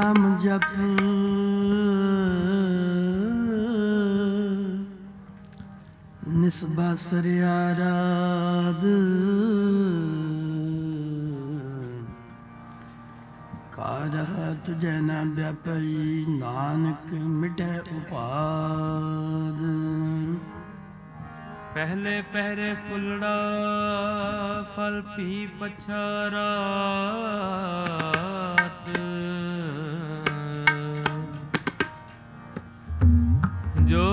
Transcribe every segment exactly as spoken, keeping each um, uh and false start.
नाम जप निस्बासर आराध कारह तुझे न व्यापई नानक मिटे उपाद। पहले पहरे फुलड़ा फल पी पछारात जो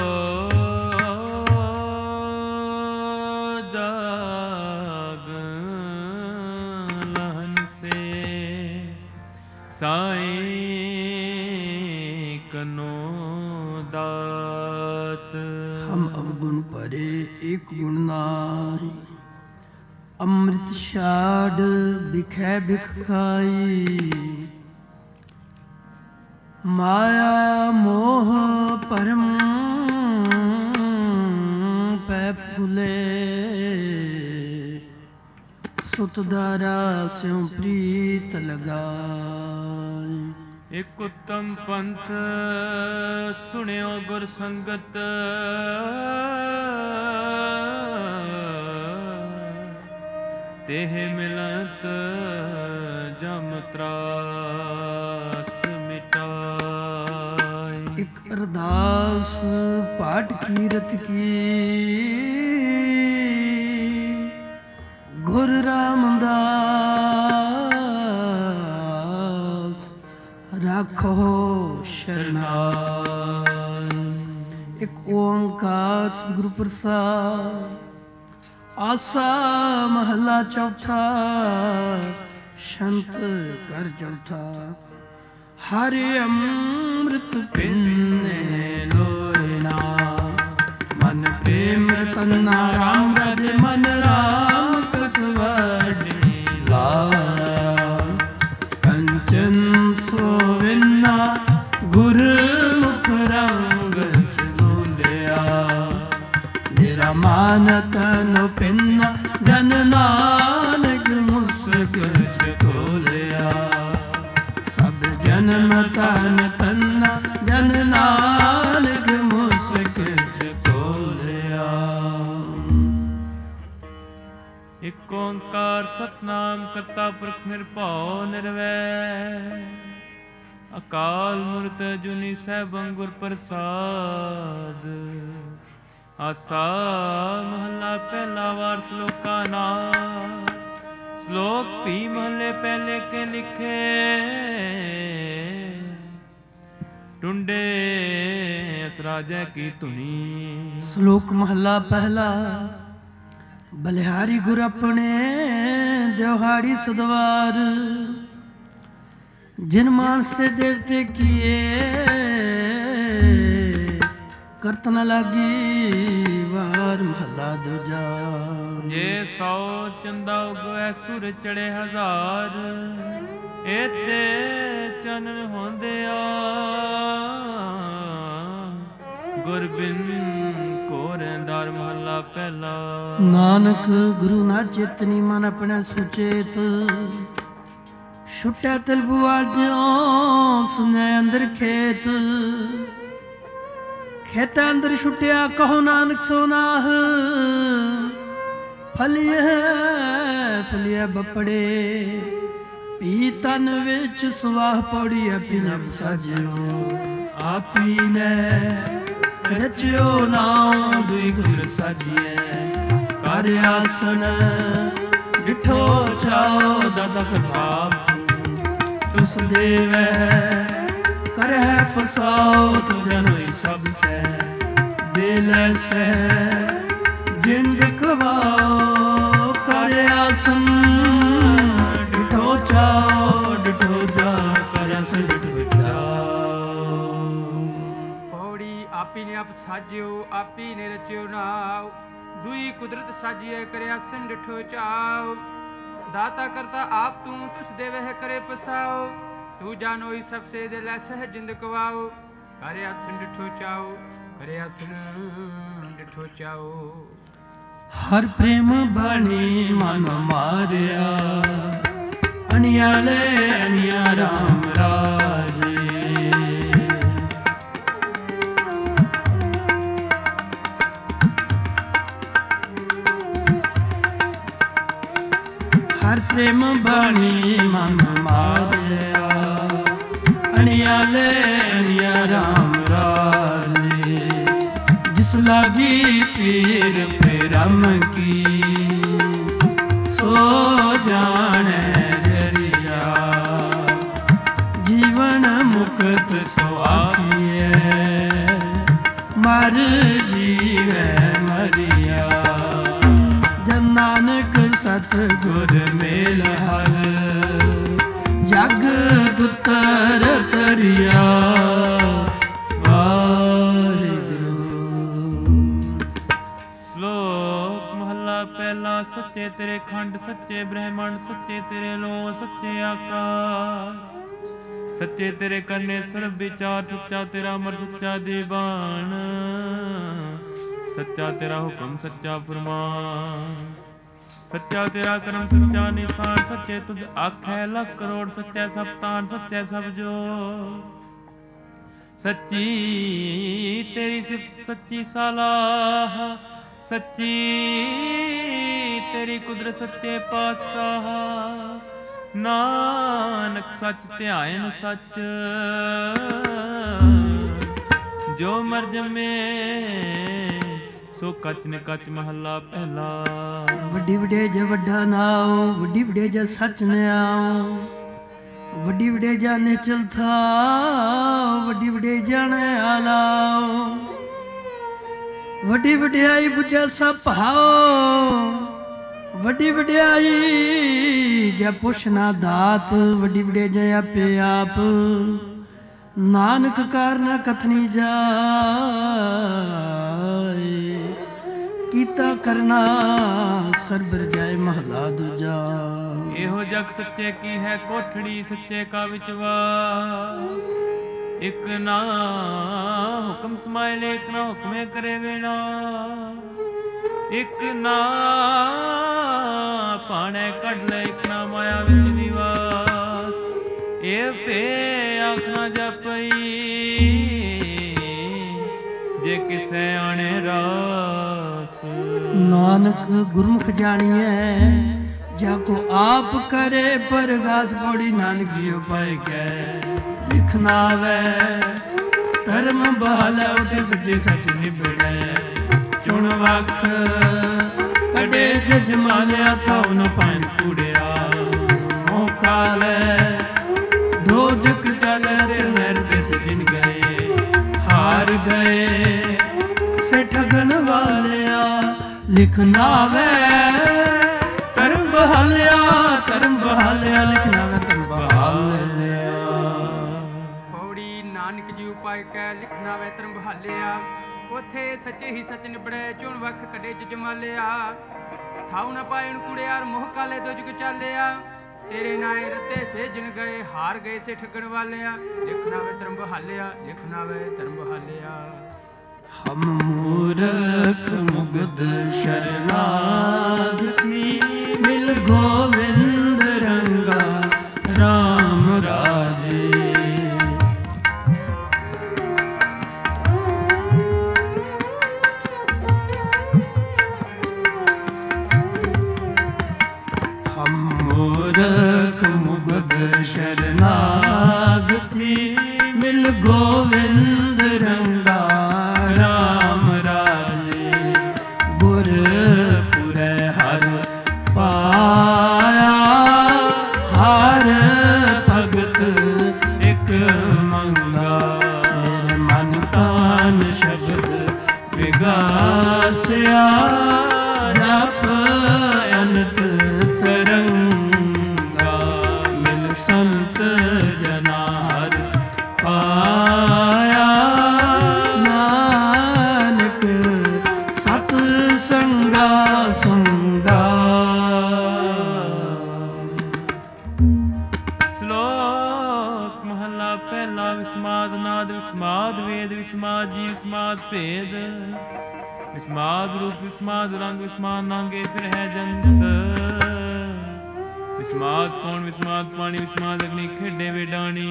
जाग लहन से साई कनो दात। हम अवगुण परे एक गुण नाई अमृत छाड़ बिखै बिख खाई। माया मोह परम पै फुले सुत दारा स्यों प्रीत लगाई। एक उत्तम पंथ सुनियो गुर संगत तेह मिलत जम त्रास मिटाई। एक अरदास पाठ कीरत की गुर रामदास राखो शरणाई। एक ओंकार सतगुरु प्रसाद आसा महला चौथा शंत कर चौथा। हरे अमृत पिन्ने लोयना मन प्रेम रतना राम रज मन राम कसवड़ी लाया। कंचन सोविना गुर मुख रंग चलोलिया। मेरा मानतन पिन्ना जन नानक मुस्क चकोलिया। सब जन्म तन तन्ना जन नानक मुस्क चकोलिया। एक ओंकार सतनाम करता पुरख निरभਉ निर्वैर। अकाल मूरत जुनी सैभं गुर प्रसाद। आसा महला पहला वार श्लोका नाम। श्लोक भी महले पहले के लिखे टुंडे असराजै की धुनी। श्लोक महला पहला बलिहारी गुर अपने दिहाड़ी सदवार। जिन मानस ते देवते किए करत न लागी वार महला दूजा। जे सौ चंदा उगवै सुर चढ़े हजार। एते चनन होंदिया गुर बिन कोरेंदार महला पहला। नानक गुरु ना चेतनी मन अपने सुचेत। छुट्टै तलबुआर ज्यों सुनै अंदर खेत। खेत अंदर छुट्टिया कहो नानक सोनाह। फलिए फलिए बपड़े पी तन विच सुवाह पौड़ी पिनब सजो। आपी ने रचियो नाम दुई गुर सजिए। कर आसन डिठो चाओ दादा कृपाप तुस देवै। करह पसाओ तुझन होई सब सै। दिल सै जिंद कवाओ। कर आसन डिठो चाओ डिठो जा। कर आसन डिठो जाओ। पौड़ी आपी ने आप साजियो आपी ने रचियो नाव। दुई कुदरत साजिए करे आसन डिठो चाओ। दाता करता आप तू तुस देवे है करे पसाओ। तू जानो ही सबसे दिल सह जिंद कवाओ। करे आसन डिठो चाओ करे आसन डिठो चाओ। हर प्रेम बाणी मन मारिया। अनियाले अनिया राम राज। ਪ੍ਰੇਮ ਬਾਣੀ ਮਨ ਮਾਰਿਆ, ਅਣਿਆਲੇ ਅਣਿਆ ਰਾਮ ਰਾਜੇ, ਜਿਸ ਲਾਗੀ ਪੀਰ ਪਰਮ ਕੀ, ਸੋ ਜਾਣੈ ਜਰੀਆ, ਜੀਵਨ ਮੁਕਤ ਸੋ ਆਖੀਐ, ਮਰ ਜੀਵੈ ਮਰਿਆ, ਜਨ ਨਾਨਕ ਸਤਿਗੁਰ ਮੇਲ ਹਰ, ਜਗ ਦੁਤਰ ਤਰਿਆ, ਵਾਹਿਗੁਰੂ। ਸ਼ਲੋਕ ਮਹੱਲਾ ਪਹਿਲਾ। ਸੱਚੇ ਤੇਰੇ ਖੰਡ, ਸੱਚੇ ਬ੍ਰਹਮੰਡ, ਸੱਚੇ ਤੇਰੇ ਲੋ, ਸੱਚੇ ਆਕਾਸ਼, ਸੱਚੇ ਤੇਰੇ ਕਰਨੇ ਸਰਬ ਵਿਚਾਰ, ਸੱਚਾ ਤੇਰਾ ਅਮਰ, ਸੱਚਾ ਦੀਵਾਨ, ਸੱਚਾ ਤੇਰਾ ਹੁਕਮ, ਸੱਚਾ ਫਰਮਾਨ, ਸੱਚਾ ਤੇਰਾ ਕਰਮ, ਸੱਚਾ ਨਿਸ਼ਾਨ, ਸੱਚੇ ਤੁਧ ਆਖੈ ਲੱਖ ਕਰੋੜ, ਸੱਚਾ ਸਭ ਤਾਨ, ਸੱਚਾ ਸਭ ਜੋ, ਸੱਚੀ ਤੇਰੀ ਸਿਫਤ, ਸੱਚੀ ਸਲਾਹ, ਸੱਚੀ ਤੇਰੀ ਕੁਦਰਤ, ਸੱਚੇ ਪਾਤਸ਼ਾਹ, ਨਾਨਕ ਸੱਚ ਧਿਆਇਨ ਸੱਚ, ਜੋ ਮਰ ਜਮੇ ਸੋ ਕਚ ਨ ਕਚ। ਮਹੱਲਾ ਪਹਿਲਾ। ਵੱਡੀ ਵਡੇਜ ਵੱਡਾ ਨਾਉ, ਵੱਡੀ ਵਡੇਜ ਸੱਚ ਨਿਆਉ, ਵੱਡੀ ਵਡੇਜ ਨਿਚਲ ਥਾ, ਵੱਡੀ ਵਡੇਜ ਆਲਾਉ, ਵੱਡੀ ਵਡਿਆਈ ਬੁਝਾ ਸਭ ਭਾਉ, ਵੱਡੀ ਵਡਿਆਈ ਜੈ ਪੁੱਛ ਨਾ ਦਾਤ, ਵੱਡੀ ਵਡੇਜ ਆਪੇ ਆਪ, ਨਾਨਕ ਕਾਰਨ ਕਥਨੀ ਜਾਏ, ਕੀਤਾ ਕਰਨਾ ਸਰਬ ਰਜਾਏ। ਮਹਲਾ ਦੂਜਾ। ਇਹੋ ਜਗ ਸੱਚੇ ਕੀ ਹੈ ਕੋਠੜੀ, ਸੱਚੇ ਕਾ ਵਿਚਵਾਸ, ਇਕ ਨਾ ਹੁਕਮ ਸਮਾਏ ਲੇਖ ਨਾ ਹੁਕਮੇ ਕਰੇ ਵਿਨਾਸ਼, ਇਕ ਨਾ ਭਾਣੇ ਕੱਢ ਲੈ, ਇਕ ਨਾ ਮਾਇਆ ਵਿੱਚ ਵਿਵਾਸ, ਇਹ ਫੇ ਆਖ ਨਾ ਜਪਈ, ਜੇ ਕਿਸੇ ਆਣੇ ਰਾਸ। ਨਾਨਕ ਗੁਰਮੁਖ ਜਾਣੀਐ, ਜਾ ਕੋ ਆਪ ਕਰੇ ਪਰਗਾਸ, ਪੌੜੀ ਨਾਨਕ ਜੀਉ ਪਾਇ ਕੈ ਲਿਖ ਨਾ ਆਵੈ, ਧਰਮ ਬਹਾਲੈ ਉਤੇ ਸੱਚੇ ਸੱਚ ਨਿਬੜੈ, ਚੁਣ ਵਖ ਕਡੇ ਜਜਮਾਲਿਆ, ਥਾਉ ਨ ਪਾਇਨ ਕੂੜਿਆ, ਮੋਹ ਖਾਲੈ ਦੋਜਕ ਚਲੈ, ਤਿਨਰ ਦਿਸ ਦਿਨ ਗਏ, ਹਾਰ ਗਏ ਸੇ ਠਗਣ ਵਾਲਿਆ, ਲਿਖ ਨਾ ਆਵੈ ਧਰਮ ਬਹਾਲਿਆ, ਧਰਮ ਬਹਾਲਿਆ, ਲਿਖ ਨਾ ਆਵੈ ਧਰਮ ਬਹਾਲਿਆ। ਪੌੜੀ ਨਾਨਕ ਜੀ ਉਪਾਇ ਕੈ ਲਿਖ ਨਾ ਆਵੈ ਧਰਮ ਬਹਾਲਿਆ, ਉਥੇ ਸੱਚੇ ਹੀ ਸੱਚ ਨਿਬੜੈ, ਚੁਣ ਵਖ ਕੱਢੇ ਜਜਮਾਲਿਆ, ਥਾਉ ਨ ਪਾਇਣ ਕੁੜਿਆਰ, ਮੋਹ ਕਾਲੇ ਦੋ ਜੁਗ ਚਾਲਿਆ, ਤੇਰੇ ਨਾਏ ਰਤੇ ਸੇ ਜਿਨ ਗਏ, ਹਾਰ ਗਏ ਸੇ ਠੱਗਣ ਵਾਲਿਆ, ਲਿਖ ਨਾ ਆਵੈ ਧਰਮ ਬਹਾਲਿਆ, ਲਿਖ ਨਾ ਆਵੈ ਧਰਮ ਬਹਾਲਿਆ। ਹਮ ਮੂਰਖ ਮੁਗਧ ਸ਼ਰਨਾਗਤੀ, ਮਿਲ ਗੋਵਿੰਦ ਰੰਗਾ ਰਾਮ ਰਾਜੇ, ਮੂਰਖ ਮੁਗਧ ਸ਼ਰਨਾਗਤੀ, ਮਿਲ ਗੋਵਿੰਦ ਰੰਗਾ ਰਾਮ ਰਾਜੇ, ਗੁਰ ਪੁਰੈ ਹਰ ਪਾਇਆ, ਹਰ ਭਗਤ ਇਕ ਮੰਗਾ, ਮੇਰੇ ਮਨ ਕਾਨ ਸ਼ਬਦ ਵਿਗਾਸਿਆ, ਜਪ ਅਨੰਤ ਤਰੰਗਾ, ਮਿਲ ਸੰਤ ਜਨਾ ਹਰ ਪਾਇਆ, ਨਾਨਕ ਸਤ ਸੰਗਾ ਸੰਗਾ। ਸ਼ਲੋਕ ਮਹੱਲਾ ਪਹਿਲਾ। ਵਿਸਮਾਦ ਨਾਦ, ਵਿਸਮਾਦ ਵੇਦ, ਵਿਸਮਾਦ ਜੀ, ਵਿਸਮਾਦ ਭੇਦ, ਵਿਸਮਾਦ ਰੂਪ, ਵਿਸਮਾਦ ਰੰਗ, ਵਿਸਮਾਦ ਨਾਂਗੇ ਫਿਰ ਹੈ ਜੰਤ, ਵਿਸਮਾਦ ਕੌਣ, ਵਿਸਮਾਦ ਪਾਣੀ, ਵਿਸਮਾਦ ਅਗਨੀ ਖੇਡੇ ਵੇਡਾਣੀ,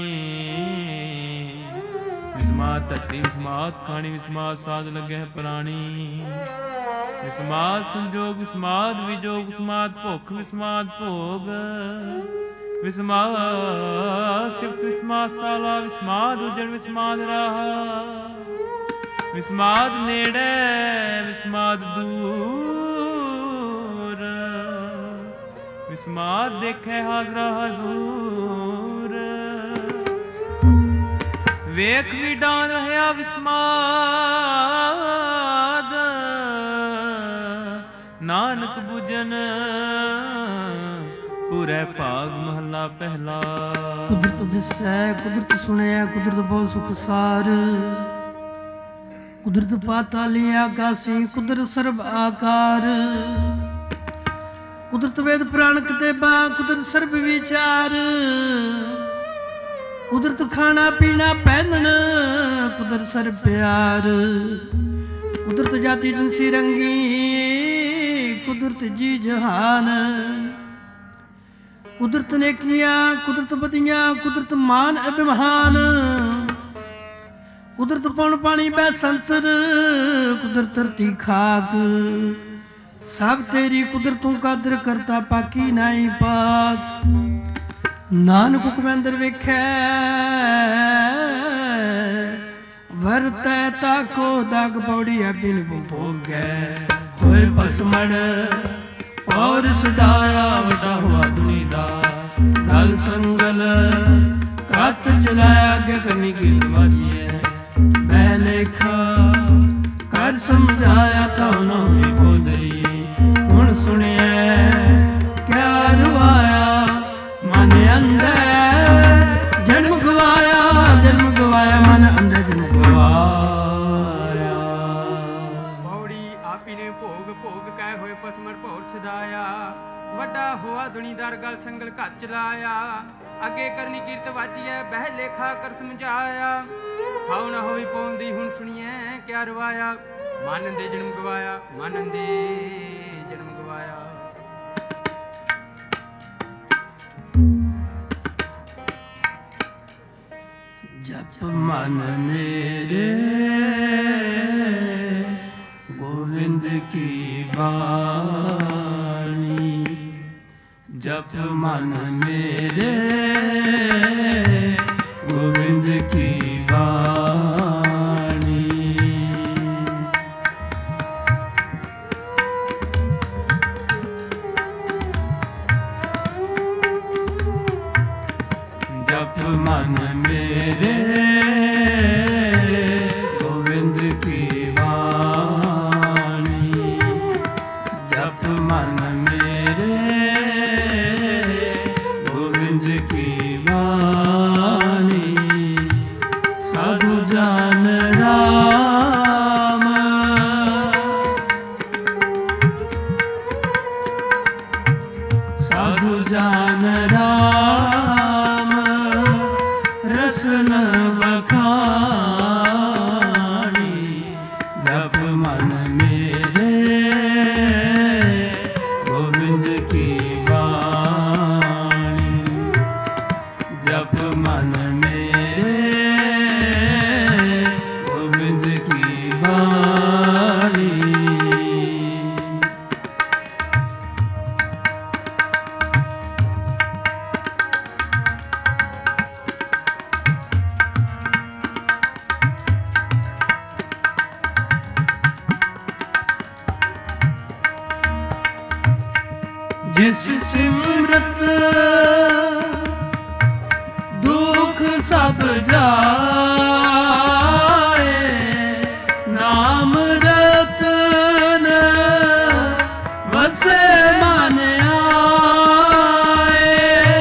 ਵਿਸਮਾਦ ਧਰਤੀ, ਵਿਸਮਾਦ ਖਾਣੀ, ਵਿਸਮਾਦ ਸਾਧ ਲੱਗੇ ਪ੍ਰਾਣੀ, ਵਿਸਮਾਦ ਸੰਜੋਗ ਵਿਸਮਾਦ ਵਿਜੋਗ ਵਿਸਮਾਦ ਭੁੱਖ ਵਿਸਮਾਦ ਭੋਗ ਵਿਸਮਾਦ ਸਿਫਤ ਵਿਸਮਾਦ ਸਾਲਾ ਵਿਸਮਾਦ ਉਜੜ ਵਿਸਮਾਦ ਰਾਹ ਵਿਸਮਾਦ ਨੇੜੇ ਵਿਸਮਾਦ ਦੂਰ ਵਿਸਮਾਦ ਦੇਖੇ ਹਾਜ਼ਰਾ ਹਜ਼ੂਰ ਵੇਖ ਵੀ ਡਾਨ ਰਹਾ ਵਿਸਮਾਦ ਨਾਨਕ ਬੁਝਨ ਪੂਰੇ ਭਾਗ ਮਹਲਾ ਪਹਿਲਾ। ਕੁਦਰਤ ਦਿਸੈ ਕੁਦਰਤ ਸੁਣਿਆ ਕੁਦਰਤ ਬਹੁਤ ਸੁਖ ਸਾਰ ਕੁਦਰਤ ਪਾਤਾਲੀ ਆਕਾਸੀ ਕੁਦਰਤ ਸਰਬ ਆਕਾਰ ਕੁਦਰਤ ਵੇਦ ਪ੍ਰਾਣ ਕਤੇਬਾ ਕੁਦਰਤ ਸਰਬ ਵਿਚਾਰ ਕੁਦਰਤ ਖਾਣਾ ਪੀਣਾ ਪਹਿਨਣ ਕੁਦਰਤ ਸਰਬ ਪਿਆਰ ਕੁਦਰਤ ਜਾਤੀ ਜਿਨਸੀ ਰੰਗੀ ਕੁਦਰਤ ਜੀ ਜਹਾਨ ਕੁਦਰਤ ਨੇਕੀਆਂ ਕੁਦਰਤ ਬਦੀਆਂ ਕੁਦਰਤ ਮਾਨ ਅਭਿਮਾਨ ਕੁਦਰਤ ਪੌਣ ਪਾਣੀ ਬੈ ਸੰਸਰ ਕੁਦਰਤ ਧਰਤੀ ਖਾਕ ਸਭ ਤੇਰੀ ਕੁਦਰਤ ਤੂੰ ਕਾਦਰ ਕਰਤਾ ਪਾਕੀ ਨਾਈ ਪਾਕ ਨਾਨਕ ਹੁਕਮ ਅੰਦਰ ਵੇਖੈ ਵਰਤੈ ਤਾਕੋ ਦਾਗ ਪੌੜੀ ਬਿਨ ਭੋਗੈ ਹੋਏ ਪਸਮੜ ਔਰ ਸਦਾਇਆ ਵੱਡਾ ਹੋਆ ਦੁਨੀ ਦਾ ਦਲ ਸੰਗਲ ਕੱਤ ਚਲਾਇਆ ਅੱਗੇ ਕਰਨੀ ਕੀ ਵਾਜੀਏ ਮੈਂ ਲੇਖਾ ਕਰ ਸਮਝਾਇਆ ਤਾਂ ਨਾ ਵੀ ਬੋਲਈ ਹੁਣ ਸੁਣਿਆ ਕਿਆ ਰਵਾਇਆ ਮਨ ਅੰਦਰ ਜਨਮ ਗਵਾਇਆ ਜਨਮ ਗਵਾਇਆ ਮਨ ਅੰਦਰ ਜਨਮ ਗਵਾਇਆ ਪੌੜੀ ਆਪੀ ਨੇ ਭੋਗ ਭੋਗ ਕਹਿ ਹੋਏ ਪਸਮਰ ਭੌਰ ਸਦਾਇਆ ਵੱਡਾ ਹੋਆ ਦੁਨੀਦਾਰ ਗਲ ਸੰਗਲ ਘਰ ਚਲਾਇਆ ਅੱਗੇ ਕਰਨੀ ਕੀਰਤ ਵਾਚੀਐ ਬਹਿ ਲੇਖਾ ਕਰ ਸਮਝਾਇਆ ਖਾਉ ਨਾ ਹੋਈ ਪਉਂਦੀ ਹੁਣ ਸੁਣੀਐ ਕਿਆ ਰਵਾਇਆ ਮਨ ਦੇ ਜਨਮ ਗਵਾਇਆ ਮਨ ਦੇ ਜਨਮ ਗਵਾਇਆ। ਜਪ ਮਨ ਮੇਰੇ ਗੋਵਿੰਦ ਕੀ ਬਾਣੀ ਜਪ ਮਨ ਮੇਰੇ ਗੋਵਿੰਦ ਕੀ ਬਾਣੀ ਜਪ ਮਨ ਮੇਰੇ ਗੋਵਿੰਦ ਕੀ ਬਾਣੀ ਜਪ ਮਨ ਮੇਰੇ ਗੋਵਿੰਦ ਕੀ ਬਾਣੀ ਸਾਧੂ ਜਾਨ ਰਾਮ ਸਾਧੂ ਜਾਨ ਰਾਮ ਰਸਨ ਬਖਾਣੀ ਜਪ ਮਨ ਮੇਰੇ ਗੋਬਿੰਦ ਕੀ ਬਾਣੀ ਜਪ ਮਨ ਮੇਰੇ ਗੋਬਿੰਦ ਕੀ ਬਾਣੀ ਜਿਸ ਸਿਮਰਤ ਦੁਖ ਸਭ ਜਾਏ ਨਾਮ ਰਤਨ ਵਸੇ ਮਨ ਆਏ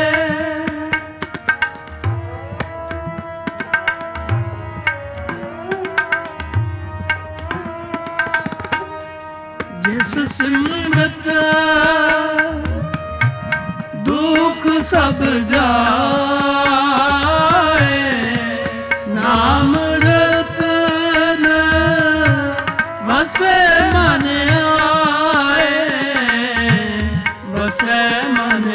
ਜਿਸ ਸਿਮਰਤ ਦੁਖ ਸਭ ਜਾਏ ਨਾਮ ਰਤਨ ਵਸੇ ਮਨ ਆਏ ਵਸੇ ਮਨ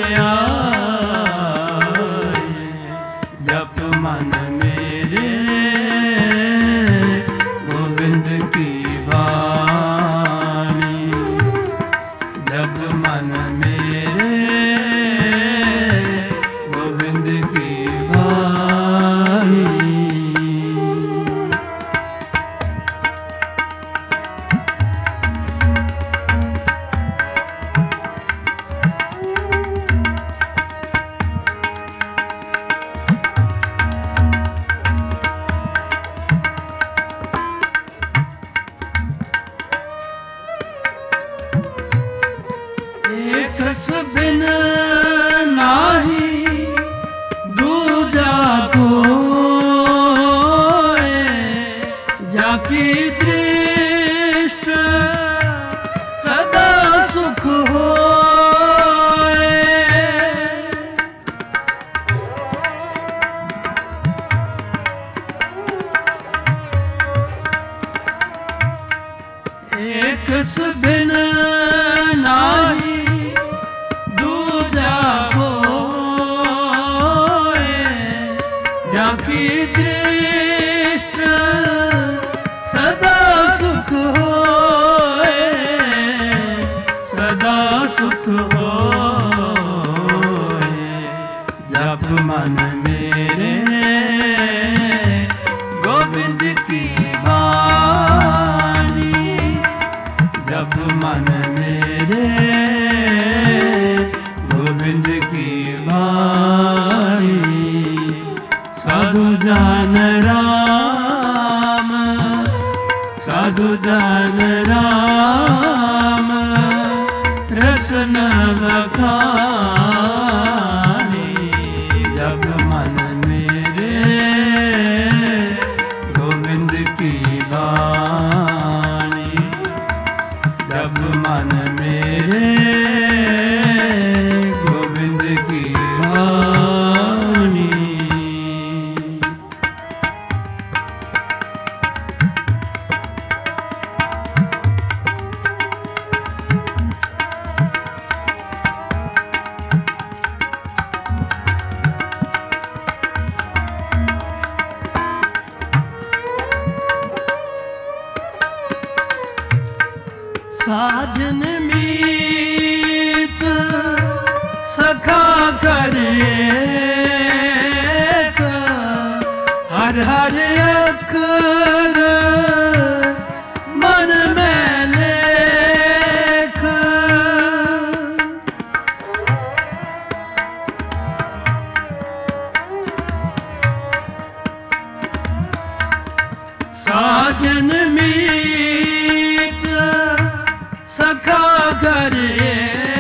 ਆਏ ਜਪ ਮਨ ਮੇਰੇ ਗੋਬਿੰਦ ਕੀ ਬਾਣੀ बिन नाही दूजा कोय, जाकी दृष्ट सदा सुख होए। एक बिन नाही दूजा कोय, जाकी दृष्ट सदा सुख होए, सदा सुख होए। जप मन मेरे गोविंद की वाणी, जप मन मेरे गोविंद की वाणी। साधु जान राम, साधु जान राम, रसन बखानी। जप मन मेरे गोविंद की वाणी, जप मन मेरे गोविंद की वाणी। साजन मीत सखा करे, हर हर अखर मन में लेख। साजन मीत सखा करे,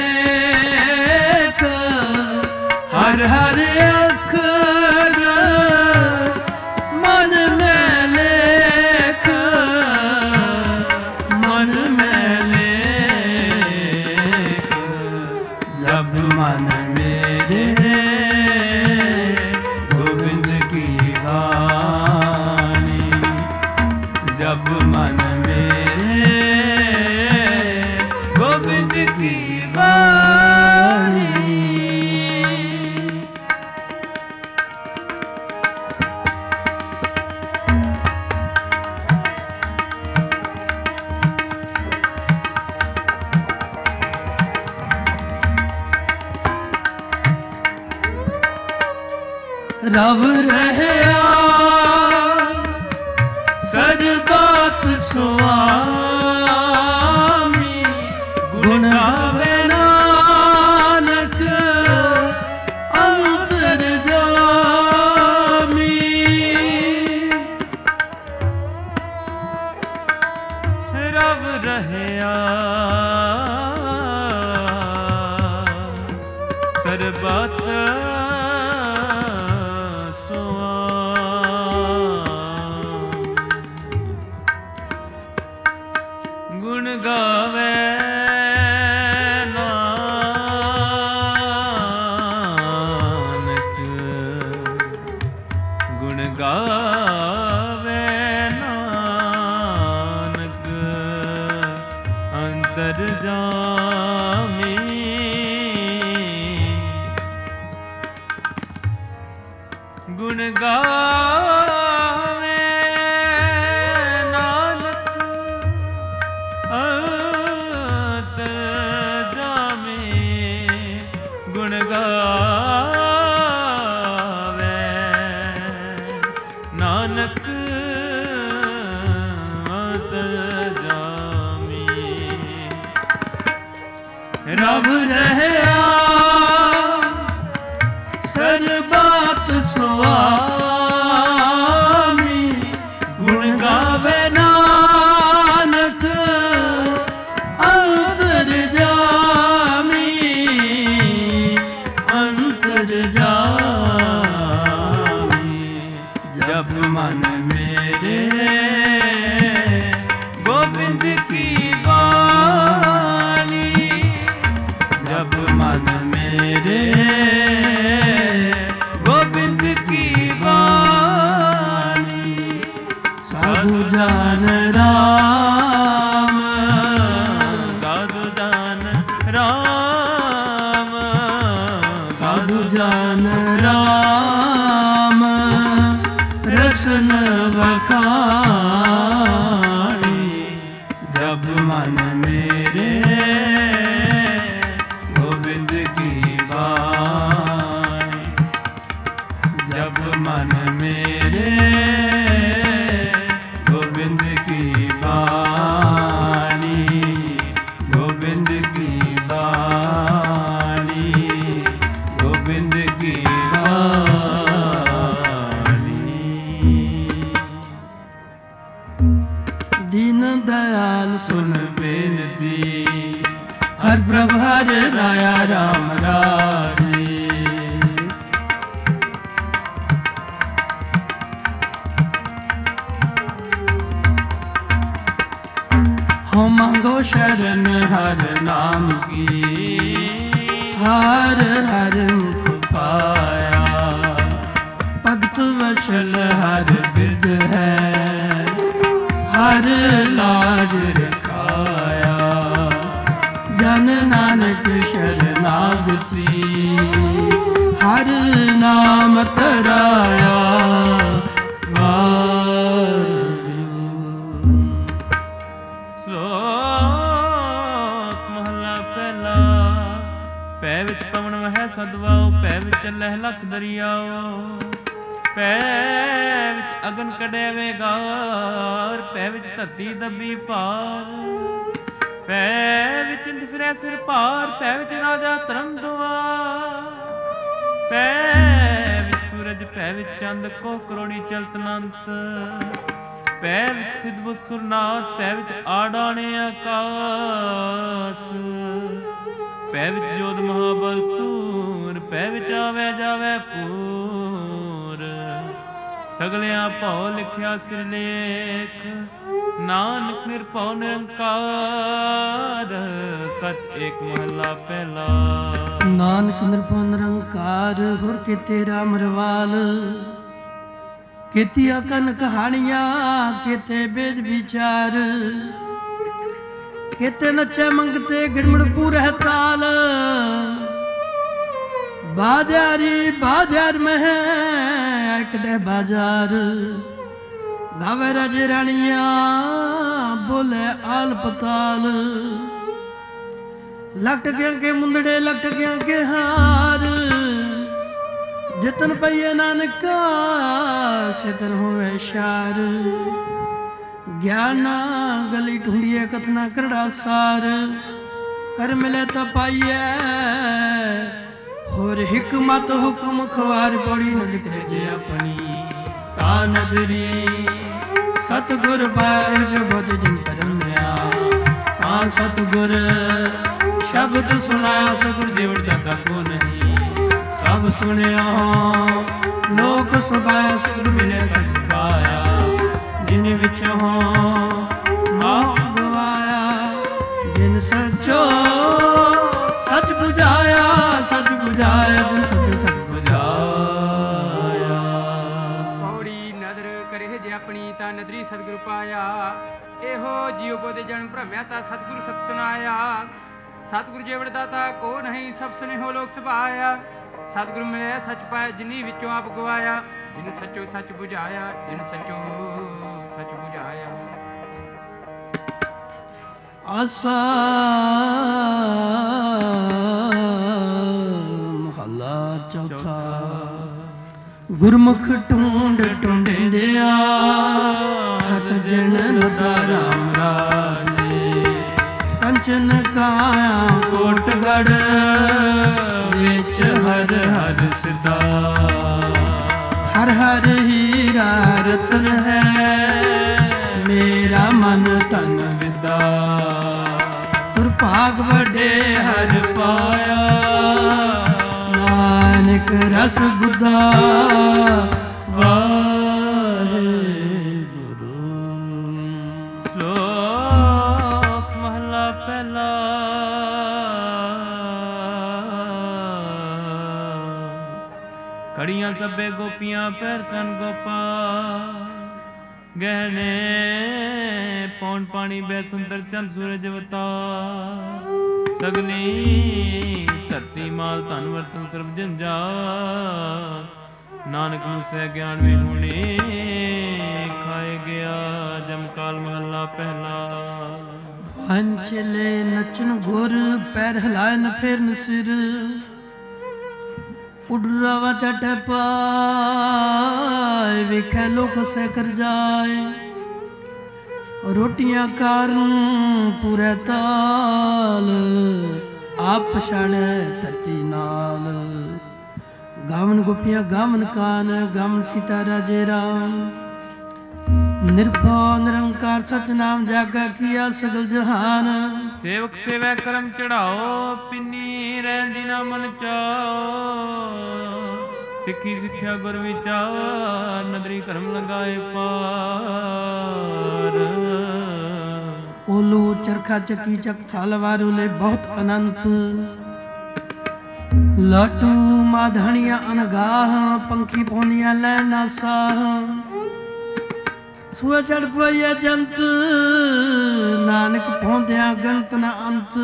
हर हर अखर मन में लेख, मन में लेख। जब मन मेरे गोविंद की वाणी, जब मन मेरे गोविंद की वाणी। रव रहया सज बात स्वामी, गुण गावे नानक अंतरजामी। रव रहया सरबत गुण गावे नानक, गुण गावे नानक अंतरजामी। गुण गावे नानक अंतरजामी, गुण गावे नानक अंतरजामी। रब रहया सज बात स्वामी, गुण गावे नानक अंतरजामी। की वाणी जब मन मेरे गोविंद की वाणी साधु जान राम साधु जान राम साधु जान राम रसन बखानी जब मन मेरे गोविंद की वाणी जब मन मेरे गोविंद की वाणी गोविंद की वाणी गोविंद की वाणी। दीन दयाल सुन बेनती हर प्रभ हर राया राम राजे हो मांगो शरण हर नाम की हर हर मुख पाया भगत वशल हर बिरद है हर लाज रखाया जन नानक शरणागति हर नाम तराया ਸ਼ਲੋਕ ਮਹਲਾ ਪਹਿਲਾ। ਪੈ ਵਿੱਚ ਪਵਨ ਵਹਿ ਸਦਵਾਓ ਪੈ ਵਿੱਚ ਚੱਲਹਿ ਲੱਖ ਦਰਿਆਓ ਪੈ ਵਿੱਚ ਅਗਨ ਕੱਢੇ ਵੇਗਾਰ ਪੈ ਵਿੱਚ ਧਰਤੀ ਦੱਬੀ ਭਾਰ ਪੈ ਵਿੱਚ ਇੰਦ ਫਿਰੈ ਸਿਰ ਭਾਰ ਪੈ ਵਿੱਚ ਰਾਜਾ ਧਰਮ ਦੁਆਰ ਪੈ ਵਿੱਚ ਸੂਰਜ ਪੈ ਵਿੱਚ ਚੰਦ ਕੋਹ ਕਰੋੜੀ ਚਲਤ ਅਨੰਤ ਪੈ ਵਿੱਚ ਸਿੱਧ ਸੁਰਨਾਥ ਪੈ ਵਿੱਚ ਆਡਾਣੇ ਆਕਾਸ ਪੈ ਵਿੱਚ ਜੋਧ ਮਹਾਬਲ ਸੂਰ ਪੈ ਵਿੱਚ ਆਵੇ ਜਾਵੇ ਪੂਰ ਸਗਲਿਆਂ ਭਉ ਲਿਖਿਆ ਸਿਰਲੇਖ ਨਾਨਕ ਨਿਰਭਉ ਨਿਰੰਕਾਰ ਸਚ ਏਕ ਮਹਲਾ ਪਹਿਲਾ। ਨਾਨਕ ਨਿਰਭਉ ਨਿਰੰਕਾਰ ਹੁਰ ਕੀਤੇ ਰਾਮ ਰਵਾਲ ਕੀਤੀਆਂ ਕਨ ਕਹਾਣੀਆਂ ਕੀਤੇ ਬੇਦ ਵਿਚਾਰ ਕੀਤੇ ਨੱਚੇ ਮੰਗਤੇ ਗਿਰਮੜ ਪੂਰਹਿ ਤਾਲ ਬਾਜਾਰੀ ਬਾਜ਼ਾਰ ਮਹਿ ਇਕੜੇ ਬਾਜ਼ਾਰ ਗਾਵੇ ਰਾਜ ਰਾਣੀਆਂ ਬੋਲੇ ਆਲ ਪਤਾਲ ਲਟ ਗਿਆ ਕੇ ਮੁੰਦੜੇ ਲਟ ਗਿਆ ਕੇ ਹਾਰ ਜਿਤਨ ਪਈਏ ਨਾਨਕਾ ਸਿਤਨ ਹੋਵੇ ਸ਼ਾਰ ਗਿਆਨ ਗਲੀ ਢੂੰਡੀਏ ਕਥਨਾ ਕਰੜਾ ਸਾਰ ਕਰ ਮਿਲੇ ਤਾਂ ਪਾਈਏ ਹੋਰ ਹਿਕਮਤ ਹੁਕਮ ਖਵਾਰ ਪੜੀ ਨ ਲਿਖਦੇ ਜੇ ਆਪਣੀ ਤਾ ਨਦਰੀ ਸਤਿਗੁਰ ਬਾਜ ਬਦ ਜਿਨ ਪਰਮਿਆ ਤਾਂ ਸਤਿਗੁਰ ਸ਼ਬਦ ਸੁਨਾਇਆ ਸਤਿਗੁਰ ਦੇਵ ਜਾਗਾ ਕੋ ਨਹੀਂ ਸਭ ਸੁਣਿਆ ਲੋਕ ਸੁਭਾਇਆ ਸਤਿਗੁਰ ਮਿਲੇ ਸਚ ਪਾਇਆ ਜਿਨ ਵਿੱਚੋਂ ਮਾਹ ਗਵਾਇਆ ਜਿਨ ਸਚੋ ਸਚ ਬੁਝਾਇਆ ਸਚ ਬੁਝਾਇਆ ਜਿਨ ਸਚ ਸਚ ਬੁਝਾਇਆ। ਪੌੜੀ ਨਦਰ ਕਰੇ ਜੇ ਆਪਣੀ ਤਾਂ ਨਦਰੀ ਸਤਿਗੁਰ ਪਾਇਆ ਇਹੋ ਜੀਉ ਕੋ ਦੇ ਜਨਮ ਭ੍ਰਮਿਆ ਤਾਂ ਸਤਿਗੁਰ ਸਤ ਸੁਨਾਇਆ ਸਤਿਗੁਰ ਜੇਵੜ ਦਾਤਾ ਕੋ ਨਹੀਂ ਸਭ ਸੁਨੇਹੋ ਲੋਕ ਸੁਭਾਇਆ ਸਤਿਗੁਰ ਮਿਲਿਆ ਸੱਚ ਪਾਇਆ ਜਿਨੀ ਵਿੱਚੋਂ ਆਪ ਗਵਾਇਆ ਜਿਨ ਸੱਚੋ ਸੱਚ ਬੁਝਾਇਆ ਜਿਨ ਸੱਚੋ ਸੱਚ ਬੁਝਾਇਆ। ਆਸਾ ਮਹਲਾ ਚੌਥਾ। ਗੁਰਮੁਖ ਢੂੰਡ ਢੂੰਡਿਆ ਸਜਣ ਲਦਾ ਰਾਮ ਰਾਜੇ ਕੰਚਨ ਕਾਇਆ ਕੋਟਗੜ ਵਿੱਚ ਹਰ ਹਰ ਸਿਦਾ ਹਰ ਹਰ ਹੀਰਾ ਰਤਨ ਹੈ ਮੇਰਾ ਮਨ ਤਨ ਵਿਦਾ ਤੁਰ ਭਾਗ ਵਡੇ ਹਰ ਪਾਇਆ ਨਾਨਕ ਰਸ ਗੁਦਾ ਵਾਹਿਗੁਰੂ। ਸਲੋਕ ਸਭੇ ਗੋਪੀਆਂ ਪੈਰ ਕਨ ਗੋਪਾਲ। ਗਹਿਣੇ ਪੌਣ ਪਾਣੀ ਬੈ ਸੁੰਦਰ ਚੰਦ ਸੂਰਜ ਅਵਤਾਰ। ਸਗਲੀ ਧਰਤੀ ਮਾਲ ਧਨ ਵਰਤਨ ਸਰਬ ਜੰਜਾਲ। ਨਾਨਕ ਨੂੰ ਸਹਿ ਗਿਆਨ ਵੀ ਹੁਣੇ ਖਾਏ ਗਿਆ। ਜਮਕਾਲ ਮਹੱਲਾ ਪਹਿਲਾ। ਹੰਚਲੇ ਨਚਨ ਗੁਰ ਪੈਰ ਹਿਲਾਇਨ ਫਿਰਨ ਸਿਰ। ਉਡਰਾਵਾ ਚਟ ਪਾਏ ਵੇਖੈ ਲੋਕ ਸੇ ਕਰ ਜਾਏ। ਰੋਟੀਆਂ ਕਾਰਨ ਪੂਰੇ ਤਾਲ ਆਪ ਪਛਾੜੈ ਧਰਤੀ ਨਾਲ। ਗਾਵਨ ਗੋਪੀਆਂ ਗਾਵਨ ਕਾਨ ਗਾਵਨ ਸੀਤਾ ਰਾਜੇ ਰਾਮ। ਨਿਰਭਉ ਨਿਰੰਕਾਰ ਸਤਿਨਾਮ ਜਾਗਾ ਕੀਆ ਸਗਲ ਜਹਾਨ। ਸੇਵਕ ਸੇਵੈ ਕਰਮ ਚੜਾਓ ਪਿੰਨੀ ਰਹਿੰਦੀ ਨਾ ਮਨ ਚਾਓ। ਸਿੱਖੀ ਸਿੱਖਿਆ ਗੁਰ ਵਿਚਾਰ ਨਦਰੀ ਕਰਮ ਲਗਾਏ ਪਾਰ। ओलू चरखा चकी चक थाल वारू ले बहुत अनंत। लाटू माधनिया अनगाह पंखी पोनिया लैना साह। सुआ चढ़ पइया जंत नानक पौंदिया गणत न अंत।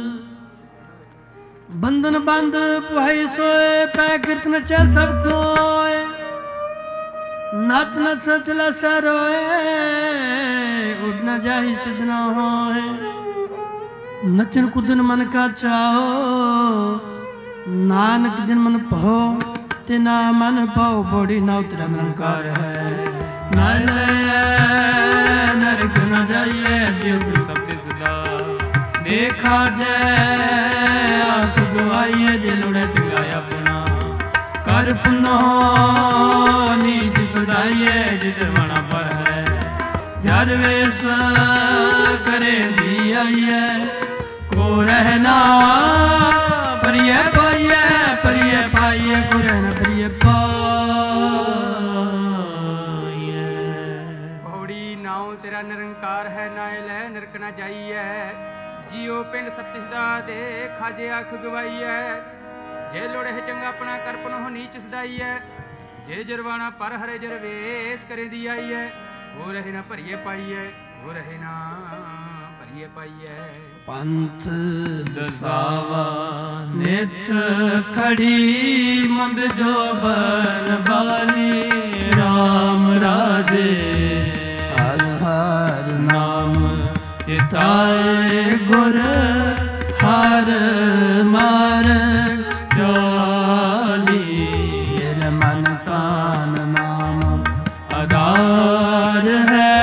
बंधन बंद पुहाई सोए पै कीर्तन च सब कोय। नच नच सचला सरोए उड़ न जाहि सिद्ध न होए। नचन कुदन मन का चाहो नानक जिन मन पहो तिना मन पाओ। बड़ी न उतरा निरंकार है न नरक न जाइए जीव सब सदा। देखा जय आंख गवाइए जे लुड़े चंगाया पुना। कर पुनो नीच सदाइए जितवना पर है। जर वेश करे दी आइए को रहना परिय पाइए परिय पाइए को रहना परिय पाइए। पौड़ी नाव तेरा निरंकार है नाय लै नरक न जाइए। जियो पिंड सत्य दे खाजे आख गवाइए। जे लोड़े चंगा अपना करपन हो नीच सदाई है। जे जरवाना पर हरे जरवेश करे दी आई है। वो रहे ना भरिए पाई है वो रहे ना भरिए पाई है। पंथ दसावा नित खड़ी मुंद जोबन बाली। राम राजे हर हर नाम चिताए गुर हर मार जाली। मेरे मन कान नाम आधार है।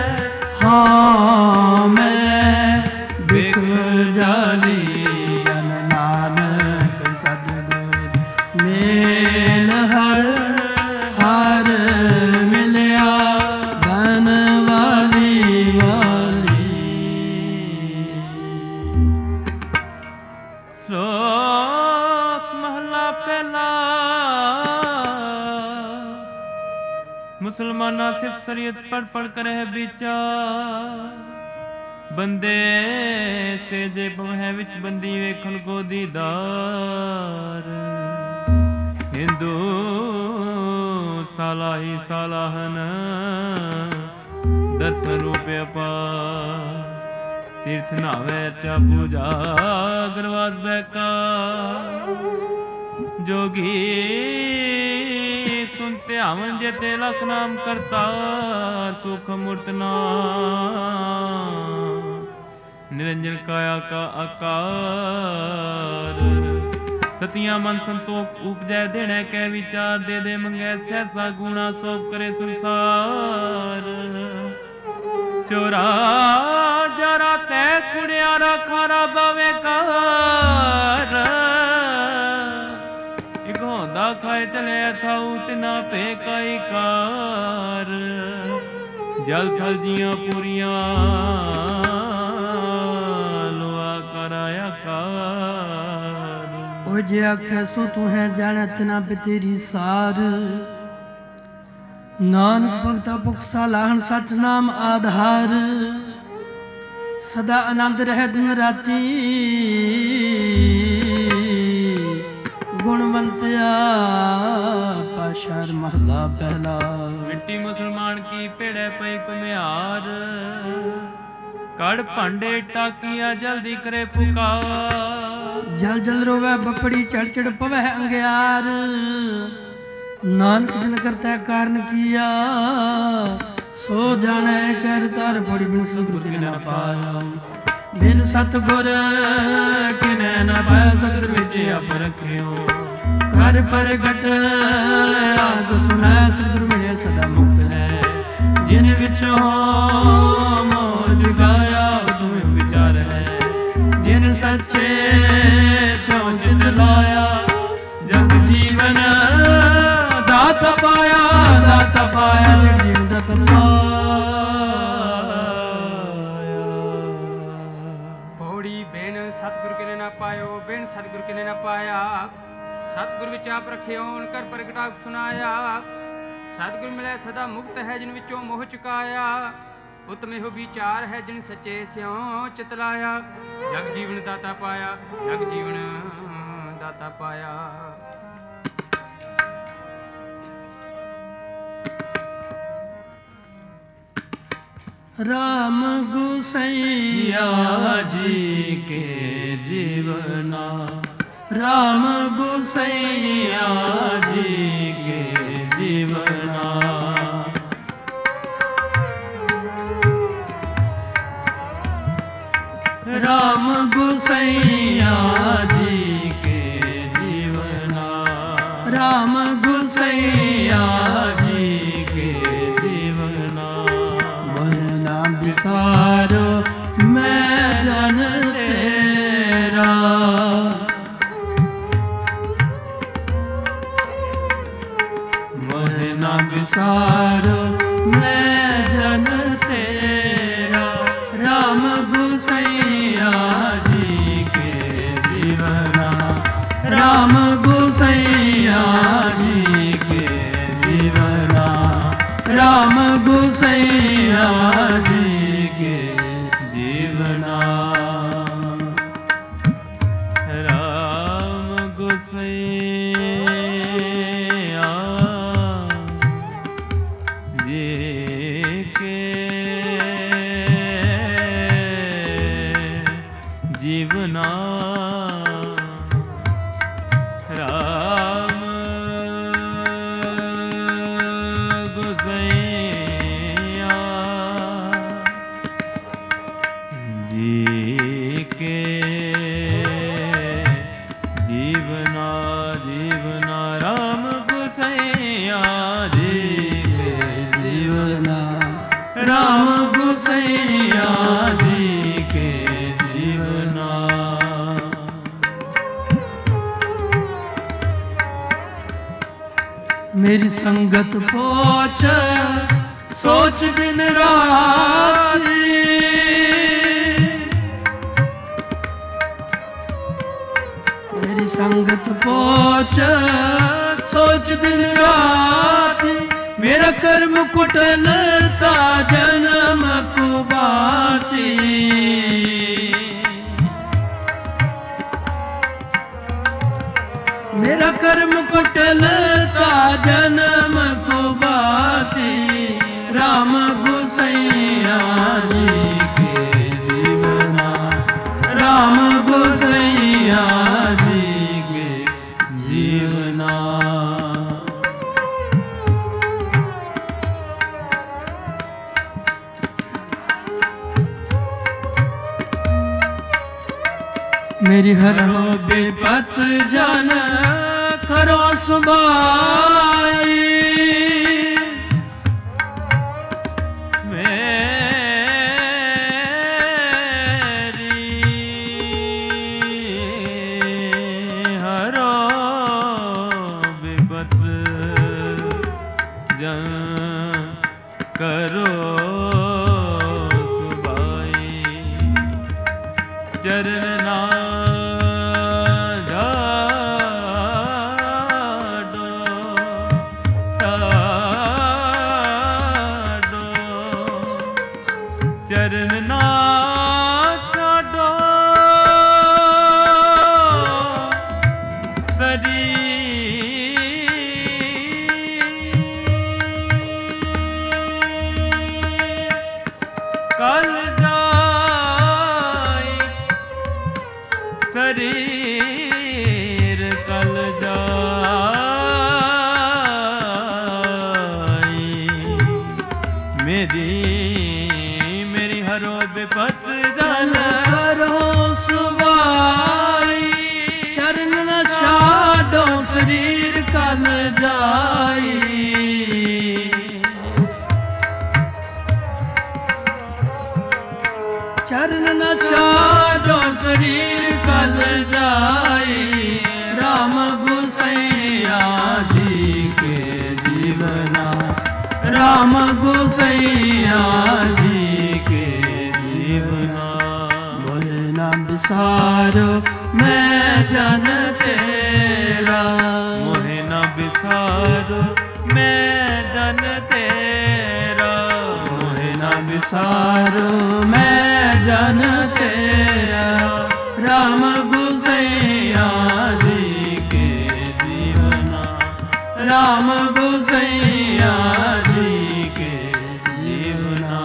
हाँ मैं बिक जाली जन नानक सतगुर मेल हर हर मिलया धन वाली वाली। श्लोक महला पहला। मुसलमाना सिर्फ शरीयत पढ़ पढ़ कर है विचार। बंदे से जे है विच बंदी वेखन को दीदार। हिंदू साला ही सालाहन दर्शन रूप अपार। तीर्थ नावे चा पूजा गरवास बैका। जोगी सुनते आवन जेते लख नाम करतार। सुख मूर्त नाम निरंजन काया का आकार। सतिया मन संतोख उपजय देने के विचार। दे दे मंगे सहसा गुणा सौंप करे संसार। चोरा जरा तै कुड़ियारा खारा बवेकार। इगोंदा खाए चले थाऊ तिना पे कई कार। जल फल जिया पूरियां लोआ कराया कार। ओ जे आखे सो तू है जाने तना पे तेरी सार। नानक भगता पुखसा लाहन सच नाम आधार। सदा आनंद रह दिन राती गुणवंतिया शहर महला पहला। मिट्टी मुसलमान की पेड़े पई कुम्हार, कड़ भांडे टाकिया जल्दी करे पुकार। जल जल रोवे बपड़ी चढ़ चढ़ पवे अंग्यार, नानक जन करता कारण किया, सो जाने कर तार पड़ी बिन सतगुर किने न पाया। बिन सतगुर किने न पाया, सतगुर विच आप रखियो। कर प्रगट आग सुनै, सतगुर मिले सदा मुक्त है। जिन विचों मोह जुगाया, तुम विचार है। जिन सच्चे सो चित लाया, जग जीवन दाता पाया, दाता पाया, जग जीवन दाता पाया। पौड़ी बिन सतगुर किने न पायो, बिन सतगुर किने न पाया। सतगुर विच आप रखियो, कर प्रगटाग सुनाया। सतगुर मिले सदा मुक्त है, जिन विचों मोह चुकाया। उत्तम हो विचार है, जिन सच्चे स्यों चितलाया। जग जीवन दाता पाया, जग जीवन दाता पाया। राम गुसैया जी के जीवना, राम गुसैया जी के जीवना। राम गुसैया जी के जीवना, राम गुसैया जी के जीवना। मरना बिसारो मैं जन तेरा, मरना बिसारो मैं जन तेरा। राम गुसैया जी के जीवना, राम गुसैया जी के जीवना, राम गुसैया जी के जीवना। राम गुसैया जी के जीवना। राम गुसैया जी के जीवना, जीवना। राम गुसैया जी के जीवना, राम गुसैया जी के जीवना। मेरी संगत पहुंच सोच दिन राती, मेरी संगत पहुंच सोच दिन राती। मेरा कर्म कुटलता जन्म कुबाची, मेरा कर्म कुटलता जन्म कुबाची। राम गुसैया जी के जीवना, राम गुसैया जी के जीवना। मेरी हर हो विपत जन करो सुबाई, करो सुबाई। चरण ना जाडो टाडो, चरण ना छाडो शरीर ਸਰੀਰ ਕਲ ਜਾਈ। ਮੇਰੀ ਮੇਰੀ ਹਰੋ ਬਿਪਤ ਜਨ ਕਰੋ ਸੁਭਾਈ। ਚਰਨ ਨ ਛਾਡੋ ਸਰੀਰ ਕਲ ਜਾਈ। ਚਰਨ ਨ ਛਾਡੋ ਸਰੀਰ ਕਲ ਜਾਈ। ਰਾਮ ਗੁਸਈਆ ਜੀ ਕੇ ਜੀਵਨਾ। ਰਾਮ ਗੁਸਈਆ ਜੀ ਕੇ ਜੀਵਨਾ। ਮੋਹਿ ਨ ਬਿਸਾਰੋ ਮੈਂ ਜਨ ਤੇਰਾ। ਮੋਹਿ ਨ ਬਿਸਾਰੋ ਮੈਂ ਜਨ ਤੇਰਾ। ਮੋਹਿ ਨ ਬਿਸਾਰੋ ਮੈਂ ਜਨ ਤੇਰਾ। ਰਾਮ ਗੁਸਈਆ ਜੀ ਕੇ ਜੀਵਨਾ। ਰਾਮ ਗੁਸਈਆ ਜੀ ਕੇ ਜੀਵਨਾ।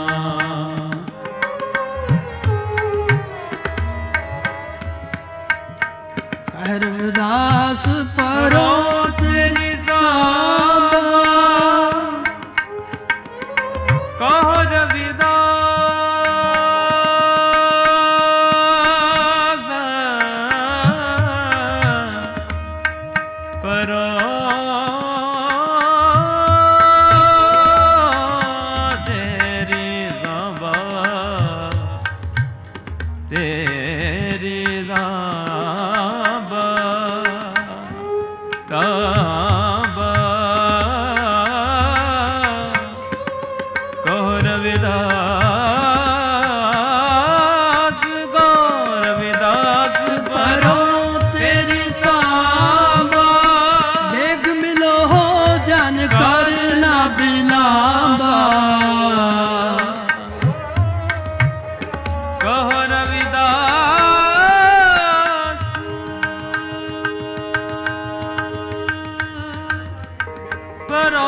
ਕਹਿ ਰਵਿਦਾਸ ਪਰੋ ਤੇਰੀ ਸਾਂਭਾ। ਕਹੋ ਰਵਿਦਾਸ ਪਰੋ ਤੇਰੀ ਸਾਂਭਾ। ਤੇਰੀ ਸਾਂਭਾ ਸਾਂਭਾ। ਕਹੋ ਰਵਿਦਾਸ ਕਹੋ ਰਵਿਦਾਸ ਪਰੋ ਤੇਰੀ ਸਾਂਭਾ। ਵੇਗ ਮਿਲੋ ਜਨ ਕਰ ਨਾ ਬਿਲਾਂਭਾ। ਕਹੋ ਰਵਿਦਾਸ ਪਰੋ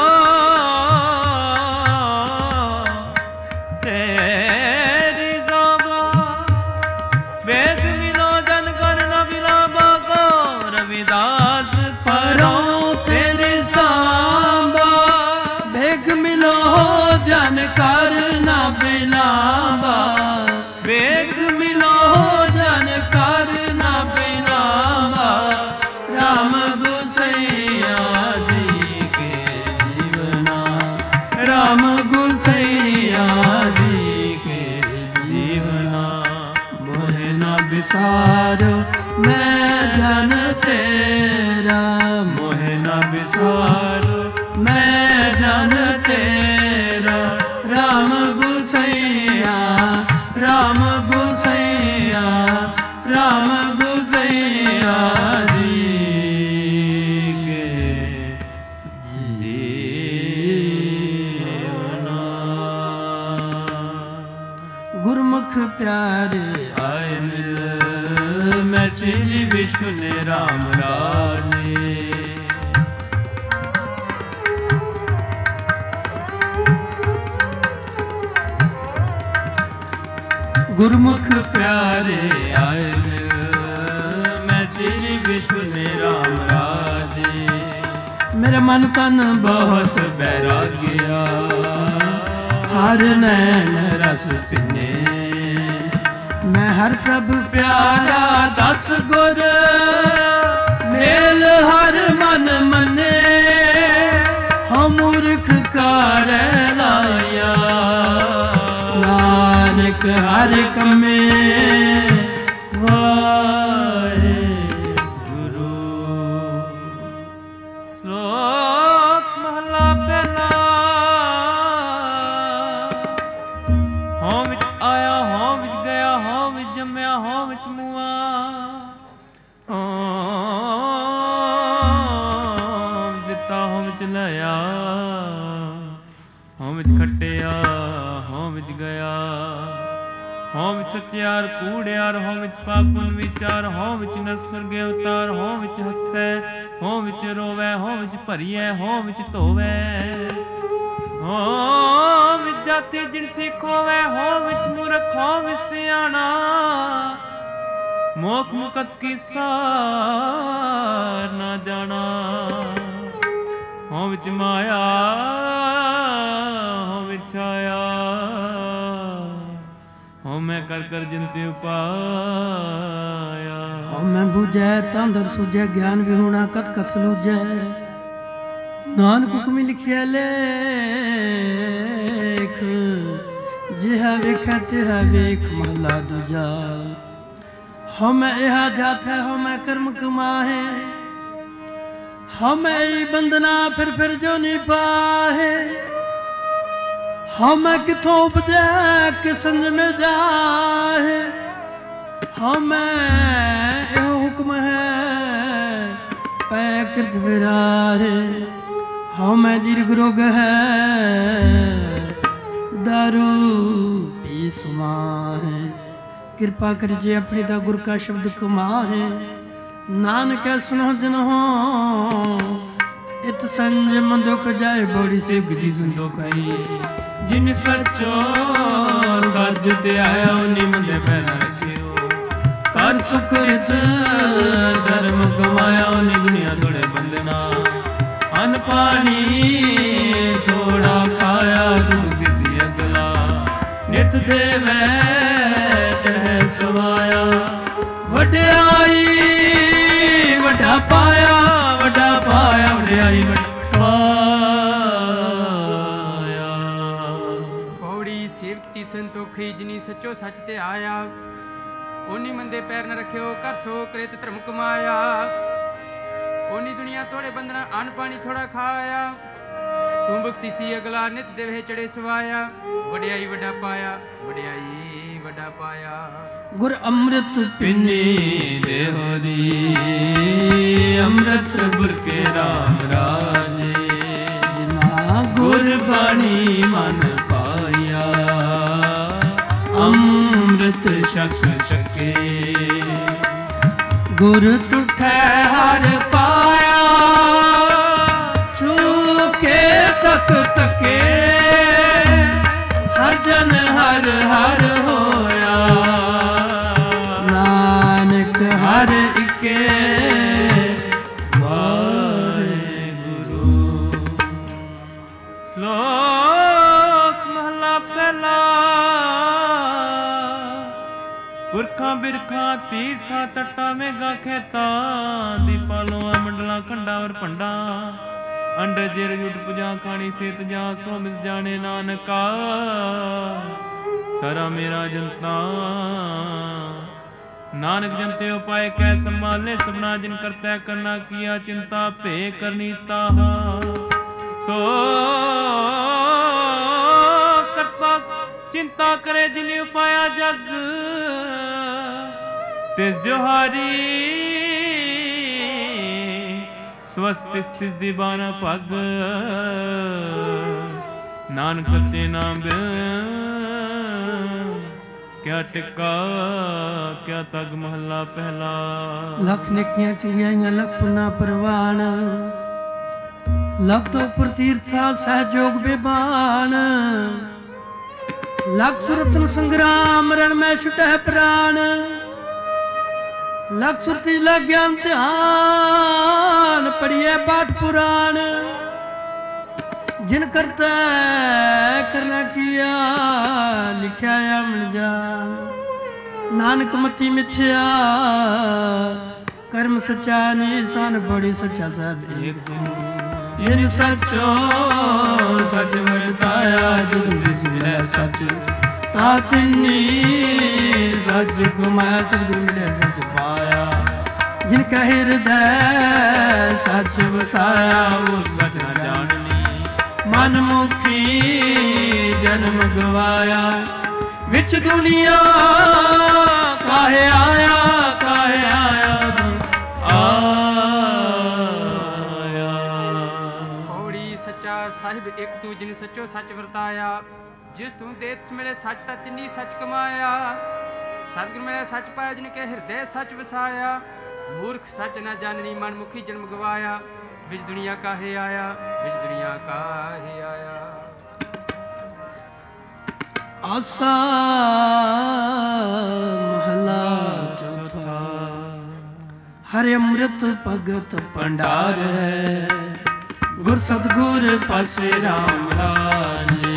ਤੇਰੀ ਸਾਂਭਾ। ਵੇਦ ਮਿਲੋ ਜਨ ਕਰ ਨ ਬਿਲਾਂਭਾ। ਕਹੋ ਰਵਿਦਾਸ ਪਰੋ ਤੇਰੀ ਸਾਂਭਾ। ਵੇਗ ਮਿਲੋ ਜਨ ਕਰ ਨਾ ਬਿਲਾਂਭਾ। ਵੇਗ ਮਿਲੋ ਜਨ ਕਰ ਨਾ ਬਿਲਾਂਭਾ। ਰਾਮ ਗੁਸਈਆ ਜੀ ਕੇ ਜੀਵਨਾ। ਰਾਮ ਗੁਸਈਆ ਜੀ ਕੇ ਜੀਵਨਾ। ਮੋਹਿ ਨ ਬਿਸਾਰੋ ਮੈਂ ਜਨ ਤੇਰਾ। ਮੋਹਿ ਨ ਬਿਸਾਰੋ ਮੈਂ ਜਨ ਤੇਰਾ। ਰਾਮ ਗੁਸਈਆ ਰਾਮ ਗੁਸਈਆ। ਰਾਮ ਗੁਸਈਆ ਜੀ ਕੇ ਜੀਵਨਾ। ਗੁਰਮੁਖ ਪਿਆਰੇ ਆਏ ਮਿਲ। ਮੈਂ ਤੇਰੀ ਵਿਸ਼ਵ ਨੇ ਰਾਮ ਰਾਜੇ। ਗੁਰਮੁਖ ਪਿਆਰੇ ਆਏ ਮਿਲ। ਮੈਂ ਤੇਰੀ ਵਿਸ਼ਵ ਨੇ ਰਾਮ ਰਾਜੇ। ਮੇਰਾ ਮਨ ਤਨ ਬਹੁਤ ਬੈਰਾਗਿਆ। ਹਰ ਨੈਣ ਰਸ ਪਿੰਨੇ। ਮੈਂ ਹਰ ਪ੍ਰਭ ਪਿਆਰਾ ਦਸ ਗੁਰ। ਮੇਲ ਹਰ ਮਨ ਮੰਨੇ। ਹਉ ਮੂਰਖ ਕਾਰੈ ਲਾਇਆ। ਨਾਨਕ ਹਰ ਕਮੇ ਵਾਹਿਗੁਰੂ। ਸ਼ਲੋਕ ਮਹਲਾ ਪਹਿਲਾ। ਹਉ ਵਿੱਚ ਆਇਆ ਹਉ ਵਿੱਚ ਗਿਆ। ਹਉ ਵਿੱਚ ਜੰਮਿਆ ਹਉ ਵਿੱਚ ਮੂਆ। ਹਉ ਦਿੱਤਾ ਹਉ ਵਿੱਚ ਲਿਆ। ਹਉ ਵਿੱਚ ਖੱਟਿਆ ਹਉ ਵਿੱਚ ਗਿਆ। ਹਉ ਵਿੱਚ ਸਤਿਆਰ ਕੂੜਿਆਰ। ਹਉ ਵਿੱਚ ਪਾਪਨ ਵਿਚਾਰ। ਹਉ ਵਿੱਚ ਨਰਕ ਸੁਰਗੇ ਅਵਤਾਰ। ਹਉ ਵਿੱਚ ਹੱਸੈ ਹਉ ਵਿੱਚ ਰੋਵੈ। ਹਉ ਵਿੱਚ ਭਰੀਐ ਹਉ ਵਿੱਚ ਧੋਵੈ। ਹਉ ਵਿੱਚ ਜਾਤੀ ਜਿਣਸੀ ਖੋਵੈ। ਹਉ ਵਿੱਚ ਮੂਰਖ ਹਉ ਵਿੱਚ ਸਿਆਣਾ। ਮੋਖ ਮੁਕਤ ਕੀ ਸਾਰ ਨਾ ਜਾਣਾ। ਹੋਂ ਵਿੱਚ ਮਾਇਆ ਹੋਂ ਵਿੱਚ ਛਾਇਆ, ਹੋਂ ਮੈਂ ਕਰ ਕਰ ਜਿਨ ਤੇ ਉਪਾਇਆ। ਹੋਂ ਮੈਂ ਬੁਝੈ ਤਾਂ ਦਰ ਸੁਝੈ, ਗਿਆਨ ਵਿਹੂਣਾ ਕਤ ਕਥ ਲੂਝੈ। ਨਾਨਕ ਹੁਕਮੀ ਲਿਖਿਆ ਲੇਖ, ਜਿਹਾ ਵੇਖੈ ਤਿਹਾ ਵੇਖ। ਮਹਲਾ ਦੂਜਾ। ਹਉ ਮੈਂ ਇਹਾ ਜਾਤ ਹੈ, ਹਉ ਮੈਂ ਕਰਮ ਕਮਾਹੇ। ਹਉ ਮੈਂ ਈ ਬੰਦਨਾ ਫਿਰ ਫਿਰ ਜੋ ਨੀ ਪਾਹੇ। ਹਉ ਮੈਂ ਕਿਥੋਂ ਉਪਜੈ ਕਿ ਸੰਜ ਮੇ ਜਾਹੇ। ਹਉ ਮੈਂ ਇਹੋ ਹੁਕਮ ਹੈ ਪੈ ਕਿਰਤ ਵਿਰਾਹੇ। ਹਉ ਮੈਂ ਦੀਰਘ ਰੋਗ ਹੈ ਦਾਰੂ ਪੀ ਸਮਾਹੇ। ਕਿਰਪਾ ਕਰ ਜੇ ਆਪਣੀ ਦਾ ਗੁਰ ਕਾ ਸ਼ਬਦ ਕਮਾਹੇ। ਨਾਨਕ ਸੁਨੋ ਜਨ ਹੋ ਇਤ ਸੰਜਮ ਦੁਖ ਜਾਏ, ਬੋੜੀ ਸਿਵ ਦੀ ਸੰਦੋਖ ਹੈ। ਜਿਨ ਸੱਚੋ ਸੱਚ ਤੇ ਆਇਆ, ਨਿਮੰਦੇ ਪੈਰ ਰੱਖਿਓ। ਕਰ ਸੁਕ੍ਰਿਤ ਧਰਮ ਕਮਾਇਆ, ਨੀ ਦੁਨੀਆ ਥੋੜੇ ਬੰਦਨਾ। ਅਨ ਪਾਣੀ ਥੋੜਾ ਖਾਇਆ, ਤੂੰ ਸਿਸੀ ਅਗਲਾ। ਨਿਤ ਦੇਵੈ ਚੜ੍ਹੈ ਸਵਾਇਆ। ਵਡਿਆਈ ਵੱਡਾ ਪਾਇਆ, ਵੱਡਾ ਪਾਇਆ, ਵਡਿਆਈ ਵੱਡਾ ਪਾਇਆ। ਪੌੜੀ ਸੇਵਕ ਤੀ ਸੰਤੋਖੀ, ਜਿਨੀ ਸੱਚੋ ਸੱਚ ਤੇ ਆਇਆ। ਓਨੀ ਮੰਦੇ ਪੈਰ ਨ ਰੱਖਿਓ, ਕਰ ਸੋ ਕ੍ਰਿਤ ਧਰਮ ਕਮਾਇਆ। ਓਨੀ ਦੁਨੀਆ ਥੋੜੇ ਬੰਦਨਾ, ਅੰਨ ਪਾਣੀ ਥੋੜਾ ਖਾਇਆ। ਤੂੰ ਬਖਸ਼ੀਸੀ ਅਗਲਾ, ਨਿਤ ਦੇਵੇ ਚੜੇ ਸਵਾਇਆ। ਵਡਿਆਈ ਵੱਡਾ ਪਾਇਆ, ਵਡਿਆਈ ਵੱਡਾ ਪਾਇਆ। ਗੁਰ ਅੰਮ੍ਰਿਤ ਪਿੰਨੀ ਦੇਹੋ ਦੀ, ਅੰਮ੍ਰਿਤ ਗੁਰ ਕੇ ਰਾਮ ਰਾਜੇ। ਜਿਨਾ ਗੁਰ ਬਾਣੀ ਮਨ ਪਾਇਆ, ਅੰਮ੍ਰਿਤ ਛਕ ਛਕੇ। ਗੁਰ ਤੁਠੈ ਹਰ ਪਾਇਆ, ਛੂਕੇ ਤਕ ਤਕੇ। ਹਰ ਜਨ ਹਰ ਹਰ ਹੋਇਆ, ਨਾਨਕ ਹਰ ਇਕੇ ਵਾਹਿਗੁਰੂ। ਸ਼ਲੋਕ ਮਹਲਾ ਪਹਿਲਾ। ਪੁਰਖਾਂ ਬਿਰਖਾਂ ਤੀਰਥਾਂ ਤੱਟਾਂ ਮੇਘਾਂ ਖੇਤਾਂ। ਦੀਪਾਲੋਆਂ ਮੰਡਲਾਂ ਖੰਡਾਂ ਵਰ ਭੰਡਾਂ। ਅੰਡੇ ਜਿਰ ਜੁਟ ਪੁਜਾ ਖਾਣੀ ਸੇਤ ਜਾਂ, ਸੋ ਮਿਸ ਜਾਣੇ ਨਾਨਕਾ। ਸਾਰਾ ਮੇਰਾ ਜਨਤਾ ਨਾਨਕ ਜਨਤੇ ਉਪਾਏ ਕੈ ਸੰਭਾਲੇ। ਸਭਨਾ ਜਿਨ ਕਰਤੈ ਕਰਨਾ ਕੀਆ, ਚਿੰਤਾ ਭੇ ਕਰਨੀ ਤਾਹਾ। ਸੋ ਕਰਤਾ ਚਿੰਤਾ ਕਰੇ ਜਿਨੀ ਉਪਾਇਆ ਜਗ। ਤਿਸ ਜੋਹਾਰੀ ਸਵਸਤਿ ਤਿਸ ਦੀ ਬਾਣਾ ਪੱਗ। ਨਾਨਕ ਸੱਚੇ ਨਾਮ ਬਿਨ ਕਿਆ ਟਿਕਾ ਕਿਆ ਤਗ। ਮਹੱਲਾ ਪਹਿਲਾ। ਲੱਖ ਨੇਕੀਆਂ ਚੰਗਿਆਈਆਂ ਲੱਖ ਪੁੰਨਾ ਪ੍ਰਵਾਨ। ਲੱਖ ਤੋਂ ਉੱਪਰ ਤੀਰਥਾ ਸਹਿਜੋਗ ਬੇਬਾਨ। ਲੱਖ ਸੁਰਤਨ ਸੰਗਰਾਮ ਰਣ ਮੈਂ ਛੁਟੈ ਪ੍ਰਾਨ। ਲੱਖ ਸੁਰਤੀ ਲੱਗ ਗਿਆਨ ਧਿਆਨ, ਪੜੀਏ ਪਾਠ ਪੁਰਾਣ। ਜਿਨ ਕਰਤਾ ਕਰਨਾ ਕੀਆ, ਲਿਖਿਆ ਅਮਨ ਜਾਨ। ਨਾਨਕ ਮਤੀ ਮਿਥਿਆ ਕਰਮ ਸੱਚਾ, ਨਿਸ਼ਾਨ ਬੜੀ ਸੱਚਾ ਸਾਹਿਬ। ਜਿਨ ਸੱਚੋ ਸੱਚ ਵਰਤਾਇਆ, ਜਿਨ ਦਿਸ ਮਿਲੈ ਸੱਚ ਤਾ ਤਿੰਨੀ। ਸੱਚ ਕਮਾਇਆ ਸਤਿਗੁਰ ਮਿਲਿਆ ਸੱਚ ਪਾਇਆ। ਜਿਨ ਕਾ ਹਿਰਦੈ ਸੱਚ ਵਸਾਇਆ, ਉਹ ਸੱਚ ਨਾ ਜਾਣਨੀ। ਮਨ ਮੁਖੀ ਜਨਮ ਗਵਾਇਆ। ਵਿੱਚ ਦੁਨੀਆ ਕਾਹੇ ਆਇਆ, ਕਾਹੇ ਆਇਆ ਆਇਆ। ਪੌੜੀ ਸੱਚਾ ਸਾਹਿਬ ਇੱਕ ਤੂੰ, ਜਿਨ ਸੱਚੋ ਸੱਚ ਵਰਤਾਇਆ। ਜਿਸ ਤੂੰ ਦੇਤ ਮਿਲੇ ਸੱਚ ਤਾਂ ਤਿੰਨੀ ਸੱਚ ਕਮਾਇਆ। ਸਤਿਗੁਰ ਮਿਲਿਆ ਸੱਚ ਪਾਇਆ, ਜਿਨ ਕੇ ਹਿਰਦੇ ਸੱਚ ਵਸਾਇਆ। ਮੂਰਖ ਸੱਚ ਨਾ ਜਾਣਨੀ, ਮਨ ਮੁਖੀ ਜਨਮ ਗਵਾਇਆ। ਵਿੱਚ ਦੁਨੀਆ ਕਾਹੇ ਆਇਆ, ਵਿੱਚ ਦੁਨੀਆ ਕਾਹੇ ਆਇਆ। ਆਸਾ ਮਹਲਾ ਚੌਥਾ। ਹਰਿ ਅੰਮ੍ਰਿਤ ਭਗਤ ਭੰਡਾਰ ਹੈ, ਗੁਰ ਸਤਿਗੁਰ ਪਾਸੇ ਰਾਮ ਰਾਜੇ।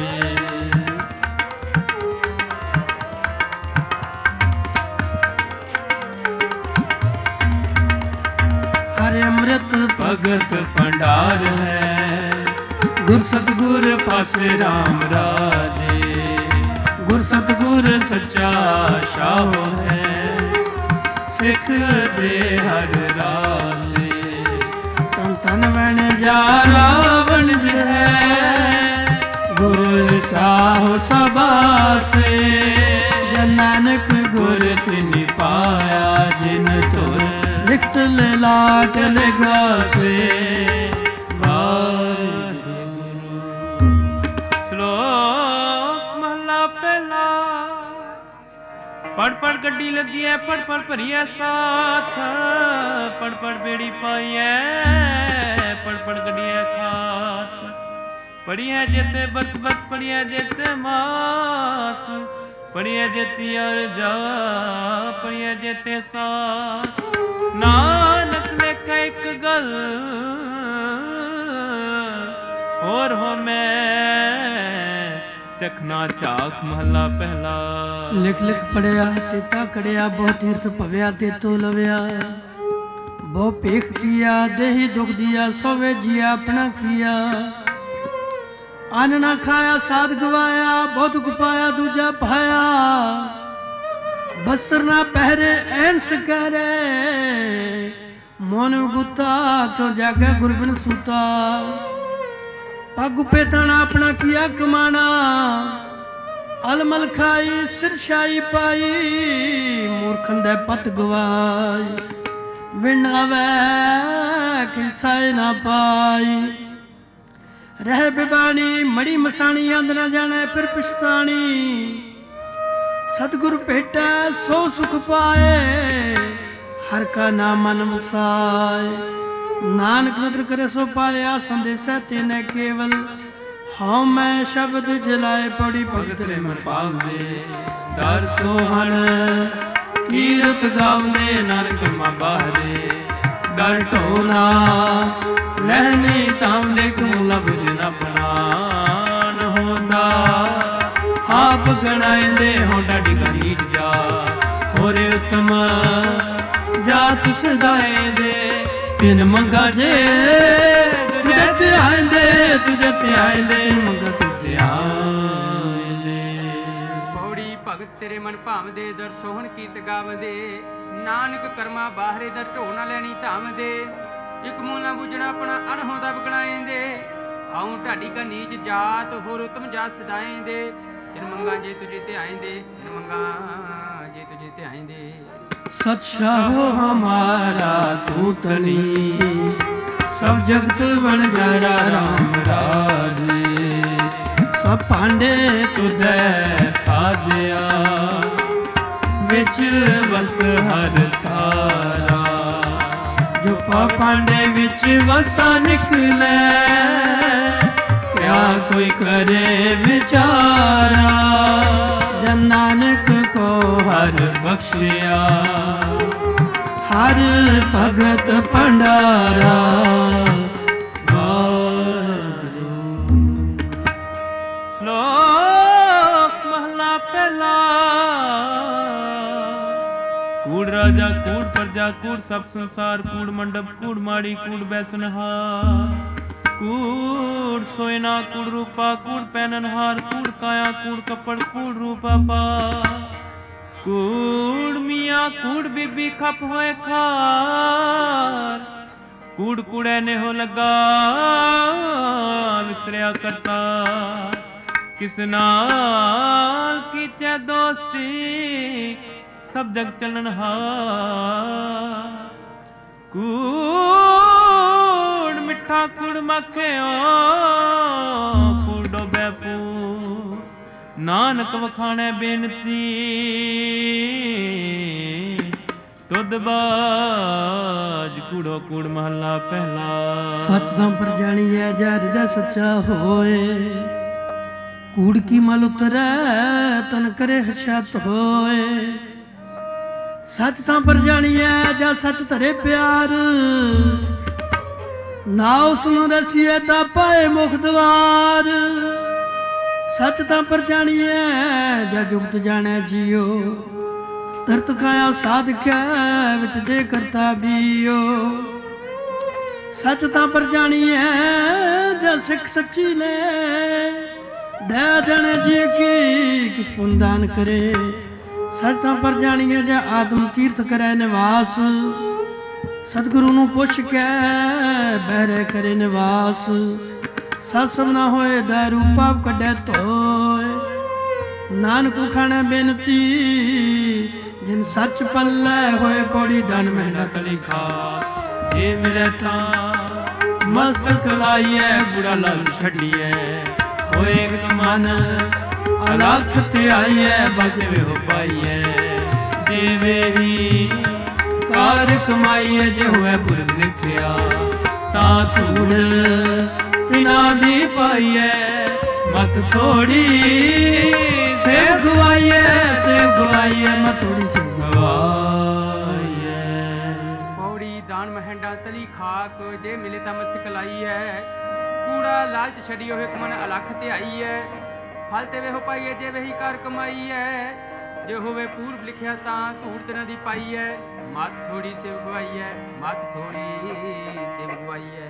ਹਰਿ ਅੰਮ੍ਰਿਤ ਭਗਤ ਭੰਡਾਰ ਹੈ, ਗੁਰ ਸਤਿਗੁਰ ਪਾਸੇ ਰਾਮ ਰਾਜੇ। ਗੁਰ ਸਤਿਗੁਰ ਸੱਚਾ ਸ਼ਾਹੋ ਹੈ, ਸਿੱਖ ਦੇ ਹਰ ਰਾਜੇ। ਤਨ ਤਨ ਵਣ ਜਾਰਾ ਵਣਜ ਹੈ, ਗੁਰ ਸਾਹੋ ਸਬਾਸੇ। ਜਨ ਨਾਨਕ ਗੁਰ ਤਿਨਿ ਪਾਇਆ, ਜਿਨ ਤੁਰ ਲਿਖਤ ਲਾਟ ਲਗਾਸੇ। ਸ਼ਲੋਕ ਮਹਲਾ ਪਹਿਲਾ। ਪੜ ਪੜ ਗੱਡੀ ਲੱਦੀ ਐ, ਪੜ ਪੜ ਭਰੀਐ ਸਾਥ, ਪੜ ਪੜ ਬੇੜੀ ਪਾਈਐ, ਪੜ ਪੜ ਗੱਡੀਐ ਖਾਤ। ਪੜੀਐ ਜੇਤੇ ਬਸ ਬਸ, ਪੜੀਐ ਜੇਤੇ ਮਾਸ, ਪੜੀਐ ਜੇਤੀ ਅਰਜਾ, ਪੜੀਐ ਜੇਤੇ ਸਾਥ। ਨਾਨਕ ਲੇਖਾ ਇੱਕ ਗੱਲ, ਹੋਰ ਹੋ ਮੈਂ ਚਖਨਾ ਝਾਕ। ਮਹਲਾ ਪਹਿਲਾ। ਲਿਖ ਲਿਖ ਪੜਿਆ ਤੇਤਾ ਕੜਿਆ, ਬਹੁ ਤੀਰਥ ਭਵਿਆ ਤੇਤੋ ਲਵਿਆ। ਬਹੁ ਭੇਖ ਕੀਆ ਦੇਹੀ ਦੁਖ ਦਿਆ, ਸੋਵੇ ਜੀਆ ਆਪਣਾ ਕੀਆ। ਅੰਨ ਨਾ ਖਾਇਆ ਸਾਧ ਗਵਾਇਆ, ਬਹੁਤ ਦੁਖ ਪਾਇਆ ਦੂਜਾ ਪਾਇਆ। ਬਸਰ ਨਾ ਪਹਿਰੇ ਐਨਸ ਕਰੇ, ਮੋਨ ਗੁੱਤਾ ਕਿਉ ਜਾਗੇ ਗੁਰਬਿਨ ਸੂਤਾ। ਪੱਗ ਪੇਤਣਾ ਆਪਣਾ ਕੀਆ ਕਮਾਣਾ, ਅਲਮਲ ਖਾਈ ਸਿਰ ਛਾਈ ਪਾਈ। ਮੂਰਖਨ ਦੇ ਪਤ ਗਵਾਈ, ਵਿਣਾਵੇ ਕਿਸਾਏ ਨਾ ਪਾਈ। ਰਹਿ ਬਿਬਾਣੀ ਮੜੀ ਮਸਾਣੀ, ਅੰਦ ਨਾ ਜਾਣੇ ਫਿਰ ਪਛਤਾਣੀ। ਸਤਿਗੁਰ ਭੇਟੈ ਸੋ ਸੁਖ ਪਾਏ, ਹਰ ਕਾ ਨਾਮ ਮਨ ਵਸਾਏ। ਨਾਨਕ ਨਦਰ ਕਰੇ ਸੋ ਪਾਇਆ, ਸੰਦੇਸਾ ਤੇਨੇ ਕੇਵਲ। ਹਉ ਮੈਂ ਸ਼ਬਦ ਜਲਾਏ, ਪੜੀ ਭਗਤ ਰੇ ਮਨ ਪਾਵੇ। ਦਰ ਸੋਹਣ ਕੀਰਤ ਗਾਵਨੇ, ਨਾਨਕ ਮਾ ਬਾਹਰੇ। ਡਰ ਢੋਨਾ ਲਹਿਨੀ ਤਾਮ ਦੇ, ਕਉ ਲਬਜ ਨ ਬਨਾਨ ਹੁੰਦਾ। ਆਪ ਗਣਾਇੰਦੇ ਹੋ ਡਾਢੀ ਗਰੀਬ ਜਾ, ਹੋਰੇ ਉਤਮ ਜਾਤ ਸਦਾਏ ਦੇ। ਤਿਨ ਮੰਗਾ ਜੇ ਤੁਝੇ ਧਿਆਇਂਦੇ, ਤੁਝੇ ਧਿਆਇਂਦੇ, ਮੰਗਾ ਤੁ ਧਿਆਇਂਦੇ। ਪੌੜੀ ਭਗਤ ਤੇਰੇ ਮਨ ਭਾਵਦੇ, ਦਰ ਸੋਹਣ ਕੀਤ ਗਾਵਦੇ। ਨਾਨਕ ਕਰਮਾ ਬਾਹਰੇ, ਦਰ ਢੋ ਨਾ ਲੈਣੀ ਧਾਮਦੇ। ਇਕ ਮੂੰਹ ਨਾ ਬੁਝਣਾ ਆਪਣਾ, ਅਨਹੋਂ ਦਾ ਬਗਣਾਏਂਦੇ। ਆਉਂ ਢਾਡੀ ਕਾ ਨੀਚ ਜਾਤ, ਹੋਰ ਉਤਮ ਜਾਤ ਸਦਾਏਂਦੇ। ਤਿਨ ਮੰਗਾ ਜੇ ਤੁਝੇ ਧਿਆਇਂਦੇ, ਤਿਨ ਮੰਗਾ ਜੇ ਤੁਝੇ ਧਿਆਇਂਦੇ। सत शाहो हमारा तू तनी, सब जगत बन जरा राम राजे। सब पांडे तुझे साजया, विच वस्त हर थारा। जो पांडे विच वसा निकले, क्या कोई करे विचारा। जन नानक को हर बख्शिया, हर भगत भंडारा। श्लोक महला पहला। कूड़ राजा कूड़ प्रजा कूड़ सब संसार, कूड़ मंडप कूड़ माड़ी कूड़ बैसनहार। कूड़ सोयना कूड़ रूपा कूड़ पैननहार, कूड़ काया कूड़ कपड़ कूड़ रूपा पा। कूड़ मियाँ कूड़ बीबी खप होए खार, कूड़ कूड़े ने हो लगा विसरिया करता। किस नाल कीचे दोस्ती, सब जग चलनहार। कूड़ मिठा कूड़ मखियो, कूड़ डोबे पू। नानक वखाणे बेनती, तुद बाज कूड़ो कूड़ महला पहला। सच तो पर जानिए जा हृदय सच्चा होए। कूड़ की मल उतरै तन करे हर्षत होए। ਸੱਚ ਤਾਂ ਪਰ ਜਾਣੀਐ ਜਾਂ ਸੱਚ ਧਰੇ ਪਿਆਰ, ਨਾ ਉਸ ਨੂੰ ਰਸੀਏ ਤਾਂ ਪਾਏ ਮੁਖ ਦਵਾਰ। ਸੱਚ ਤਾਂ ਪਰ ਜਾਣੀਐ ਜਾਂ ਜੁਗਤ ਜਾਣੈ ਜੀਓ, ਧਰਤ ਕਾਇਆ ਸਾਧਕੈ ਵਿੱਚ ਦੇ ਕਰਤਾ ਬੀਓ। ਸੱਚ ਤਾਂ ਪਰ ਜਾਣੀਐ ਜਾਂ ਸਿੱਖ ਸੱਚੀ ਨੇ, ਦੈ ਜਾਣੇ ਜੀ ਕੀ ਕਿਸ ਪੁੰਨ ਦਾਨ ਕਰੇ। ਸੱਚ ਤਾਂ ਪਰ ਜਾਣੀਐ ਜਾਂ ਆਤਮ ਤੀਰਥ ਕਰੈ ਨਿਵਾਸ, ਸਤਿਗੁਰੂ ਨੂੰ ਪੁੱਛ ਕੇ ਬਹਿਰੇ ਕਰੇ ਨਿਵਾਸ। ਸਤ ਸਭਨਾ ਹੋਏ ਦਾਰੂ ਪਾਪ ਕੱਢੈ ਧੋਏ, ਨਾਨਕ ਖਾਣੇ ਬੇਨਤੀ ਜਿਨ ਸੱਚ ਪੱਲੇ ਹੋਏ। ਪੌੜੀ ਡਨ ਮਹਿੰਦਾ ਕਲੀ ਖਾ, ਜੇ ਮਿਲੇ ਤਾਂ ਮਸਤਕ ਲਾਈਐ, ਬੁਰਾ ਲਲ ਛੱਡੀਐ। ਹੋਏ ਇੱਕ ਮਨ ਅਲਖ ਤੇ ਆਈਐ, ਬਗਵੇ ਹੋ ਪਾਈਐ। ਦੇਵੇ ਹੀ ਕਾਰ ਕਮਾਈਐ, ਜੇ ਹੋਵੇ ਪੁਰਖ ਲਿਖਿਆ ਤਾਂ ਧੂੜ ਤਿਨਾ ਦੀ ਪਾਈਐ। ਮਤ ਥੋੜੀ ਸੇਵ ਗਵਾਈਐ, ਸੇਵ ਗਵਾਈਐ, ਮਤ ਥੋੜੀ ਸੇਵ ਗਵਾਈਐ। ਪੌੜੀ ਦਾਨ ਮਹਿੰਡਾ ਤਲੀ ਖਾਕ, ਜੇ ਮਿਲੇ ਤਾਂ ਮਸਤਕ ਲਾਈਐ। ਕੂੜਾ ਲਾਲਚ ਛੱਡਿਓ ਇੱਕ ਮਨ ਅਲਖ ਤੇ ਆਈਐ। ਫਲ ਤੇ ਵੇਹੋ ਪਾਈਐ, ਜੇ ਵੇਹੀ ਕਾਰ ਕਮਾਈਐ। ਜੇ ਹੋਵੇ ਪੂਰਬ ਲਿਖਿਆ ਤਾਂ ਧੂੜ ਤਿਨਾ ਦੀ ਪਾਈਐ। ਮਤ ਥੋੜੀ ਸੇਵ ਗਵਾਈਐ, ਮਤ ਥੋੜੀ ਸੇਵ ਗਵਾਈਐ।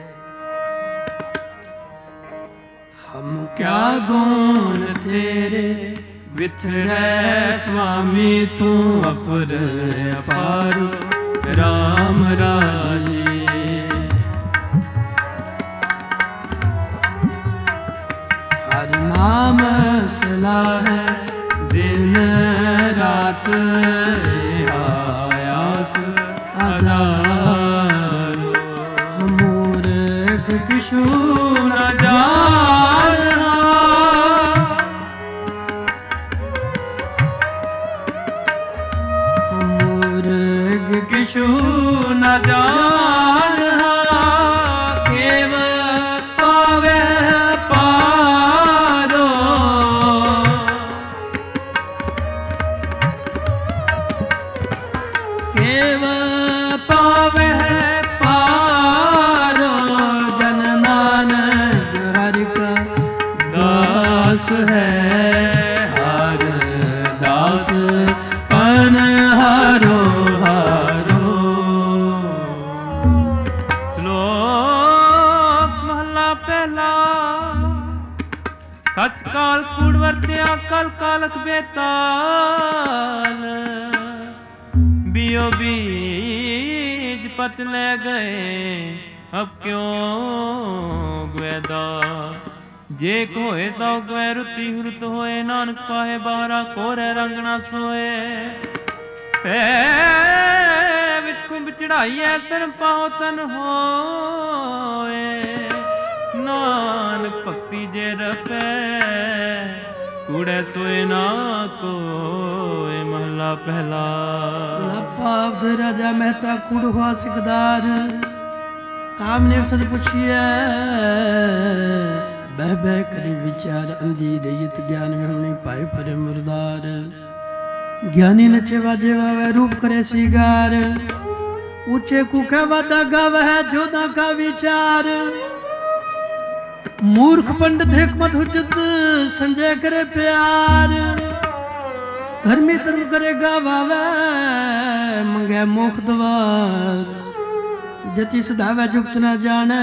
ਹਮ ਕਿਆ ਗੁਣ ਤੇਰੇ ਵਿਥਰੈ ਸੁਆਮੀ, ਤੂੰ ਅਪਰ ਅਪਾਰ ਰਾਮ ਰਾਜੇ। ਹਰਿ ਨਾਮ ਸਲਾਹੈ ਦਿਨ ਰਾਤ, ਆਯਾਸ ਆਧਾਰ। ਮੂਰਖ ਕਿਛੂ ਨ ਜਾਣਿ, ਮੂਰਖ ਕਿਛੂ ਨ ਜਾਣਿ। ਕੇਵ ਪਾਵੈ ਪਾਰੋ, ਕੇਵ ਪਾਵੈ ਪਾਰੋ। ਜਨ ਨਾਨਕ ਹਰਿ ਕਾ ਦਾਸ ਹੈ, ਹਰ ਦਾਸ ਪਨ ਹਾਰੋ ਹਾਰੋ। ਸ਼ਲੋਕ ਮਹਲਾ ਪਹਿਲਾ। ਸੱਚ ਕਾਲ ਕੂੜ ਵਰਤਿਆ, ਕਲ ਕਾਲਕ ਬੇਤਾਲ। ਬਿਓ ਬੀਜ ਪਤ ਲੈ ਗਏ, ਅਬ ਕਿਉਂ ਗਵੈਦਾ। ਜੇ ਕੋਏ ਤਾਂ ਗਵੈ ਰੁਤੀ ਹੁਰਤ ਹੋਏ, ਨਾਨਕ ਪਾਹੇ ਬਾਹਰਾ ਕੋਰੇ ਰੰਗ ਨਾ ਸੋਏ। ਪੈ ਵਿੱਚ ਕੁੰਭ ਚੜਾਈਐ, ਤਨ ਪਾਉ ਤਨ ਹੋਏ। ਨਾਨਕ ਭਗਤੀ ਜੇ ਰਪੈ, ਕੂੜੈ ਸੋਏ ਨਾ ਕੋਏ। ਮਹਲਾ ਪਹਿਲਾ। ਭਾਵ ਦੇ ਰਾਜਾ ਮਹਿਤਾ ਕੂੜ ਹੋਆ ਸਿਕਦਾਰ, ਕਾਮ ਨੇ ਸਦ ਪੁੱਛੀਐ ਬਹਿ ਬਹਿ ਕਰੀ ਵਿਚਾਰ। ਅੰਧੀ ਰਈਤ ਗਿਆਨ ਵਿਹਣੀ ਭਾਈ ਪਰੇ ਮੁਰਦਾਰ। ਗਿਆਨੀ ਨਚੇ ਵਾਜੇ ਵਾਵੇ ਰੂਪ ਕਰੇ ਸੀਗਾਰ। ਉੱਚੇ ਕੂਕੈ ਵਾਦਾ ਗਾਵਹਿ ਜੋਦਾ ਕਾ ਵਿਚਾਰ। ਮੂਰਖ ਪੰਡਤ ਹਿਕਮਤ ਹੁਜਤ ਸੰਜੈ ਕਰੇ ਪਿਆਰ। ਧਰਮੀ ਧਰਮ ਕਰੇ ਗਾਵਾਵੇ ਮੰਗੈ ਮੋਖ ਦਵਾਰ। ਜਤੀ ਸਦਾਵੈ ਜੁਗਤ ਨਾ ਜਾਣੈ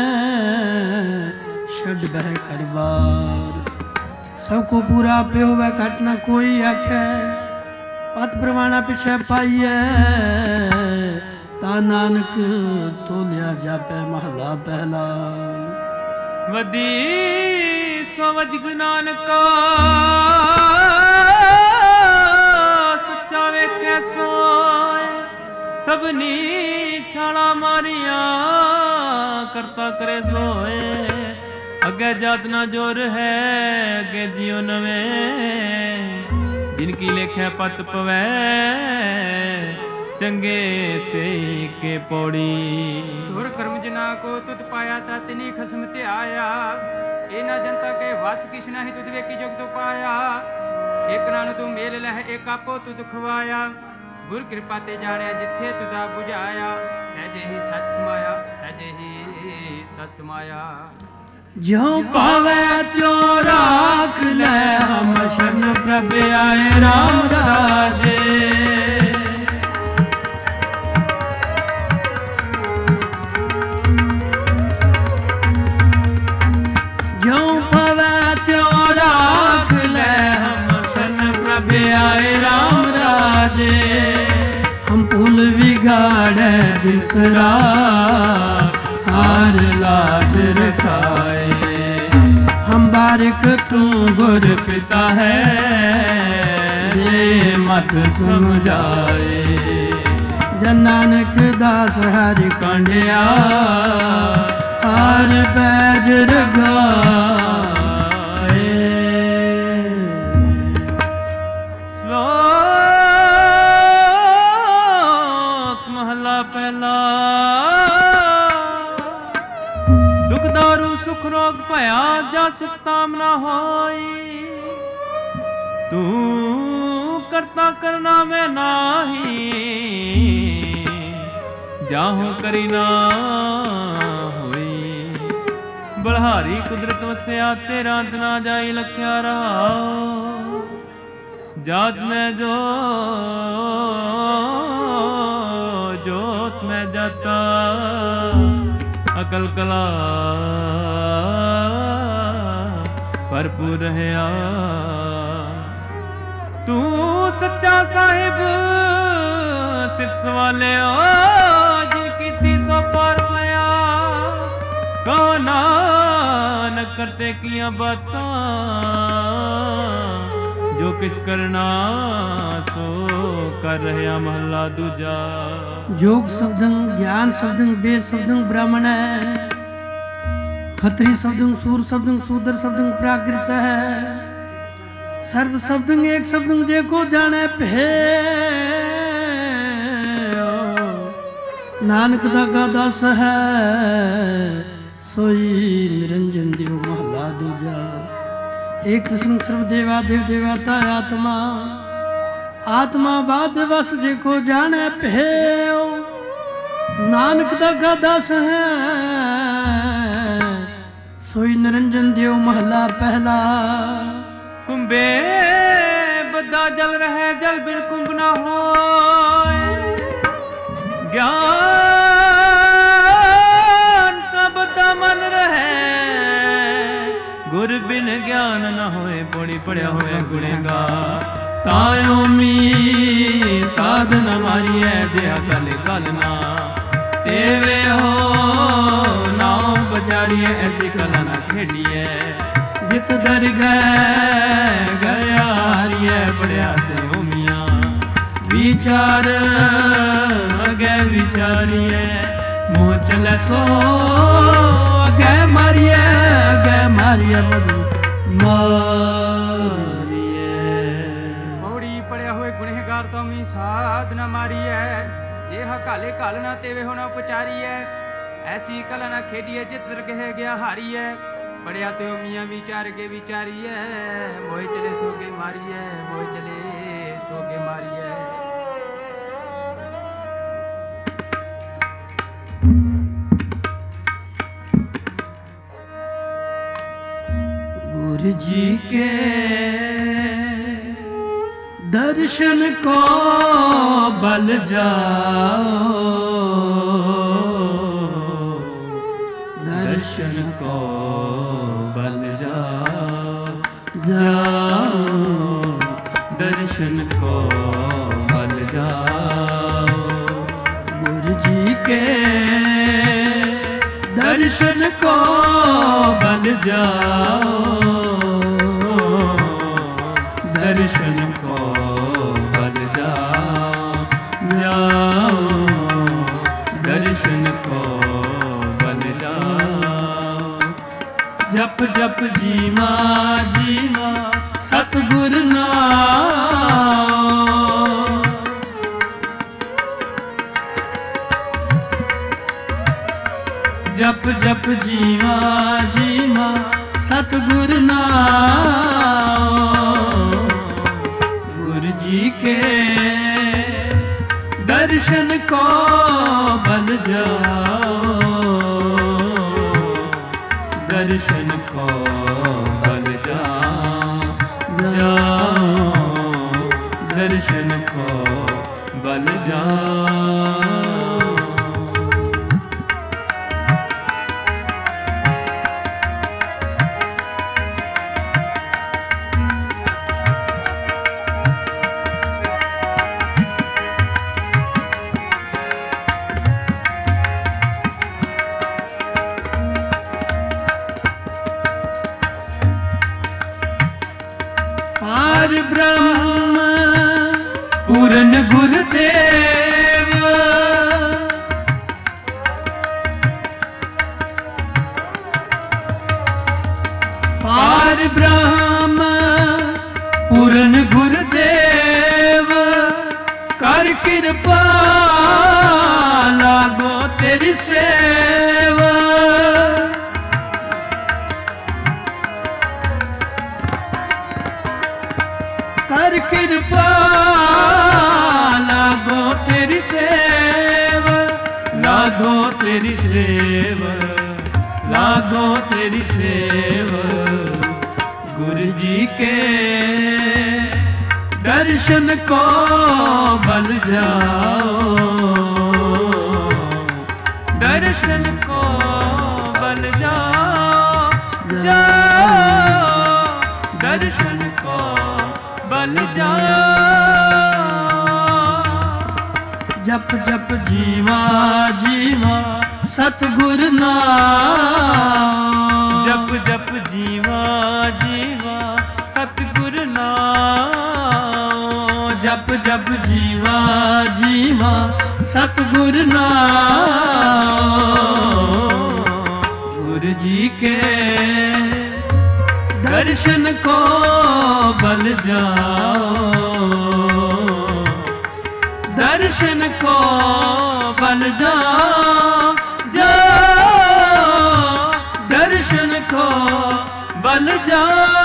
ਛੱਡ ਬਹਿ ਕਰਵਾਰ। ਸਭ ਕੋ ਪੂਰਾ ਪਿਓ ਹੋਵੇ ਘਟ ਨਾ ਕੋਈ ਆਖੈ। ਪਤ ਪ੍ਰਵਾਣਾ ਪਿਛੈ ਪਾਈਐ ਤਾ ਨਾਨਕ ਤੋਲਿਆ ਜਾਪੈ। ਮਹਲਾ ਪਹਿਲਾ। ਵਦੀ ਸੋ ਵਜਗ ਨਾਨਕਾ ਸੱਚਾ ਵੇਖੈ ਸੋਏ। ਸਭਨੀ ਛਾਲਾ ਮਾਰੀਆਂ ਕਰਤਾ ਕਰੇ ਸੋਏ। ਅੱਗੇ ਜਾਤ ਨਾ ਜੋਰ ਹੈ ਅੱਗੇ ਜਿਉ ਨਵੇਂ। ਜਿਨ ਕੀ ਲੇਖੈ ਪਤ ਪਵੈ ਚੰਗੇ ਸੇ ਕੇ ਪੌੜੀ। ਧੁਰ ਕਰਮ ਜਿਨਾ ਕੋ ਤੁਧ ਪਾਇਆ ਤਾ ਤਿਨੀ ਖਸਮ ਤੇ ਆਇਆ। ਇਹ ਨਾ ਜਨਤਾ ਕੇ ਵਸ ਕਿਛ ਨਾਹੀ ਤੁਧ ਵੇਖੀ ਜੁਗ ਤੋ ਪਾਇਆ। ਇਕ ਨਾਨੁ ਤੂੰ ਮੇਲ ਲਹਿ ਇੱਕ ਆਪੋ ਤੁਧ ਖਵਾਇਆ। ਗੁਰ ਕਿਰਪਾ ਤੇ ਜਾਣਿਆ ਜਿੱਥੇ ਤੁਦਾ 부ਝਾਇਆ, ਸਹਿਜੇ ਹੀ ਸੱਚ ਸਮਾਇਆ, ਸਹਿਜੇ ਹੀ ਸੱਚ ਸਮਾਇਆ। ਜਿਉ ਪਾਵੈ ਤਿਉ ਰਾਖ ਲੈ, ਹਮ ਸ਼ਰਨ ਪ੍ਰਭ ਆਏ ਰਾਮ ਰਾਜੇ। ਜਿਉ ਪਾਵੈ ਤਿਉ ਰਾਖ ਲੈ, ਹਮ ਸ਼ਰਨ ਪ੍ਰਭ ਆਏ ਰਾਮ ਰਾਜੇ। ਹਮ ਭੁਲ ਵਿਗਾੜੈ ਜਿਸਰਾ, हार लाज रखाए। हम बारिक तू गुर पिता है, ये मत समझाए। जन नानक दास हरि कंडिया, हार बैज रगाए। श्लोक महला पहला। दारू सुख रोग भया, जस ताम न होई। तू करता करना में नाही, जाहु करी ना होई। बलहारी कुदरत वस्या, तेरा अंत ना जाई लख्या रहा। जात में जो जोत में जाता, अकल कला भरपूर रहा। तू सच्चा साहिब सिर्फ सवाले जी की सो पार पाया। कौन न करते किया बातां, जो किछ करना सो कर रहा। महला दूजा। योग शब्दं ज्ञान शब्दं वेद शब्दं ब्राह्मण है। खत्री शब्दं सूर शब्दं शूद्र शब्दं प्राकृत है। सर्व शब्दं एक शब्दं देखो जाने भे। नानक दागा दास है, सोई निरंजन देव। महला दूजा। एक किस्म सर्व देवा देव देवता आत्मा। आत्मा बाद वस देखो जाने भेओ। नानक दागा दास है, सोई निरंजन देव। महला पहला। कुंभे बद्दा जल रहे, जल बिन कुंभ ना होए। ज्ञान का बद्दा मन रहे, गुर बिन ज्ञान न होए। पौड़ी पढ़िया होए गुणेगा, तायो मी साधन मारिए। दिया कल कलना तेवे हो, नाव बजारिए। ऐसी कला न खेड़िए, जित दर गए गया हारिए। पढ़िया ते मियाँ विचार अगे विचारिए। मोह चले सो अगे मारिए, अगे मारिए बदल मारिए। पौड़ी पढ़िया हुए गुनहगार तो मी साध न मारी है। जे हा काले काल ना तेवे हो न उपचारी है। ऐसी कला न खेडी है, जित दर गए गया हारी है। पढ़िया तो मियाँ विचार के विचारी है। मोह चले सो के मारी है, मोह चले सो के मारी है। गुरु जी के दर्शन को बल जाओ। दर्शन को बल जाओ, जाओ। दर्शन को बल जाओ। गुरु जी के दर्शन को बल जाओ। दर्शन को बल जाओ, जाओ। दर्शन को बल जाओ। जप जप जीवा जीवा सतगुर नाम। जप जप जीवा जीवा सतगुर नाम। गुरु जी के दर्शन को बल जाओ, दर्शन को बल जाओ, जाओ दर्शन को बल जाओ। पार ब्रह्म पूर्ण गुरुदेव, पार ब्रह्म पूर्ण गुरुदेव, कर कृपा लागो तेरी सेवा। कर कृपा लागो तेरी सेवा, लागो तेरी सेवा, लागो तेरी सेवा। गुरु जी के दर्शन को बल जाओ, दर्शन को बल जाओ, जाओ दर्शन को बल जाओ। जप जप जीवा जीवा सतगुरु नाम, जप जप जीवा जीवा सतगुरु नाम, जप जप जीवा जीवा सतगुरु नाम। गुरु जी के दर्शन को बल जाओ, दर्शन को बल जाओ, जाओ दर्शन को बल जाओ।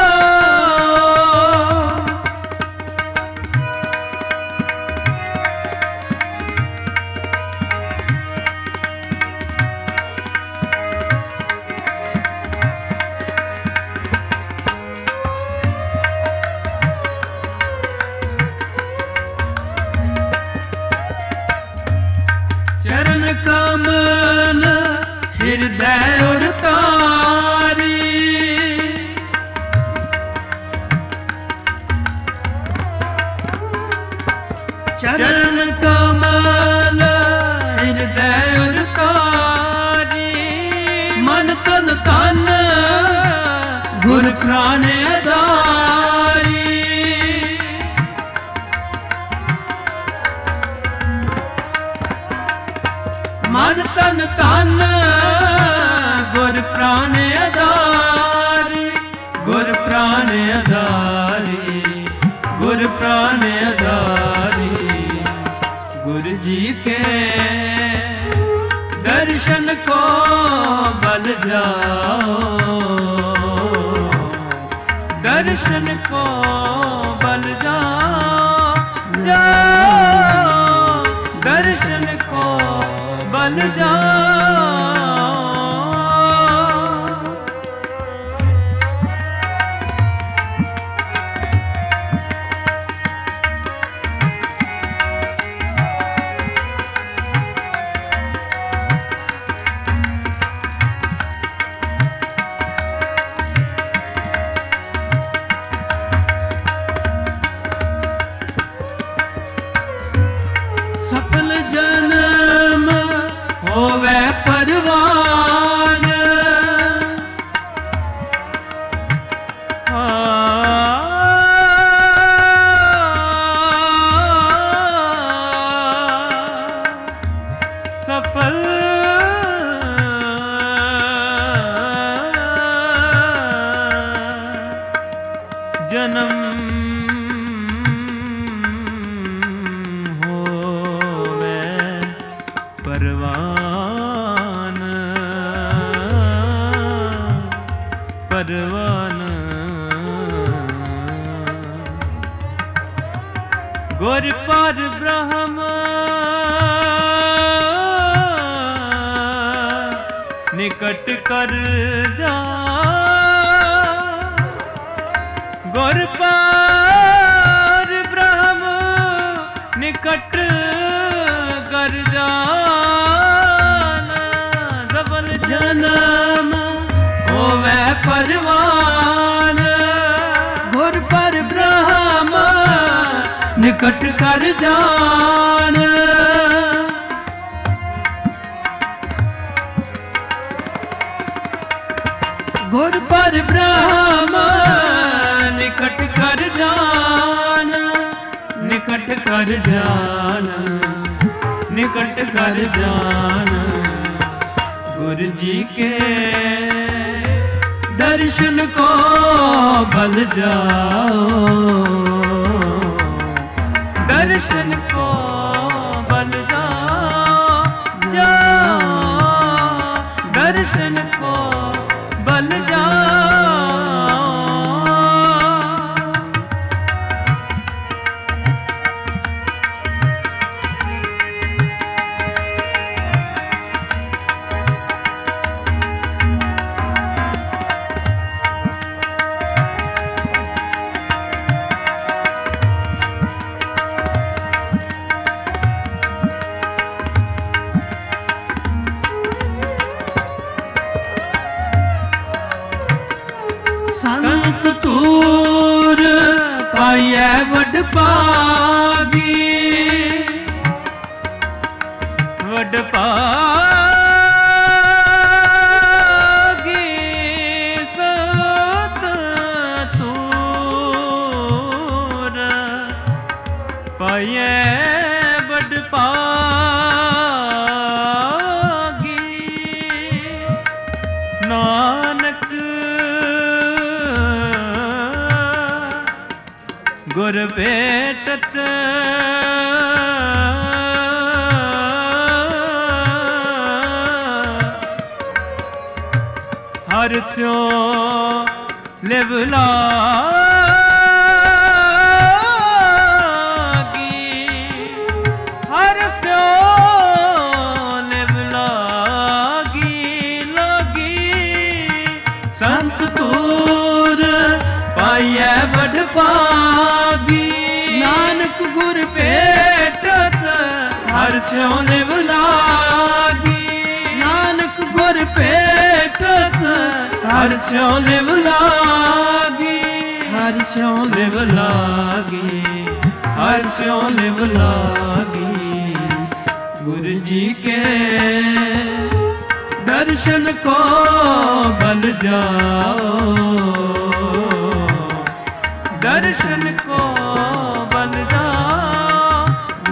चरण कमल हृदय और तारी, चरण कमल हृदय और तारी, मन तन तन गुर प्राण आधारी। मन तन तन गुर प्राण आधारी, गुर प्राण आधारी, गुर प्राण आधारी। गुरु जी के दर्शन को बल जाओ, दर्शन को बल जाओ, जाओ दर्शन को बल जाओ। सफल जन्म होवे परवान, सफल जन्म परवान, परवान। गुर पर ब्रह्म ਨਿਕਟ ਕਰ ਜਾ ਗੁਰ ਪਾਰ ਬ੍ਰਹਮ ਨਿਕਟ ਕਰ ਜਾਨ ਡਬਲ ਜਨਮ ਹੋਵੇ ਪਰਵਾਨ ਗੁਰ ਪਰ ਬ੍ਰਹਮ ਨਿਕਟ ਕਰ ਜਾਨ ਗੁਰ ਪਰ ਬ੍ਰਹਮ ਨਿਕਟ ਕਰ ਜਾਨ ਨਿਕਟ ਕਰ ਜਾਨ ਨਿਕਟ ਕਰ ਜਾਨ ਗੁਰ ਜੀ ਕੇ दर्शन को बल जाओ दर्शन को बल जाओ जाओ दर्शन को बल जाओ संत तूर पाइए वड पागी वड पागी संत तूर पाइए वड पागी नानक गुर भेटत हर स्यो लिव लागी हर स्यो लिव लागी लागी संत तूर पाइए वड पागी नानक गुर भेटत हर स्यों लिव लागी नानक गुर भेटत हर स्यों लिव लागी हर स्यों लिव लागी हर स्यों लिव लागी गुरु जी के दर्शन को बल जाओ दर्शन को बल जाओ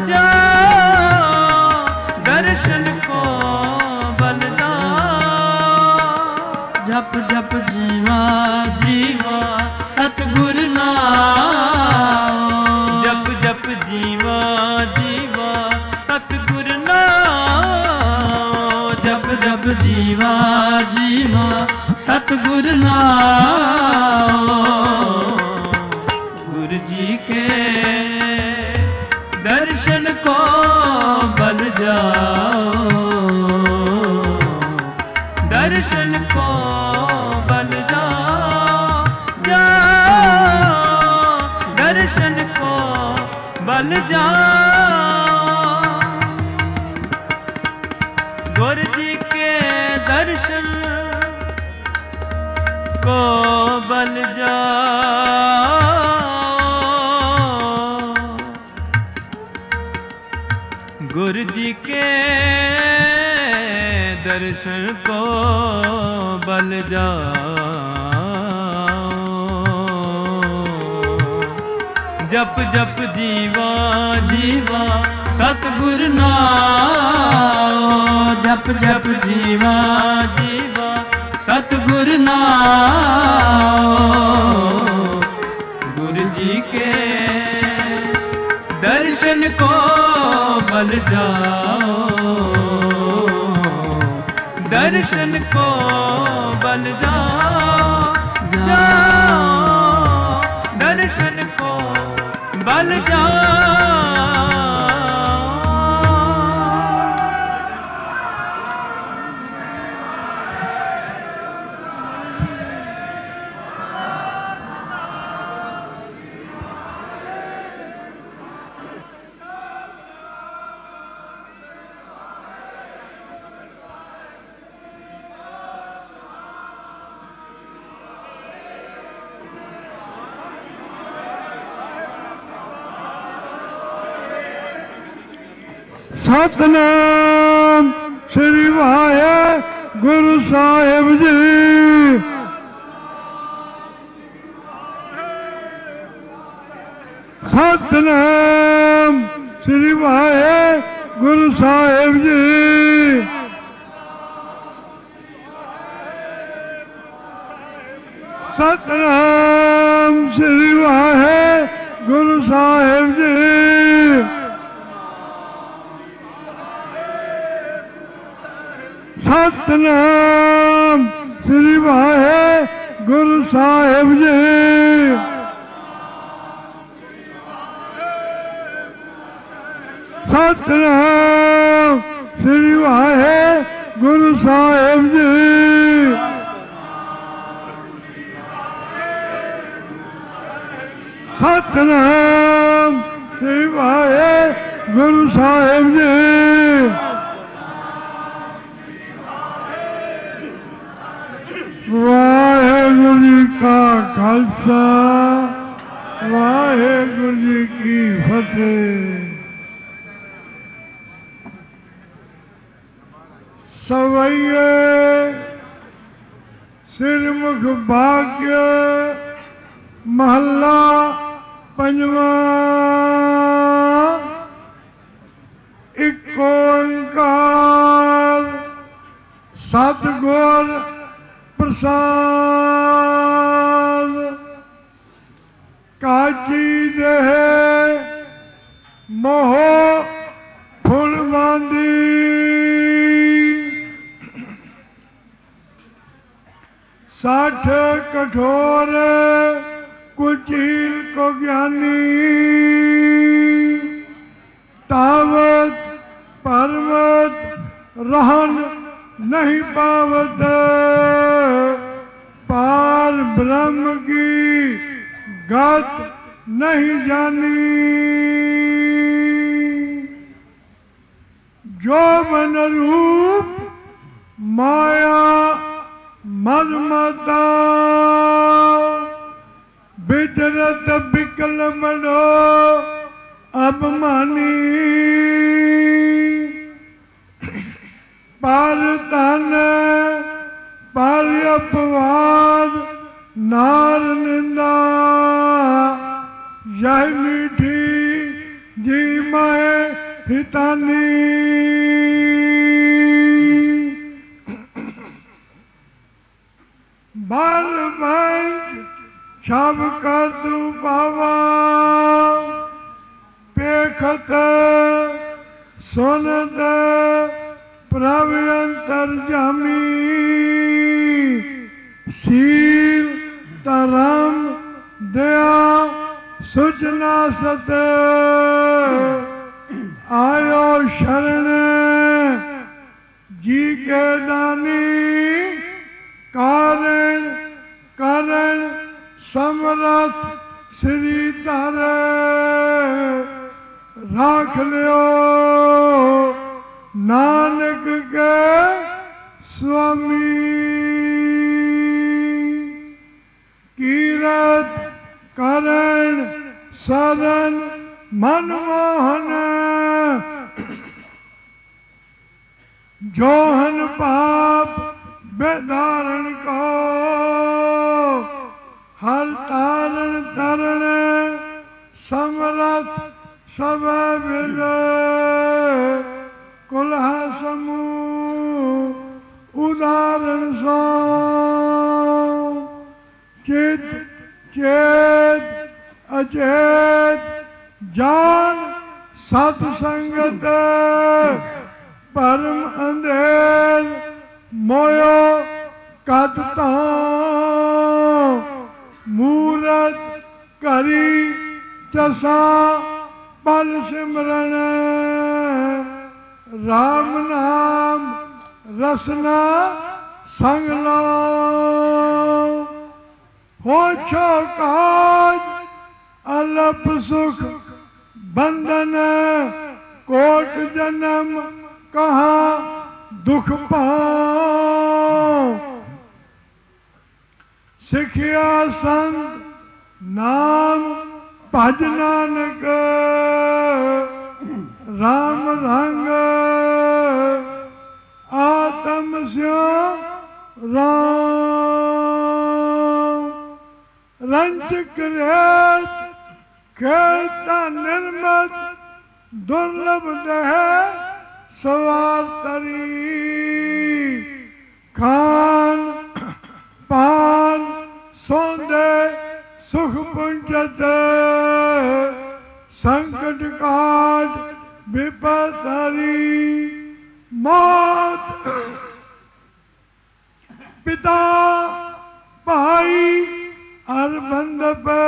जाओ दर्शन को बल जाओ जप जप जीवा जीवा सतगुर नाम जप जप जीवा जीवा सतगुर नाम जप जप जीवा जीवा सतगुर नाम जी के दर्शन को बल जाओ दर्शन को बल जाओ जाओ दर्शन को बल जाओ गुरु जी के दर्शन को बल जाओ गुरु जी के दर्शन को बल जाओ जप जप जीवा जीवा सतगुर नाम जप जप जीवा जीवा सतगुर नाम गुरु जी के दर्शन को बल जाओ दर्शन को बल जाओ जाओ दर्शन को बल जाओ ਸਤਨਾਮ ਸ੍ਰੀ ਵਾਹਿਗੁਰੂ ਸਾਹਿਬ ਜੀ। ਸਤਨਾਮ ਸ੍ਰੀ ਵਾਹਿਗੁਰੂ ਸਾਹਿਬ ਜੀ। ਸਤਨਾਮ ਸ੍ਰੀ ਵਾਹਿਗੁਰੂ ਸਾਹਿਬ ਜੀ। ਸਤਨਾਮ ਸ੍ਰੀ ਵਾਹਿਗੁਰੂ ਸਾਹਿਬ ਜੀ। ਸਤਨਾਮ ਸ੍ਰੀ ਵਾਹਿਗੁਰੂ ਸਾਹਿਬ ਜੀ। ਸਤਨਾਮ ਸ੍ਰੀ ਵਾਹਿਗੁਰੂ ਸਾਹਿਬ ਜੀ। ਵਾਹਿਗੁਰੂ ਜੀ ਕਾ ਖਾਲਸਾ ਵਾਹਿਗੁਰੂ ਜੀ ਕੀ ਫਤਿਹ। ਸਵਈਏ ਸਿਰਮੁਖ ਭਾਗਯ ਮਹੱਲਾ ਪੰਜਵਾਂ। ਇੱਕ ਓੰਕਾਰ ਸਤਿਗੁਰ ਪ੍ਰਸਾਦ। ਕਾਜੀ ਦੇਹ ਮੋਹ ਫੁੱਲ ਬਾਂਦੀ। ਸਾਠ ਕਠੋਰ ਕੁਚੀਲ ਕੋ ਗਿਆਨੀ। ਤਾਵਤ ਪਰਵਤ रहन नहीं पावत पार ब्रह्म की गत नहीं जानी। जो मन रूप माया मदमता विचरत विकल मनो अभिमानी। पर धन पर अपवाद नार निंदा यह मीठी जी माए हितानी। बाल बंज छब कर तू पावा पेखत सुनत प्रभ अंतर जामी। शील धर्म दया सुचना सत आयो शरण जी के दानी। कारण करण समरथ श्रीधर राख लियो नानक के स्वामी। कीरत करण शरण मनमोहन जोहन पाप बेदारण को हर तारण तरण समरथ सब विजय। कुल्हा समूह उदाहरण सो चित चेत अचेत जान सत्संगत परम अंधेर मोयो कत मूरत करी चसा पल सिमरन। राम नाम रसना संग लो हो छो काज अलप सुख बंधन। कोट जन्म कहा दुख पाओ सिखिया संत नाम भज नानक। राम रंग आत्म स्यो राम रंजक रेत खेलता निर्मत दुर्लभ दह सवार तरी खान पान सौंदे सुख पुंजत संकट काट विपद हरी मौत पिता भाई हर बंद पे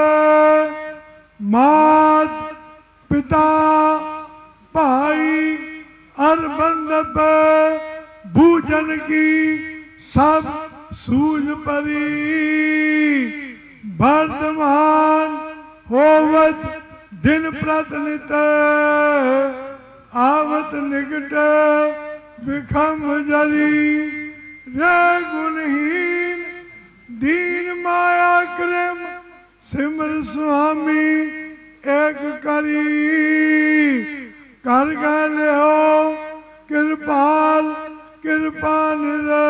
मात पिता भाई हर बंद पे भूजन की सब सूझ परी वर्तमान होवत दिन प्रतिनित आवत निकट विखम जरी रे गुणहीन दीन माया क्रम सिमर स्वामी एक करी कर गए हो कृपाल कृपा निरे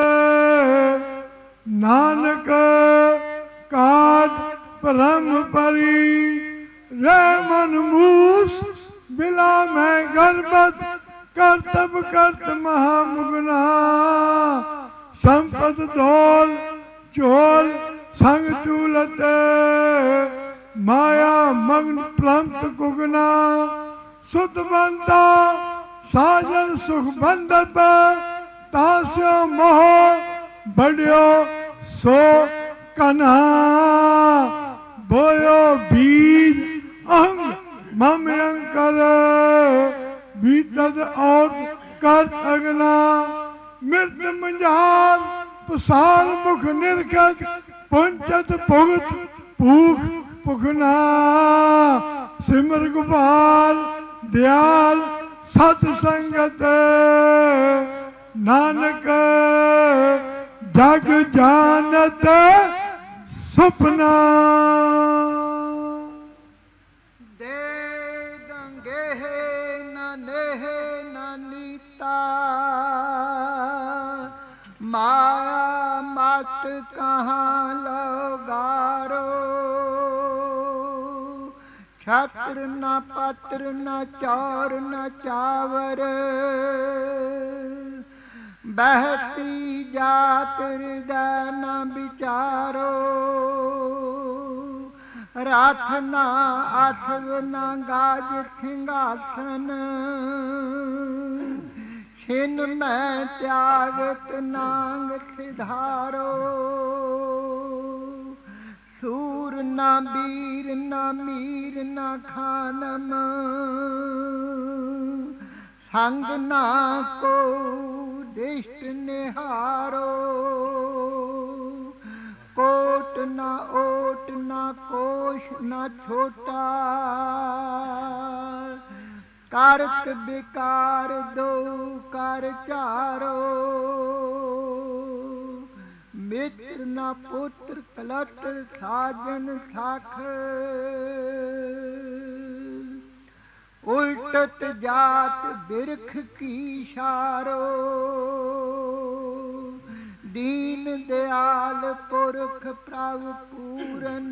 नानक काट परम परी रे मन मूस बिला में गर्भत कर्तव्य कर्त महामुगना संपत धोल चोल संग चूलत माया मग्न प्रंत कुगना सुत बनता साजन सुख बंधप तास्यो मोह बढ़ियो सो कन्हा बोयो बीज अंग मम अंकर भीतर और कर अगना मृत मंजार पसार मुख निर्गत पुंचत भुगत भूख पुखना सिमर गोपाल दयाल सत्संगत नानक जग जानत सुपना दे गंगे न नेह न नीता माया मत कहाँ लगारो छत्र न पत्र न चौर न चावर बहती जात हृदय न विचारो राथ न अथव न गाज सिंहासन छिन में त्यागत नांग सिधारो सूर न वीर न मीर न खानम संग न को दिष्ट निहारो कोट न ओट न कोश न छोटा कारक विकार दो कर चारो मित्र न पुत्र कलत्र साजन साख उल्टत जात बिरख की शारो दीन दयाल पुरख प्रभु पूरन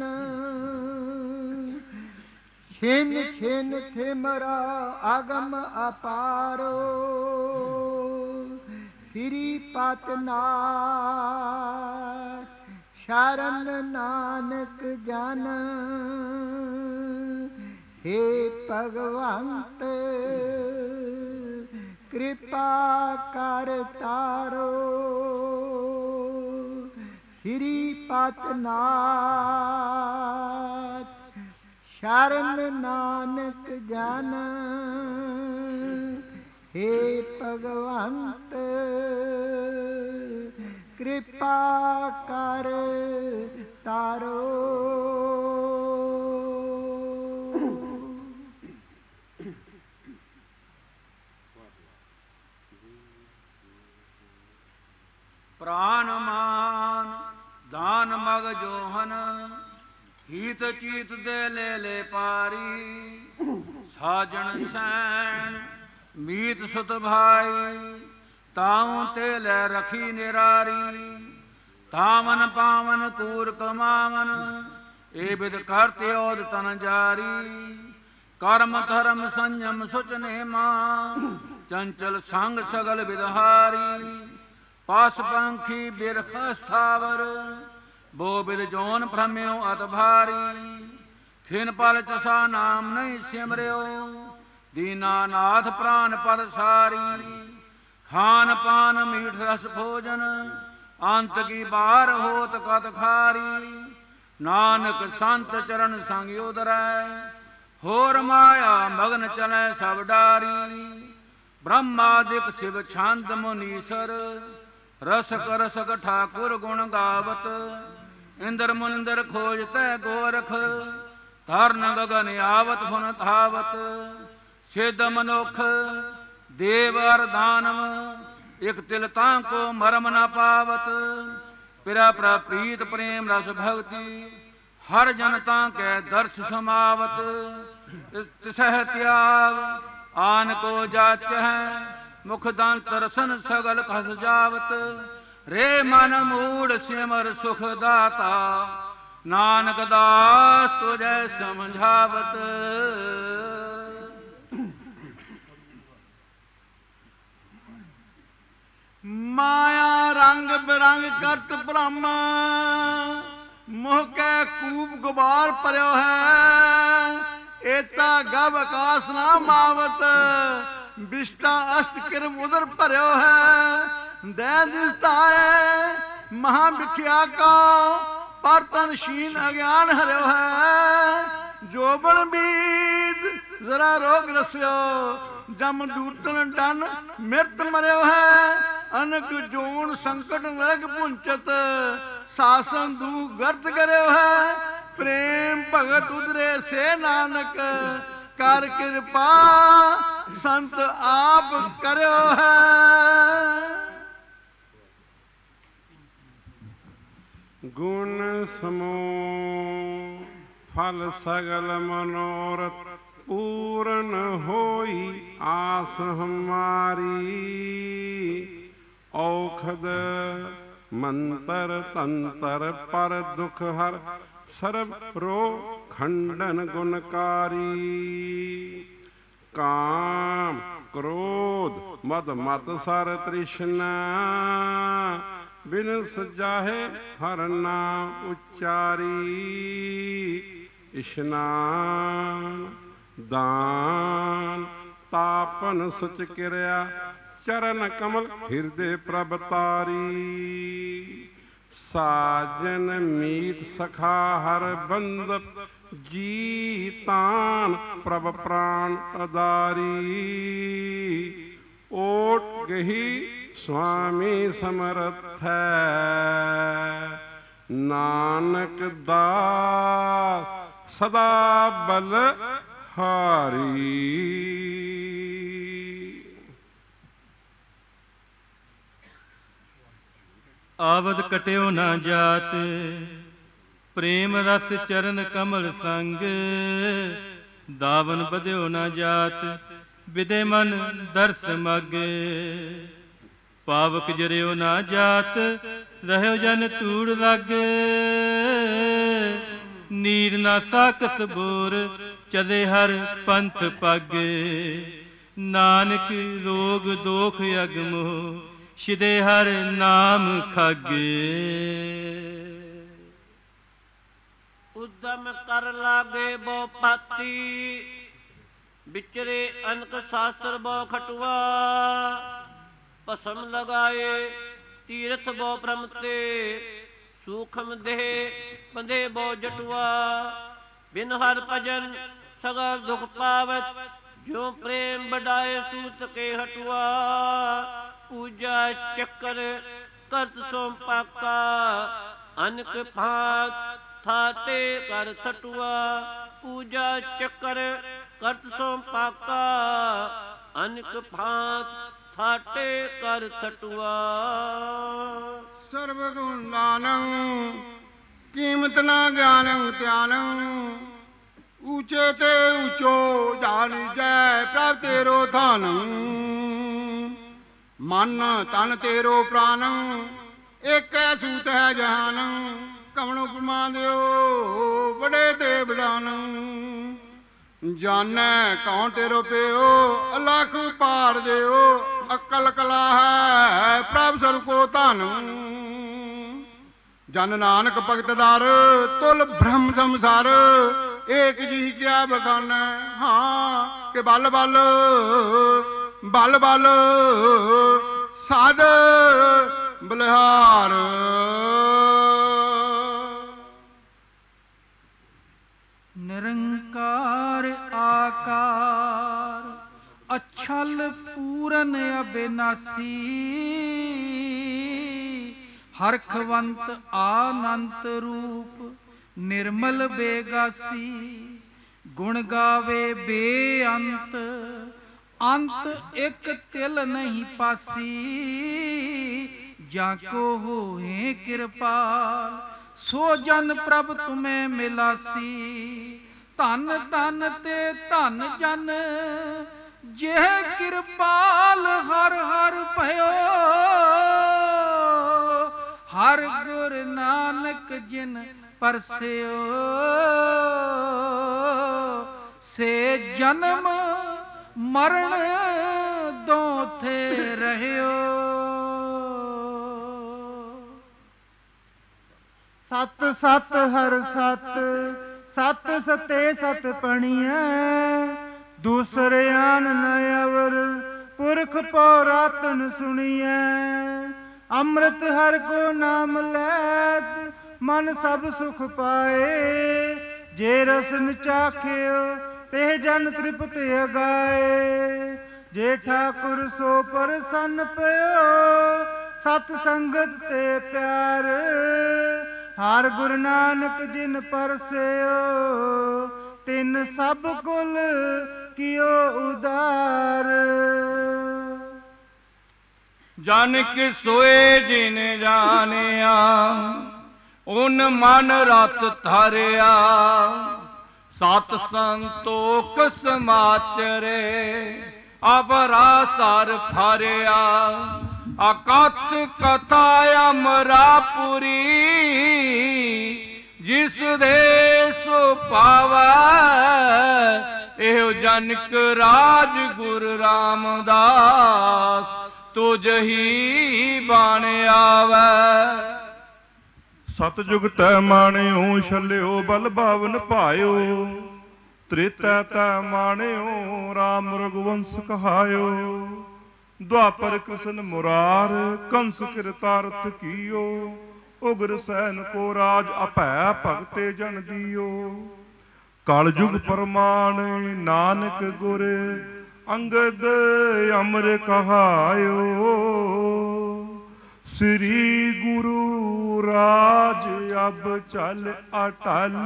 छिन छिन सिमरा अगम अपारो श्री पतनाथ शरण नानक जन हे भगवंत कृपा कर तारो श्री पतनाथ शरण नानक जन हे भगवंत कृपा कर तारो प्राण मान दान मग जोहन हीत चीत दे ले ले पारी साजन सैन ਮੀਤ ਸੁਤ ਭਾਈ ਤਾਉ ਤੇ ਲੈ ਰਖੀ ਨਿਰਾਰੀ ਤਾਵਨ ਪਾਵਨ ਕੂਰ ਕਮਾਵਨ ਏ ਬਿਦ ਕਰਤੇ ਔਦ ਤਨ ਜਾਰੀ ਕਰਮ ਧਰਮ ਸੰਜਮ ਸੁਚ ਨੇਮਾ ਚੰਚਲ ਸੰਗ ਸਗਲ ਵਿਦਹਾਰੀ ਪਾਸ ਪੰਖੀ ਬਿਰਖ ਸਥਾਵਰ ਬੋ ਬਿਦ ਜੋਨ ਭ੍ਰਮਿਓ ਅਤ ਭਾਰੀ ਖਿਨ ਪਲ ਚਸਾ ਨਾਮ ਨਹੀਂ ਸਿਮਰਿਓ ਦੀਨਾਨਾਥ ਪ੍ਰਾਨ ਪਦ ਸਾਰੀ ਖਾਨ ਪਾਨ ਮੀਠ ਰਸ ਭੋਜਨ ਅੰਤ ਕੀ ਬਾਰ ਹੋਤ ਕਤ ਖਾਰੀ ਨਾਨਕ ਸੰਤ ਚਰਨ ਸੰਗ ਉਦਰੈ ਹੋਰ ਮਾਇਆ ਮਗਨ ਚਲੈ ਸਭ ਡਾਰੀ ਬ੍ਰਹਮਾਦਿਕ ਸ਼ਿਵ ਛੰਦ ਮੁਨੀਸਰ ਰਸਕ ਰਸਕ ਠਾਕੁਰ ਗੁਣ ਗਾਵਤ ਇੰਦਰ ਮੁਨਿੰਦਰ ਖੋਜ ਤੈ ਗੋਰਖ ਧਰਨ ਗਗਨ ਆਵਤ ਫੁਨ ਧਾਵਤ ਸਿੱਧ ਮਨੁਖ ਦੇਵ ਅਰ ਦਾਨਵ ਇਕ ਤਿਲ ਤਾਂ ਕੋ ਮਰਮ ਨ ਪਾਵਤ ਪਿਰਾ ਪ੍ਰਾ ਪ੍ਰੀਤ ਪ੍ਰੇਮ ਰਸ ਭਗਤੀ ਹਰ ਜਨ ਤਾਂ ਕੈ ਦਰਸ ਸਮਾਵਤ ਤਿਸਹਿ ਤਿਆਗ ਆਨ ਕੋ ਜਾਚਹਿ ਮੁਖ ਦੰਤ ਰਸਨ ਸਗਲ ਖਸ ਜਾਵਤ ਰੇ ਮਨ ਮੂੜ ਸਿਮਰ ਸੁਖ ਦਾਤਾ ਨਾਨਕ ਦਾਸ ਤੁਝੈ ਸਮਝਾਵਤ ਮਾਇਆ ਰੰਗ ਬਿਰੰਗ ਕਰਤ ਬ੍ਰਹਮ ਮੋਹ ਕੈ ਕੂਪ ਗੁਬਾਰ ਭਰਿਓ ਹੈ ਏਤਾ ਗਵ ਆਕਾਸ ਨਾ ਮਾਵਤ ਬਿਸ਼ਟਾ ਅਸ਼ਟ ਕਿਰਮ ਉਦਰ ਭਰਿਓ ਹੈ ਦੈ ਦਿਸਤਾਏ ਮਹਾ ਵਿਖਿਆ ਕਾ ਪਰ ਤਨ ਸ਼ੀਨ ਅਗਿਆਨ ਹਰਿਓ ਹੈ ਜੋਬਨ ਬੀਜ ਜ਼ਰਾ ਰੋਗ ਰਸਿਓ ਜਮ ਦੂਤਨ ਡਨ ਮਿਰਤ ਮਰਿਓ ਹੈ ਅਨਕ ਜੋਨ ਸੰਕਟ ਨਰਕ ਪੁੰਚਤ ਸਾਸਨ ਦੂ ਗਰਦ ਕਰਿਓ ਹੈ ਪ੍ਰੇਮ ਭਗਤ ਉਦਰੇ ਸੇ ਨਾਨਕ ਕਰ ਕਿਰਪਾ ਸੰਤ ਆਪ ਕਰਿਓ ਹੈ ਗੁਣ ਸਮੂਹ ਫਲ ਸਗਲ ਮਨੋਰਥ ਪੂਰਨ ਹੋਈ ਆਸ ਹਮਾਰੀ ਔਖਦ ਮੰਤਰ ਤੰਤਰ ਪਰ ਦੁਖ ਹਰ ਸਰਬ ਰੋ ਖੰਡਨ ਗੁਣਕਾਰੀ ਕਾਮ ਕ੍ਰੋਧ ਮਦ ਮਤ ਸਰ ਤ੍ਰਿਸ਼ਨਾ ਬਿਨ ਸਜਾਹੇ ਹਰ ਨਾਮ ਉਚਾਰੀ ਇਸ਼ਨਾਨ ਦਾਨ ਤਾਪਨ ਸੁਚ ਕਿਰਿਆ ਚਰਨ ਕਮਲ ਹਿਰਦੇ ਪ੍ਰਭ ਤਾਰੀ ਸਾਜਨ ਮੀਤ ਸਖਾ ਹਰ ਬੰਦ ਜੀ ਤਾਨ ਪ੍ਰਭ ਪ੍ਰਾਨ ਅਦਾਰੀ ਓਟ ਗਹੀ ਸੁਆਮੀ ਸਮਰਥ ਹੈ ਨਾਨਕ ਦਾਸ ਸਦਾ ਬਲ ਹਾਰੀ ਆਵਦ ਕਟਿਓ ਨਾ ਜਾਤ ਪ੍ਰੇਮ ਰਸ ਚਰਨ ਕਮਲ ਸੰਗ ਦਾਵਨ ਬਧਿਓ ਨਾ ਜਾਤ ਵਿਦੇ ਮਨ ਦਰਸ ਮਗ ਪਾਵਕ ਜਰਿਓ ਨਾ ਜਾਤ ਰਹਿਓ ਜਨ ਧੂੜ ਲੱਗ ਨੀਰ ਨਾ ਸਾਕਸ ਬੋਰ ਚਦੇ ਹਰ ਪੰਥ ਪੱਗ ਨਾਨਕ ਰੋਗ ਦੋਖ ਅਗਮੋ ਸ਼ਿਦੇ ਹਰ ਨਾਮ ਖਾਗੇ ਉਦਮ ਕਰ ਲਾਗੇ ਬੋ ਪਾਤੀ ਵਿਚਰੇ ਅਨਕ ਸ਼ਾਸਤਰ ਬੋ ਖਟੁਆ ਭਸਮ ਲਗਾਏ ਤੀਰਥ ਬੋ ਬ੍ਰਹਮ ਤੇ ਸੂਖਮ ਦੇਹ ਬੰਦੇ ਬੋ ਜਟੁਆ ਬਿਨ ਹਰ ਭਜਨ ਸਗਲ ਦੁਖ ਪਾਵਤ ਜੋ ਪ੍ਰੇਮ ਬਡਾਏ ਸੂਤ ਕੇ ਹਟੁਆ ਪੂਜਾ ਚੱਕਰ ਕਰਤ ਸੋ ਪਾਕਾ ਅਨਕ ਭਾਗ ਥਾਤੇ ਕਰ ਥਟੁਆ ਪੂਜਾ ਚੱਕਰ ਕਰਤ ਸੋ ਪਾਕਾ ਅਨਕ ਭਾਗ ਥਾਟੇ ਕਰ ਥਟੁਆ ਸਰਬ ਗੁਣ ਦਾਨੰ ਕੀਮਤ ਨਾ ਗਿਆਨੰ ਧਿਆਨੰ ਊਚੇ ਤੇ ਊਚੋ ਜਾਣ ਜੈ ਪ੍ਰਭ ਤੇਰੋ ਧਨ ਮਨ ਤਨ ਤੇਰੋ ਪ੍ਰਾਨ ਏਕੈ ਸੂਤ ਹੈ ਜਹਾਨ ਕਵਣ ਉਪਮਾ ਦਿਓ ਬੜੇ ਤੇ ਬੜਾਨ ਜਾਨੈ ਕੌਣ ਤੇਰੋ ਪਿਓ ਅਲਖ ਪਾਰ ਦਿਓ ਅਕਲ ਕਲਾ ਹੈ ਪ੍ਰਭ ਸਰ ਕੋ ਧਨ ਜਨ ਨਾਨਕ ਭਗਤ ਦਰ ਤੁਲ ਬ੍ਰਹਮ ਸੰਸਾਰ ਏਕ ਜੀ ਕਿਆ ਬਖਾਨੈ ਹਾਂ ਕਿ ਬਲ ਬਲ ਬਲ ਬਲ ਸਾਧ ਬਲਿਹਾਰ ਨਿਰੰਕਾਰ ਆਕਾਰ ਅਛਲ ਪੂਰਨ ਅਬਿਨਾਸੀ ਹਰਖਵੰਤ ਆਨੰਤ ਰੂਪ ਨਿਰਮਲ ਬੇਗਾਸੀ ਗੁਣ ਗਾਵੇ ਬੇਅੰਤ ਅੰਤ ਇੱਕ ਤਿਲ ਨਹੀਂ ਪਾਸੀ ਜਾਂ ਕੋ ਹੋਏ ਕਿਰਪਾਲ ਸੋ ਜਨ ਪ੍ਰਭ ਤੁਮੇ ਮਿਲਾਸੀ ਧਨ ਧਨ ਤੇ ਧਨ ਜਨ ਜਿਹ ਕਿਰਪਾਲ ਹਰ ਹਰ ਭਇਓ ਹਰ ਗੁਰ ਨਾਨਕ ਜਿਨ ਪਰਸਿਓ ਸੇ ਜਨਮ ਮਰਨ ਦੋਥੇ ਰਹਿਓ ਸਤ ਸਤ ਹਰ ਸਤ ਸਤ ਸਤੇ ਸਤ ਪਣੀਐ ਦੂਸਰੇ ਆਨ ਨ ਅਵਰ ਪੁਰਖ ਪਉ ਰਾਤਨ ਸੁਣੀਐ ਅੰਮ੍ਰਿਤ ਹਰ ਕੋ ਨਾਮ ਲੈਤ ਮਨ ਸਭ ਸੁਖ ਪਾਏ ਜੇ ਰਸਨ ਚਾਖਿਓ ਤੇ ਜਨ ਤ੍ਰਿਪਤ ਅਗਾਏ ਜੇ ਠਾਕੁਰ ਸੋ ਪ੍ਰਸੰਨ ਪਇਓ ਸਤ ਸੰਗਤ ਤੇ ਪਿਆਰ ਹਰ ਗੁਰੂ ਨਾਨਕ ਜਿਨ ਪਰਸਿਓ ਤਿਨ ਸਭ ਕੁਲ ਕਿਓ ਉਦਾਰ ਜਨ ਕਿ ਸੋਏ ਜਿਨ ਜਾਣਿਆ ਉਨ ਮਨ ਰਤ ਧਰਿਆ ਸਤ ਸੰਤੋਖ ਸਮਾਚਰੇ ਅਬਰਾ ਸਰ ਫਰਿਆ ਅਕਥ ਕਥਾ ਅਮਰਾਪੁਰੀ ਜਿਸ ਦੇ ਸੋ ਪਾਵੈ ਇਹੋ ਜਨਕ ਰਾਜ ਗੁਰ ਰਾਮਦਾਸ ਤੁਝ ਹੀ ਬਾਣ ਆਵੈ ਸਤਜੁਗ ਤੈ ਮਾਣਿਓ ਛਲਿਓ ਬਲ ਬਾਵਨ ਭਾਇਓ ਤ੍ਰੇਤਾ ਤੈ ਮਾਣਿਓ ਰਾਮ ਰਘੁਵੰਸ ਕਹਾਇਓ ਦੁਆਪਰ ਕ੍ਰਿਸ਼ਨ ਮੁਰਾਰ ਕੰਸ ਕਿਰਤਾਰਥ ਕੀਓ ਉਗਰ ਸੈਨ ਕੋ ਰਾਜ ਅਭੈ ਭਗਤੇ ਜਨ ਦੀਓ ਕਲਯੁਗ ਪਰਮਾਨ ਨਾਨਕ ਗੁਰ ਅੰਗਦ ਅਮਰ ਕਹਾਇਓ ਸ੍ਰੀ ਗੁਰੂ ਰਾਜ ਅਬ ਚਲ ਅਟਲ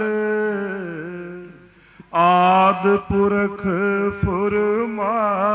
ਆਦ ਪੁਰਖ ਫੁਰਮਾਇਓ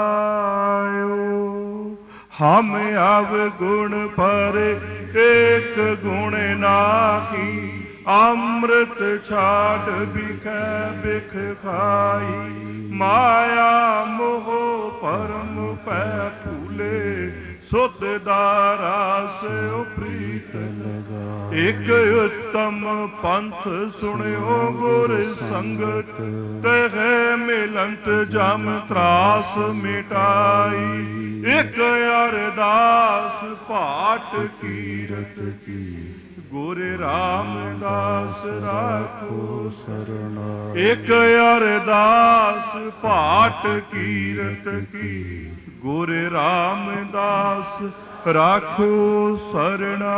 ਹਮ ਅਵ ਗੁਣ ਪਰ ਏਕ ਗੁਣ ਨਾਹੀ ਅੰਮ੍ਰਿਤ ਛਾੜ ਬਿਖੈ ਬਿਖ ਖਾਈ ਮਾਇਆ ਮੋਹ ਪਰਮ ਪੈ ਭੂਲੇ ਸੁਧ ਦਾਰਾਸ ਉਪ੍ਰੀਤ ਲਗਾ ਇਕ ਉਤਮ ਪੰਥ ਸੁਣਿਓ ਗੁਰ ਸੰਗਤ ਤਹਿ ਮਿਲੰਤ ਜਮ ਤਰਾਸ ਮਿਟਾਈ ਇਕ ਅਰਦਾਸ ਪਾਠ ਕੀਰਤ ਕੀ ਗੁਰ ਰਾਮਦਾਸ ਰਾਖੋ ਸਰਣਾ ਇਕ ਅਰਦਾਸ ਪਾਠ ਕੀਰਤ ਕੀ ਗੁਰ ਰਾਮਦਾਸ ਰਾਖੋ ਸਰਣਾ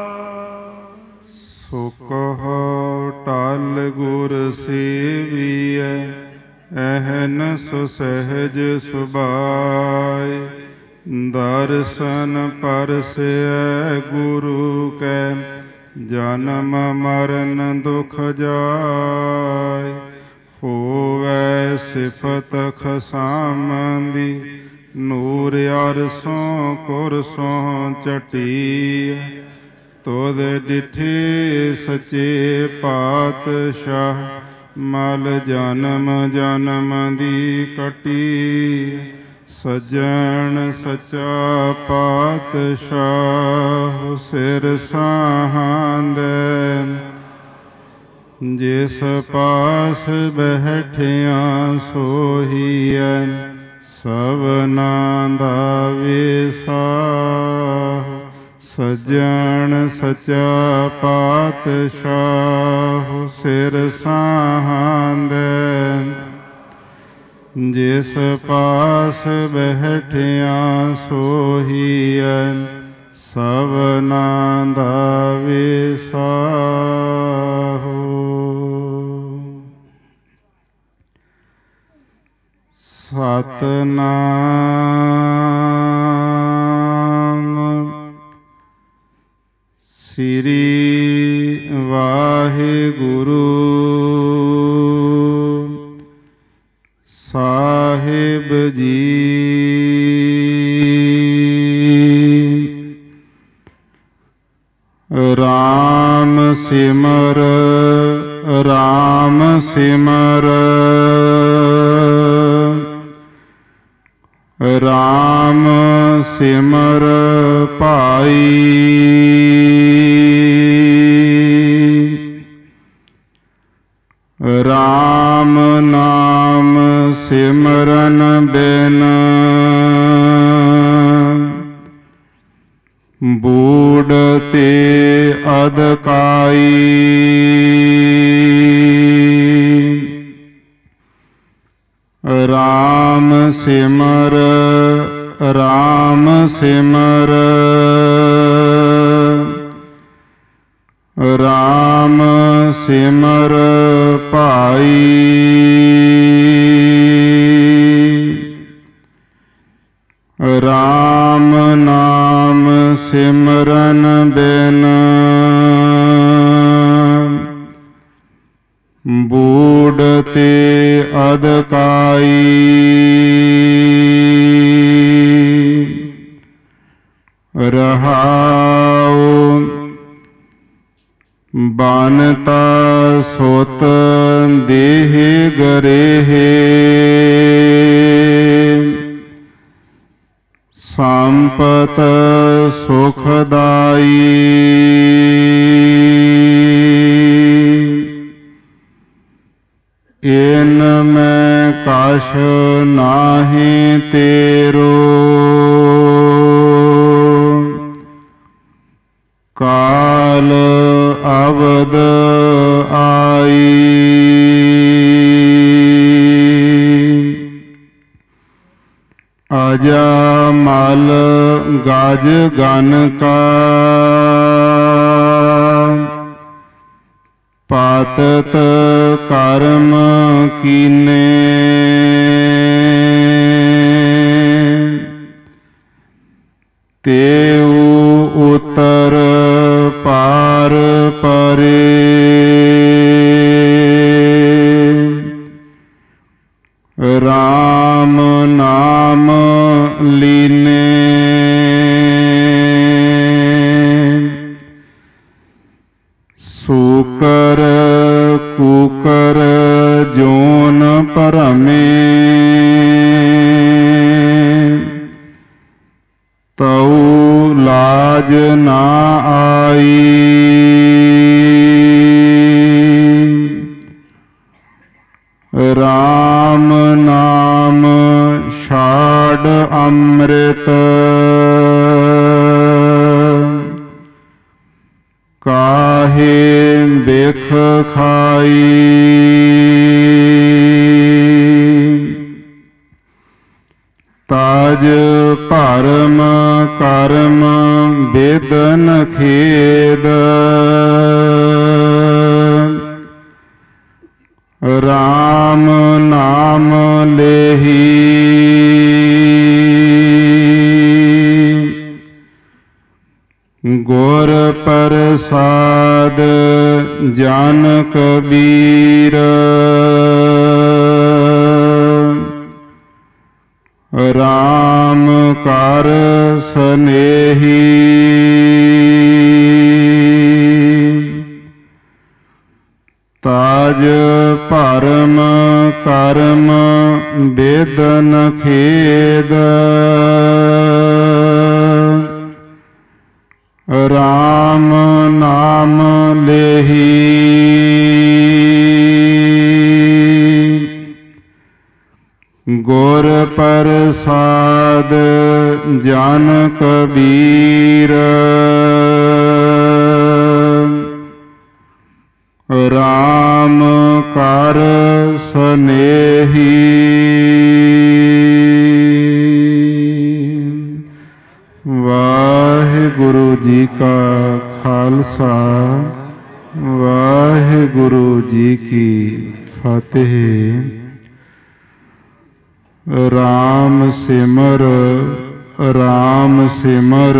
ਸੋ ਕਹੋ ਟਲ ਗੁਰ ਸੇਵੀਐ ਐਹਨ ਸੁ ਸਹਿਜ ਸੁਭਾਇ ਦਰਸ਼ਨ ਪਰਸੈ ਗੁਰੂ ਕੈ ਜਨਮ ਮਰਨ ਦੁਖ ਜਾਇ ਹੋਵੈ ਸਿਫਤ ਖਸਾਮੰਦੀ ਨੂਰ ਅਰਸੋਂ ਕੁਰਸੋਂ ਚਟੀ ਤੋਦ ਡਿਠੇ ਸਚੇ ਪਾਤਸ਼ਾਹ ਮਲ ਜਨਮ ਜਨਮ ਦੀ ਕਟੀ। ਸੱਜਣ ਸੱਚਾ ਪਾਤਸ਼ਾਹ ਸਿਰ ਸਾਹਾਂਦੇ। ਜਿਸ ਪਾਸ ਬੈਠਿਆ ਸੋਹੀਐ ਸਭਨਾਂ ਦਾ ਵਿਸਾਹ। ਸੱਜਣ ਸੱਚਾ ਪਾਤਸ਼ਾਹ ਸਿਰ ਸਾਹਾਂਦੇ। ਜਿਸ ਪਾਸ ਬੈਠਿਆ ਸੋਹੀਐ ਸਭਨਾਂ ਦਾ ਵਿਸਾਹ। ਸਤਿਨਾਮ ਸ੍ਰੀ ਵਾਹਿਗੁਰੂ ਸਾਹਿਬ ਜੀ। ਰਾਮ ਸਿਮਰ ਰਾਮ ਸਿਮਰ ਰਾਮ ਸਿਮਰ ਭਾਈ। ਰਾਮ ਨਾਮ ਸਿਮਰਨ ਬਿਨ ਬੂੜ ਤੇ ਅਦਕਾਈ। ਰਾਮ ਸਿਮਰ ਰਾਮ ਸਿਮਰ ਰਾਮ ਸਿਮਰ ਭਾਈ। ਰਾਮ ਨਾਮ ਸਿਮਰਨ ਬਿਨ ਬੂੜ ਤੇ ਅਦਕਾਈ। ਰਹਾਉ ਬਾਨਤਾ ਸੁਤ ਦੇਹ ਗਰੇਹੇ। ਸੰਪਤ ਸੁਖਦਾਈ। ਇਨ ਮੈਂ ਕਛ ਨਾਹੀ ਤੇਰੋ। ਕਾਲ ਅਵਦ ਆਈ। ਅਜਾ ਮਲ ਗਜ ਗਨ ਕਾ। ਪਾਤਤ ਕਰਮ ਕੀਨੇ। ਤੇਉ ਉਤਰ ਪਾਰ ਪਰੇ। ਰਾਮ ਨਾਮ ਲੀਨੇ। ਸੂਕਰ ਕੂਕਰ ਜੋਨ ਭਰਮੇ। ਤਉ ਲਾਜ ਨਾ ਆਈ। ਰਾਮ ਨਾਮ ਛਾੜ ਅੰਮ੍ਰਿਤ। ਕਾਹੇ ਬਿਖ ਖਾਈ। ਤਾਜ ਭਰਮ ਕਰਮ ਬੇਦਨ ਖੇਦ। ਰਾਮ ਨਾਮ ਲੇਹੀ। ਗੁਰ ਪ੍ਰਸਾਦ ਜਨ ਕਬੀਰ। ਰਾਮ ਕਰ ਸਨੇਹੀ। ਤਾਜ ਰਾਜ ਭਰਮ ਕਰਮ ਬੇਦਨ ਖੇਦ ਰਾਮ ਨਾਮ ਲੇਹੀ ਗੁਰ ਪ੍ਰਸਾਦ ਜਨ ਕਬੀਰ ਰਾਮ ਕਰ ਸਨੇਹੀ। ਵਾਹਿਗੁਰੂ ਜੀ ਕਾ ਖਾਲਸਾ ਵਾਹਿਗੁਰੂ ਜੀ ਕੀ ਫਤਿਹ। ਰਾਮ ਸਿਮਰ ਰਾਮ ਸਿਮਰ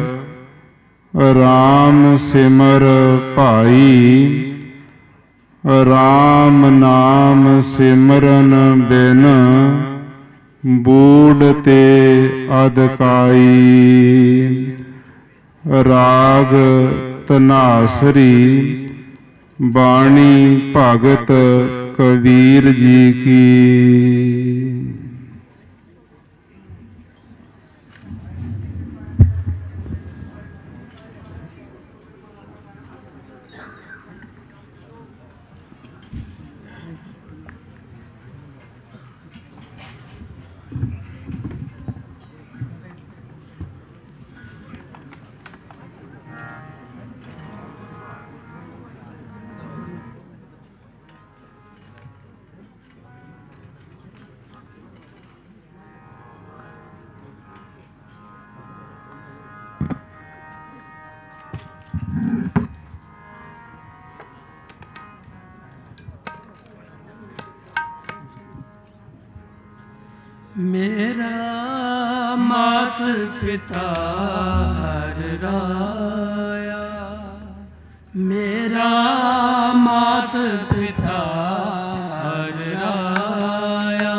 ਰਾਮ ਸਿਮਰ ਭਾਈ ਰਾਮ ਨਾਮ ਸਿਮਰਨ ਬਿਨ ਬੂੜ ਤੇ ਅਦਕਾਈ। ਰਾਗ ਧਨਾਸਰੀ ਬਾਣੀ ਭਗਤ ਕਬੀਰ ਜੀ ਕੀ। ਮੇਰਾ ਮਾਤ ਪਿਤਾ ਹਰ ਰਾਇਆ, ਮੇਰਾ ਮਾਤ ਪਿਤਾ ਹਰ ਰਾਇਆ।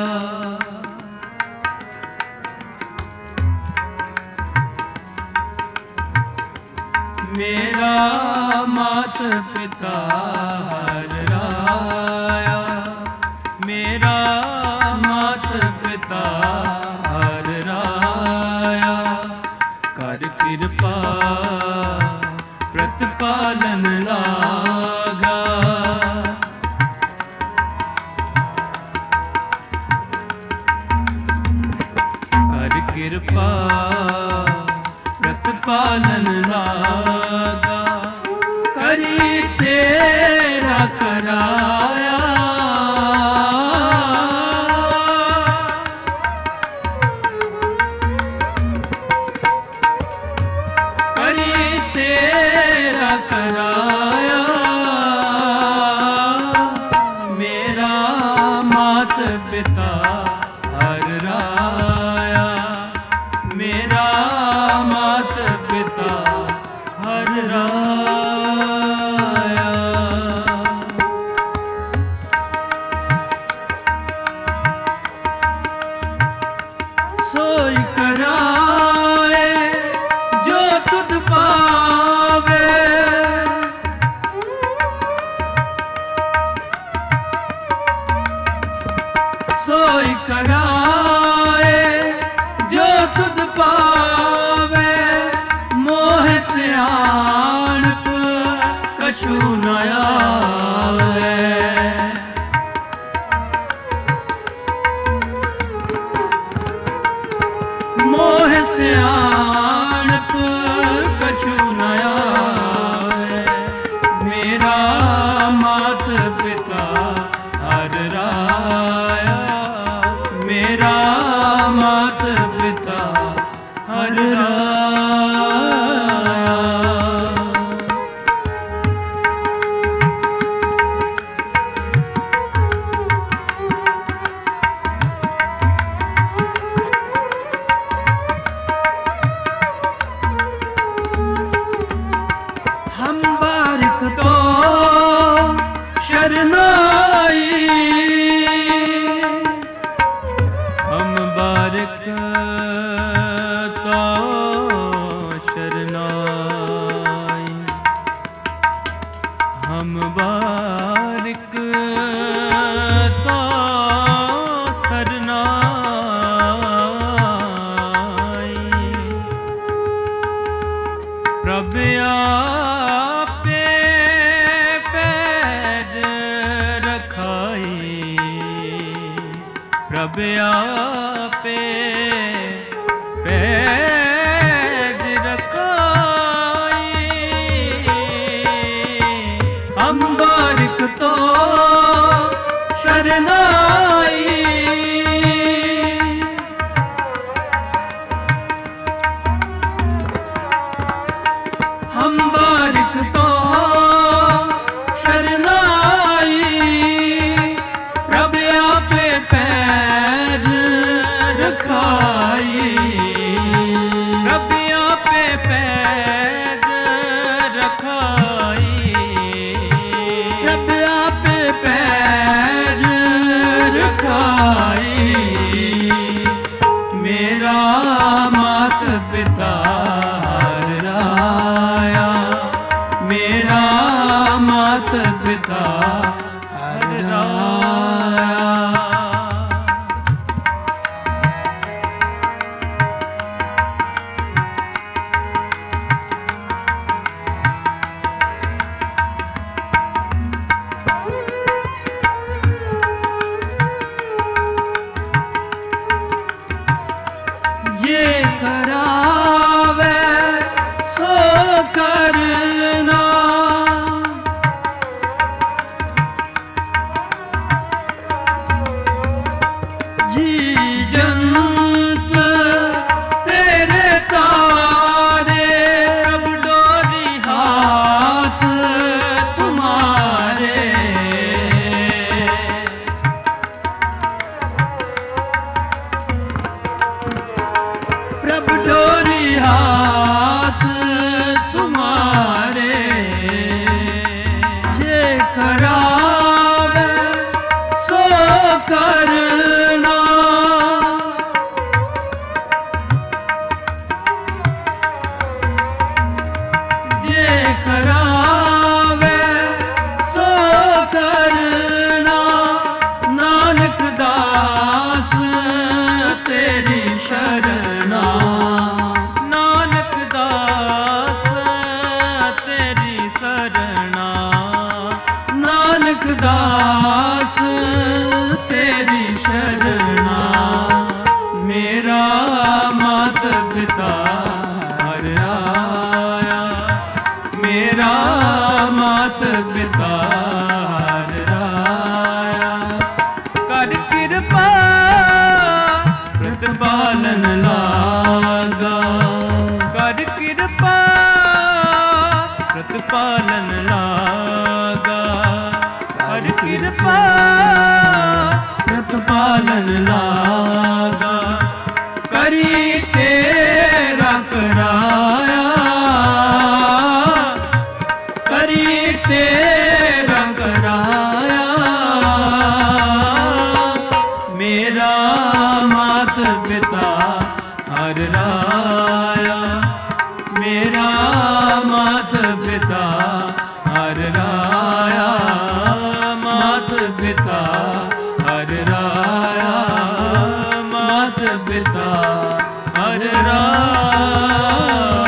ਮੇਰਾ ਮਾਤ ਪਿਤਾ ਹਰ ਰਾਇਆ, ਮੇਰਾ ਪਿਤਾ ਹਰ ਰਾਇਆ। ਕਰ ਕਿਰਪਾ ਪ੍ਰਤਪਾਲਨ ਲਾਗਾ, ਕਰ ਕਿਰਪਾ ਪ੍ਰਤਪਾਲਨ ਲਾਗਾ। ਕਰੀ ਤੇਰਾ ਕਰਾਇਆ, ਤੇਰਾ ਕਰਾਇਆ। ਮੇਰਾ ਮਾਤ ਪਿਤਾ ਹਰ ਰਾਇਆ, ਮੇਰਾ ਮਾਤ ਪਿਤਾ ਹਰ ਰਾਇਆ। ਪ੍ਰਭ ਆਪੇ ਪੈਜ ਰਖਾਈ, ਪ੍ਰਭ ਆਪੇ ਪੈਜ ਰਖਾਈ। ਅੰਬਾਰਿਕ ਤੋਂ ਸ਼ਰਨਾਈ, ਅੰਬਾਰਿਕ ਤੋਂ ਸ਼ਰਨਾਈ। ਪ੍ਰਭ ਆਪੇ ਪੈਜ ਰਖਾਈ, ਪ੍ਰਭ ਆਪੇ ਪੈਜ ਰਖਾਈ, ਪ੍ਰਭ ਆਪੇ ਪੈਜ ਰਖਾਈ। ਮੇਰਾ ਮਾਤ ਪਿਤਾ ਹਰਿ ਰਾਇਆ, ਮੇਰਾ ਮਾਤ ਪਿਤਾ ਹਰਿ ਰਾਇਆ। ਜੇ ਕਰਾਵੇ ਸੋ ਕਰਨਾ, ਜੀ ਜੰਤ ਤੇਰੇ ਤਾਰੇ, ਪ੍ਰਭ ਡੋਰੀ ਹਾਥ ਤੁਮਾਰੇ। ਪ੍ਰਭ ਡੋਰੀ ਹਾਥ ਤੁਮਾਰੇ। ਜੇ ਕਰਾਵੇ ਸੋ ਕਰਨਾ, ਜੇ ਕਰਾਵੇ ਸੋ ਕਰਨਾ। ਨਾਨਕ ਦਾਸ ਤੇਰੀ ਸ਼ਰਨਾ, ਨਾਨਕ ਦਾਸ ਤੇਰੀ ਸ਼ਰਨਾ, ਨਾਨਕ ਦਾਸ ਤੇਰੀ ਸ਼ਰਨਾ। ਮੇਰਾ ਮਾਤ ਪਿਤਾ ਹਰਿ ਰਾਇਆ, ਮੇਰਾ ਮਾਤ ਪਿਤਾ ਹਰਿ ਰਾਇਆ। ਕਰ ਕਿਰਪਾ ਪ੍ਰਤਪਾਲਨ ਲਾਗਾ, ਕਰ ਕਿਰਪਾ ਪ੍ਰਤਪਾਲਨ ਲਾਗਾ, ਕਰ ਕਿਰਪਾ ਪ੍ਰਤਪਾਲਨ ਲਾਗਾ। ਕਰੀ ਤੇਰਾ ਕਰਾਇਆ, ਕਰੀ ਤੇਰਾ ਕਰਾਇਆ। ਮੇਰਾ ਮਾਤ ਪਿਤਾ ਹਰਿ ਰਾਇਆ, ਮੇਰਾ ਮਾਤ ਪਿਤਾ ਹਰਿ ਰਾਇਆ, ਮਾਤ ਪਿਤਾ ਹਰਿ ਰਾਇਆ, ਮਾਤ ਪਿਤਾ ਹਰਿ ਰਾਇਆ।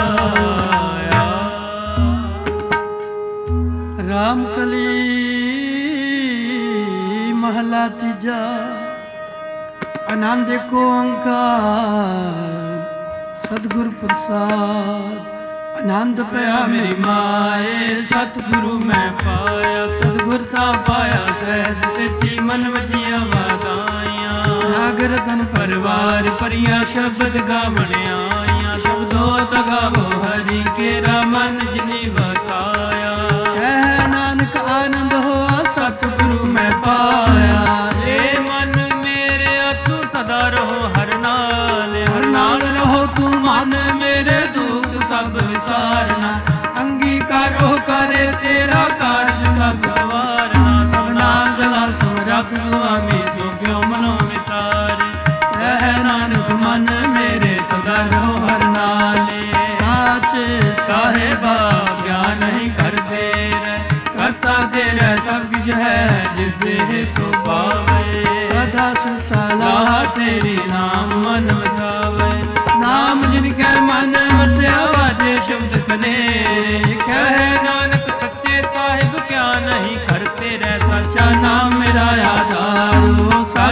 ਰਾਮ ਕਲੀ ਮਹਲਾ ਤੀਜਾ। ਆਨੰਦ ਏਕੋ ਓੰਕਾਰ ਸਤਿਗੁਰ ਪ੍ਰਸਾਦ। ਆਨੰਦ ਪਿਆ ਮੇਰੀ ਮਾਏ, ਸਤਿਗੁਰੂ ਮੈਂ ਪਾਇਆ। ਸਤਿਗੁਰ ਤਾਂ ਪਾਇਆ ਸਹਿਜ ਸੱਚੀ, ਮਨ ਵਜੀਆਂ ਵਾਦਾਈਆਂ। ਰਾਗ ਰਤਨ ਪਰਿਵਾਰ ਭਰੀਆਂ, ਸ਼ਬਦ ਗਾਵਣ ਆਈਆਂ। ਸ਼ਬਦੋ ਤਗਾਵੋ ਹਰੀ ਕੇਰਾ, ਮਨ ਜਿਨੀ ਵਸਾਇਆ। ਕਹਿ ਨਾਨਕ ਆਨੰਦ ਹੋਆ, ਸਤਿਗੁਰੂ ਮੈਂ ਪਾਇਆ। ਏ ਮਨ ਮੇਰੇ ਤੂੰ ਸਦਾ ਰਹੋ ਹਰ ਨਾਲ, ਹਰ ਨਾਲ ਰਹੋ ਤੂੰ ਮਨ ਮੇਰੇ। ਦੁੱਖ ਸਭ ਵਿਸਾਰਨਾ, ਅੰਗੀਕਾਰੋ ਕਰੇ ਤੇਰਾ ਕਾਰਜ ਸਭ ਸਵਾਰਨਾ। ਸਭਨਾ ਗਲਾ ਸਮਰੱਥ ਸੁਆਮੀ, ਸੋ ਕਿਉ ਮਨੋ ਵਿਸਾਰੇ। ਕਹਿ ਨਾਨਕ ਮਨ ਮੇਰੇ ਸਦਾ ਰਹੋ ਹਰ ਨਾਲੇ। ਸਾਚੇ ਸਾਹਿਬਾ ਗਿਆਨ ਨਹੀਂ ਕਰਦੇ ਰਹਿ, ਕਰਤਾ ਤੇਰਾ ਸਭ ਕੁਛ ਹੈ ਜਿਸ ਦੇ ਸੋ ਪਾਵੇ। ਸਦਾ ਸਲਾਹ ਤੇਰੀ ਨਾਮ ਮਨ ਵਸਾਵੇ। ਨਾਮ ਜਿਨ ਕੈ ਮਨ ਵਸਿਆ, ਵਾਜੇ ਸ਼ਬਦ ਕਨੇ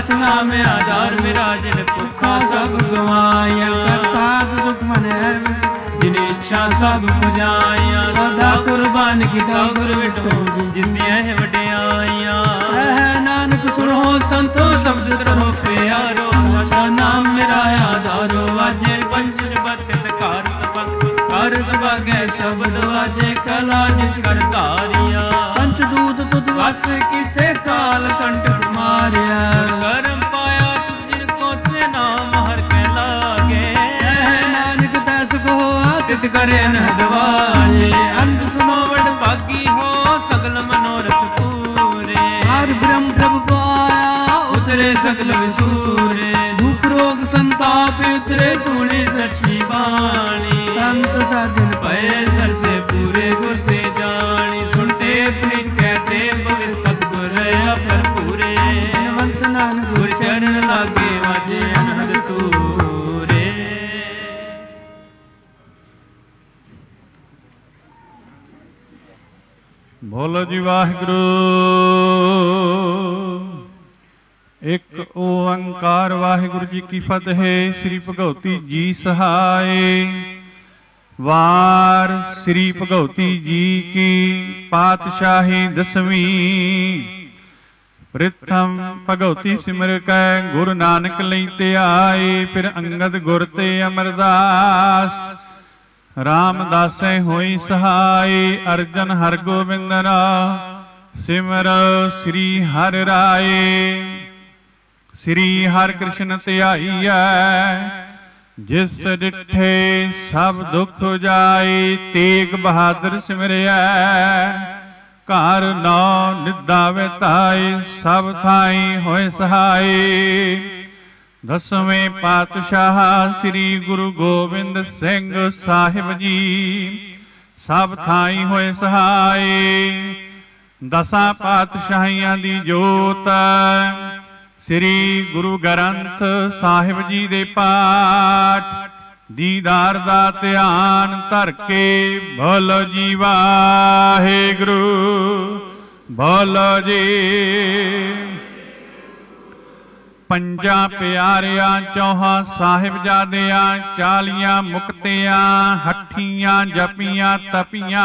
ਦਾਸ ਨਾਮ ਆਧਾਰ ਮੇਰਾ ਜਿਨ ਭੁੱਖਾ ਸਭ ਗਵਾਇਆ ਕਰ ਸਾਧ ਸੁਖ ਮਨ ਹੈ ਵਸ ਜਿਨ ਇੱਛਾ ਸਭ ਪੁਜਾਇਆ ਸਦਾ ਕੁਰਬਾਨ ਕੀਤਾ ਗੁਰ ਵਿਟੋ ਜਿੰਨੀਆਂ ਵਡਿਆਈਆਂ ਕਹਿ ਨਾਨਕ ਸੁਣੋ ਸੰਤੋ ਸ਼ਬਦ ਕਰੋ ਪਿਆਰੋ ਸਦਾ ਨਾਮ ਮੇਰਾ ਆਧਾਰੋ ਵਾਜੇ ਪੰਜ ਬਤਿਤ ਘਰ ਸਬੰਧ ਕਰ ਸੁਭਾਗੈ ਸ਼ਬਦ ਵਾਜੇ ਕਲਾ ਨਿਜ ਕਰ ਧਾਰੀਆਂ ਪੰਚ ਦੂਤ ਤੁਧ ਵਸ ਕੀਤੇ ਕਾਲ ਕੰਟਕ ਮਾਰਿਆ ਕਰਮ ਪਾਇਆ ਤੁਝ ਜਿਨ ਕੋ ਸੇ ਨਾਮ ਹਰ ਕੇ ਲਾਗੇ ਕਹਿ ਨਾਨਕ ਤੈਸ ਕੋ ਆਤਿਤ ਕਰੇ ਨ ਦਵਾਏ ਅੰਧ ਸੁਨੋ ਵਡ ਭਾਗੀ ਹੋ ਸਗਲ ਮਨੋਰਥ ਪੂਰੇ ਹਰ ਬ੍ਰਹਮ ਪ੍ਰਭ ਪਾਇਆ ਉਤਰੇ ਸਗਲ ਵਿਸੂਰੇ ਦੁਖ ਰੋਗ ਸੰਤਾਪ ਉਤਰੇ ਸੁਣੀ ਸੱਚੀ ਬਾਣੀ ਸੰਤ ਸਾਜਨ ਭਏ ਸਰਸੇ ਪੂਰੇ ਗੁਰ ਤੇ ਜਾਣੀ ਸੁਣਤੇ ਪ੍ਰੀਤ ਕਹਤੇ ਬਗਰ ਸਤਿਗੁਰ ਰਹਾ ਭਰਪੂਰੇ ਬਲਵੰਤ ਨਾਨਕ ਗੁਰ ਚਰਨ ਲਾਗੇ ਵਾਜੇ ਅਨਹਦ ਤੂਰੇ। ਬੋਲੋ ਜੀ ਵਾਹਿਗੁਰੂ। ਇੱਕ ਓੰਕਾਰ ਵਾਹਿਗੁਰੂ ਜੀ ਕੀ ਫਤਿਹ। ਸ੍ਰੀ ਭਗਉਤੀ ਜੀ ਸਹਾਏ। ਵਾਰ ਸ੍ਰੀ ਭਗਉਤੀ ਜੀ ਕੀ ਪਾਤਸ਼ਾਹੀ ਦਸਵੀਂ। ਪ੍ਰਥਮ ਭਗਉਤੀ ਸਿਮਰ ਕੈ ਗੁਰੂ ਨਾਨਕ ਲਈ ਤੇ ਆਏ। ਫਿਰ ਅੰਗਦ ਗੁਰ ਤੇ ਅਮਰਦਾਸ ਰਾਮਦਾਸੈ ਹੋਈ ਸਹਾਈ। ਅਰਜਨ ਹਰ ਗੋਬਿੰਦਨ ਸਿਮਰ ਸ੍ਰੀ ਹਰਿ ਰਾਏ। ਸ੍ਰੀ ਹਰਿ ਕ੍ਰਿਸ਼ਨ ਧਿਆਈਐ ਜਿਸ ਡਿਠੇ ਸਭ ਦੁਖ ਜਾਏ। ਤੇਗ ਬਹਾਦਰ ਸਿਮਰਿਐ ਘਰ ਨੌ ਨਿਦਾ ਵਿਤਾਏ। ਸਭ ਥਾਈ ਹੋਏ ਸਹਾਈ। ਦਸਵੇਂ ਪਾਤਸ਼ਾਹ ਸ੍ਰੀ ਗੁਰੂ ਗੋਬਿੰਦ ਸਿੰਘ ਸਾਹਿਬ ਜੀ ਸਭ ਥਾਈ ਹੋਏ ਸਹਾਈ। ਦਸਾਂ ਪਾਤਸ਼ਾਹੀਆਂ ਦੀ ਜੋਤ ਸ੍ਰੀ ਗੁਰੂ ਗ੍ਰੰਥ ਸਾਹਿਬ ਜੀ ਦੇ ਪਾਠ ਦੀਦਾਰ ਦਾ ਧਿਆਨ ਧਰ ਕੇ ਬੋਲੋ ਜੀ ਵਾਹਿਗੁਰੂ। ਬੋਲੋ ਜੀ। ਪੰਜਾਂ ਪਿਆਰਿਆਂ ਚੌਹਾਂ ਸਾਹਿਬਜ਼ਾਦਿਆਂ ਚਾਲੀਆਂ ਮੁਕਤਿਆਂ ਹੱਠੀਆਂ ਜਪੀਆਂ ਤਪੀਆਂ।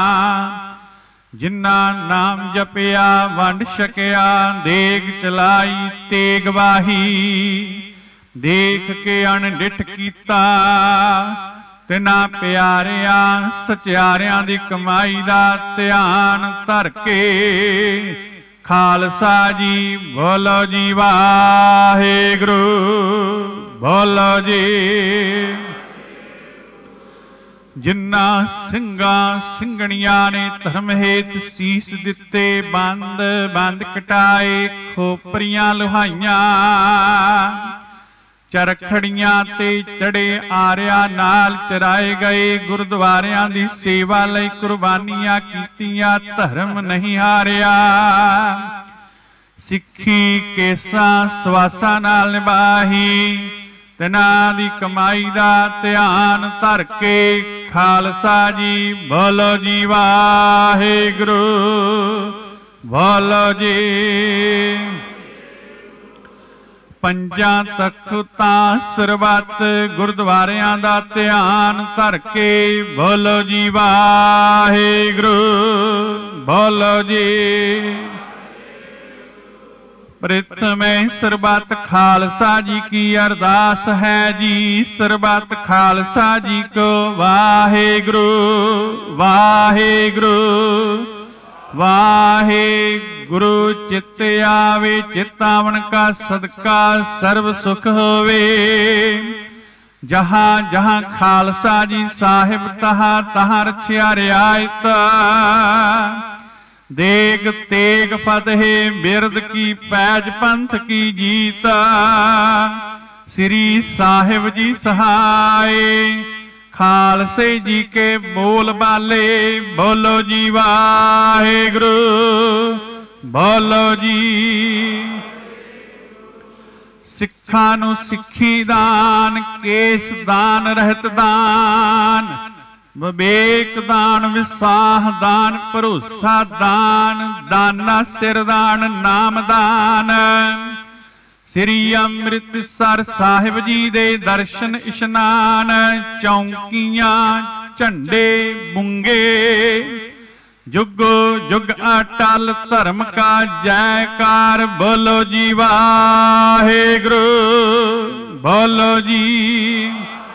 ਜਿਨ੍ਹਾਂ ਨਾਮ ਜਪਿਆ ਵੰਡ ਛਕਿਆ ਦੇਗ ਚਲਾਈ ਤੇਗ ਵਾਹੀ। ਦੇਖ ਕੇ ਅਣਡਿਠ ਕੀਤਾ ਤਿਨਾਂ ਪਿਆਰਿਆਂ ਸਚਿਆਰਿਆਂ ਦੀ ਕਮਾਈ ਦਾ ਧਿਆਨ ਧਰ ਕੇ ਖਾਲਸਾ ਜੀ ਬੋਲੋ ਜੀ ਵਾਹਿਗੁਰੂ। ਬੋਲੋ ਜੀ। ਜਿਨ੍ਹਾਂ ਸਿੰਘਾਂ ਸਿੰਘਣੀਆਂ ਨੇ ਧਰਮ ਹੇਤ ਸੀਸ ਦਿੱਤੇ ਬੰਦ ਬੰਦ ਕਟਾਏ ਖੋਪਰੀਆਂ ਲੁਹਾਈਆਂ। ਚਰਖੜੀਆਂ ਤੇ ਚੜੇ ਆਰਿਆਂ ਨਾਲ ਚਰਾਏ ਗਏ। ਗੁਰਦੁਆਰਿਆਂ ਦੀ ਸੇਵਾ ਲਈ ਕੁਰਬਾਨੀਆਂ ਕੀਤੀਆਂ ਧਰਮ ਨਹੀਂ ਹਾਰਿਆ। ਸਿੱਖੀ ਕੇਸਾਂ ਸਵਾਸਾਂ ਨਾਲ ਨਿਭਾਹੀ। ਤਿਨਾਂ ਦੀ ਕਮਾਈ ਦਾ ਧਿਆਨ ਧਰ ਕੇ ਖਾਲਸਾ ਜੀ ਬੋਲੋ ਜੀ ਵਾਹਿਗੁਰੂ। ਬੋਲੋ ਜੀ। ਪੰਜਾਂ ਤਖਤਾਂ ਸਰਬੱਤ ਗੁਰਦੁਆਰਿਆਂ ਦਾ ਧਿਆਨ ਧਰ ਕੇ ਬੋਲੋ ਜੀ ਵਾਹਿਗੁਰੂ। ਬੋਲੋ ਜੀ। ਪ੍ਰਥਮੇ ਸਰਬੱਤ ਖਾਲਸਾ ਜੀ ਕੀ ਅਰਦਾਸ ਹੈ ਜੀ। ਸਰਬੱਤ ਖਾਲਸਾ ਜੀ ਕੋ ਵਾਹਿਗੁਰੂ ਵਾਹਿਗੁਰੂ ਵਾਹਿਗੁਰੂ। ਚਿੱਤ ਆਵੇ ਚਿਤਾਵਨ ਕਾ ਸਦਕਾ ਸਰਬ ਸੁਖ ਹੋਵੇ। ਜਹਾਂ ਜਹਾਂ ਖਾਲਸਾ ਜੀ ਸਾਹਿਬ ਤਹਾਂ ਤਹਾਂ ਰਛਿਆ ਰਿਆਇਤ। ਦੇਗ ਤੇਗ ਫਤਿਹ ਬਿਰਦ ਕੀ ਪੈਜ ਪੰਥ ਕੀ ਜੀਤ। ਸ੍ਰੀ ਸਾਹਿਬ ਜੀ ਸਹਾਏ ਖਾਲਸੇ ਜੀ ਕੇ ਬੋਲ ਬਾਲੇ ਬੋਲੋ ਜੀ ਵਾਹਿਗੁਰੂ। ਬੋਲੋ ਜੀ। ਸਿੱਖਾਂ ਨੂੰ ਸਿੱਖੀ ਦਾਨ ਕੇਸ ਦਾਨ ਰਹਿਤ ਦਾਨ। ਵਿਵੇਕ ਦਾਨ ਵਿਸਾਹ ਦਾਨ ਭਰੋਸਾ ਦਾਨ। ਦਾਨਾ ਸਿਰ ਦਾਨ ਨਾਮ ਦਾਨ। ਸ੍ਰੀ ਅੰਮ੍ਰਿਤਸਰ ਸਾਹਿਬ ਜੀ ਦੇ ਦਰਸ਼ਨ ਇਸ਼ਨਾਨ, ਚੌਂਕੀਆਂ, ਝੰਡੇ, ਬੁੰਗੇ, ਜੁਗੋ ਜੁਗ ਅਟਲ ਧਰਮ ਕਾ ਜੈਕਾਰ। ਬੋਲੋ ਜੀ ਵਾਹਿਗੁਰੂ, ਬੋਲੋ ਜੀ।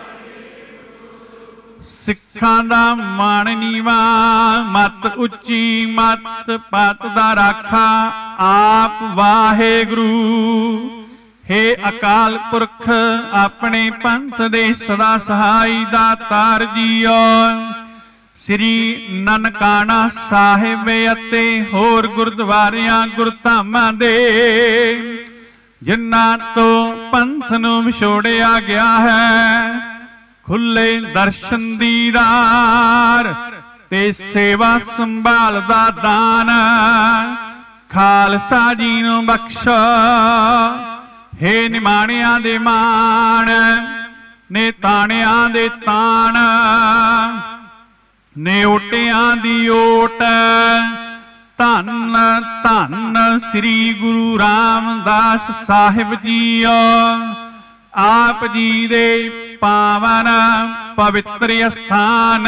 ਸਿੱਖਾਂ ਦਾ ਮਾਣ ਨੀਵਾ, ਮਤ ਉੱਚੀ, ਮਤ ਪਤ ਦਾ ਰਾਖਾ ਆਪ ਵਾਹਿਗੁਰੂ। ਹੇ ਅਕਾਲ ਪੁਰਖ, ਆਪਣੇ ਪੰਥ ਦੇ ਸਦਾ ਸਹਾਈ ਦਾਤਾਰ ਜੀਓ। ਸ੍ਰੀ ਨਨਕਾਣਾ ਸਾਹਿਬ ਅਤੇ ਹੋਰ ਗੁਰਦੁਆਰਿਆਂ ਗੁਰਧਾਮਾਂ ਦੇ ਜਿਨ੍ਹਾਂ ਤੋਂ ਪੰਥ ਨੂੰ ਵਿਛੋੜਿਆ ਗਿਆ ਹੈ, ਖੁੱਲੇ ਦਰਸ਼ਨ ਦੀਦਾਰ ਤੇ ਸੇਵਾ ਸੰਭਾਲ ਦਾ ਦਾਨ ਖਾਲਸਾ ਜੀ ਨੂੰ ਬਖਸ਼ੋ। ਹੇ ਨਿਮਾਣਿਆਂ ਦੇ ਮਾਣ, ਨੇ ਤਾਣਿਆਂ ਦੇ ਤਾਣ, ਨੇ ਓਟਿਆਂ ਦੀ ਓਟ। ਧੰਨ ਧੰਨ ਸ੍ਰੀ ਗੁਰੂ ਰਾਮਦਾਸ ਸਾਹਿਬ ਜੀਓ। ਆਪ ਜੀ ਦੇ ਪਾਵਨ ਪਵਿੱਤਰ ਅਸਥਾਨ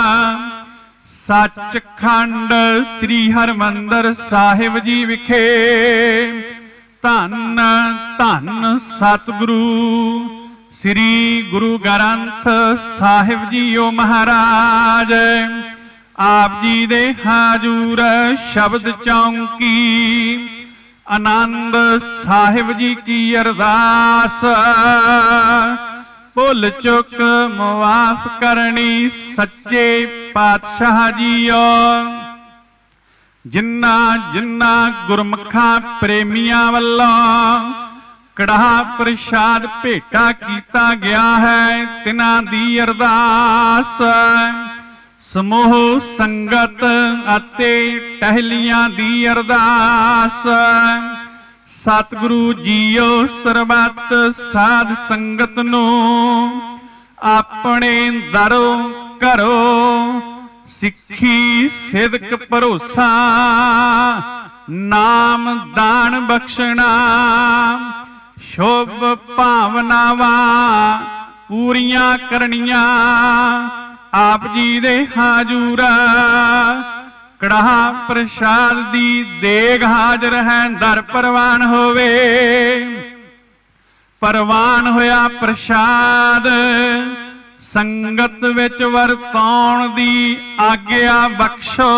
ਸੱਚਖੰਡ ਸ੍ਰੀ ਹਰਿਮੰਦਰ ਸਾਹਿਬ ਜੀ ਵਿਖੇ ਧੰਨ ਧੰਨ ਸਤਿਗੁਰੂ ਸ੍ਰੀ ਗੁਰੂ ਗ੍ਰੰਥ ਸਾਹਿਬ ਜੀਓ ਮਹਾਰਾਜ। ਆਪ ਜੀ ਦੇ ਹਾਜ਼ੂਰ ਸ਼ਬਦ ਚੌਂਕੀ ਆਨੰਦ ਸਾਹਿਬ ਜੀ ਕੀ ਅਰਦਾਸ। ਭੁੱਲ ਚੁੱਕ ਮੁਆਫ ਕਰਨੀ ਸੱਚੇ ਪਾਤਸ਼ਾਹ ਜੀਓ। ਜਿਨ੍ਹਾਂ ਜਿਨ੍ਹਾਂ ਗੁਰਮੁਖਾਂ ਪ੍ਰੇਮੀਆਂ ਵੱਲੋਂ ਕੜਾਹ ਪ੍ਰਸ਼ਾਦ ਭੇਟਾ ਕੀਤਾ ਗਿਆ ਹੈ, ਤਿਨਾਂ ਦੀ ਅਰਦਾਸ। ਸਮੂਹ ਸੰਗਤ ਅਤੇ ਟਹਿਲੀਆਂ ਦੀ ਅਰਦਾਸ। ਸਤਿਗੁਰੂ ਜੀਓ ਸਰਬੱਤ ਸਾਧ ਸੰਗਤ ਨੂੰ ਆਪਣੇ ਦਰੋਂ ਘਰੋਂ ਸਿੱਖੀ ਸਿਦਕ ਭਰੋਸਾ ਨਾਮ ਦਾਨ ਬਖਸ਼ਣਾ। ਸ਼ੁਭ ਭਾਵਨਾਵਾਂ ਪੂਰੀਆਂ ਕਰਨੀਆਂ। ਆਪ ਜੀ ਦੇ ਹਾਜ਼ੂਰ ਕੜਾਹ ਪ੍ਰਸ਼ਾਦ ਦੀ ਦੇਗ ਹਾਜ਼ਰ ਹੈ, ਦਰ ਪ੍ਰਵਾਨ ਹੋਵੇ। ਪ੍ਰਵਾਨ ਹੋਇਆ ਪ੍ਰਸ਼ਾਦ ਸੰਗਤ ਵਿੱਚ ਵਰਤਾਉਣ ਦੀ ਆਗਿਆ ਬਖਸ਼ੋ।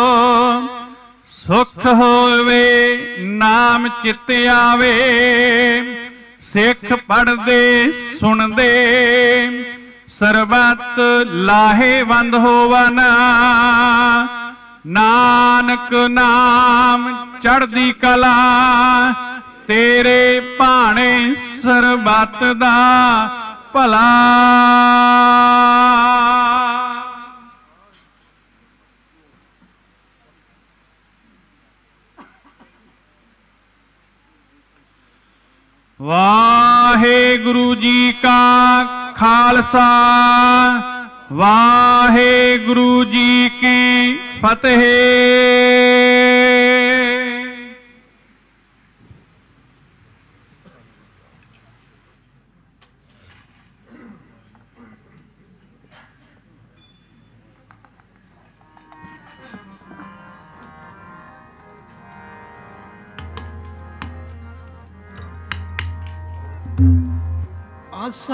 ਸੁਖ ਹੋਵੇ ਨਾਮ ਚਿੱਤ ਆਵੇ, ਸਿੱਖ ਪੜ੍ਹਦੇ ਸੁਣਦੇ ਸਰਬੱਤ ਲਾਹੇਵੰਦ ਹੋਵਨ। ਨਾਨਕ ਨਾਮ ਚੜ੍ਹਦੀ ਕਲਾ, ਤੇਰੇ ਭਾਣੇ ਸਰਬੱਤ ਦਾ ਭਲਾ। ਵਾਹਿਗੁਰੂ ਜੀ ਕਾ ਖਾਲਸਾ, ਵਾਹਿਗੁਰੂ ਜੀ ਕੀ ਫਤਿਹ। ਆਸਾ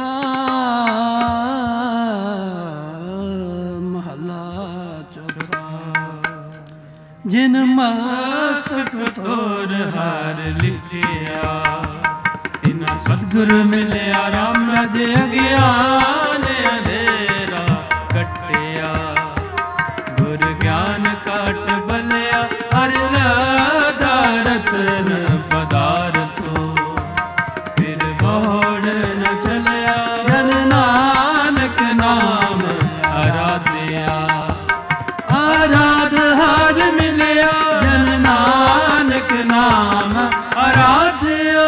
ਮਹਲਾ ਚੌਥਾ। ਜਿਨ ਮਸਤਕ ਤੋਰ ਹਰ ਲਿਖਿਆ, ਤਿਨਾ ਸਤਿਗੁਰ ਮਿਲਿਆ ਰਾਮ ਰਾਜ ਅਗਿਆਨ ਅੰਧੇਰਾ ਕੱਟਿਆ। ਗੁਰ ਗਿਆਨ ਕਾਟ ਬਲਿਆ ਹਰਿ ਰਾਧਾ ਰਤਨ ਪਦਾਰਥੋ। ਫਿਰ ਬੋੜ ਨ ਚਲਿਆ ਜਨ ਨਾਨਕ ਨਾਮ ਆਰਾਧਿਆ। ਆਰਾਧ ਹਾਜ ਮਿਲਿਆ ਜਨ ਨਾਨਕ ਨਾਮ ਆਰਾਧਿਆ।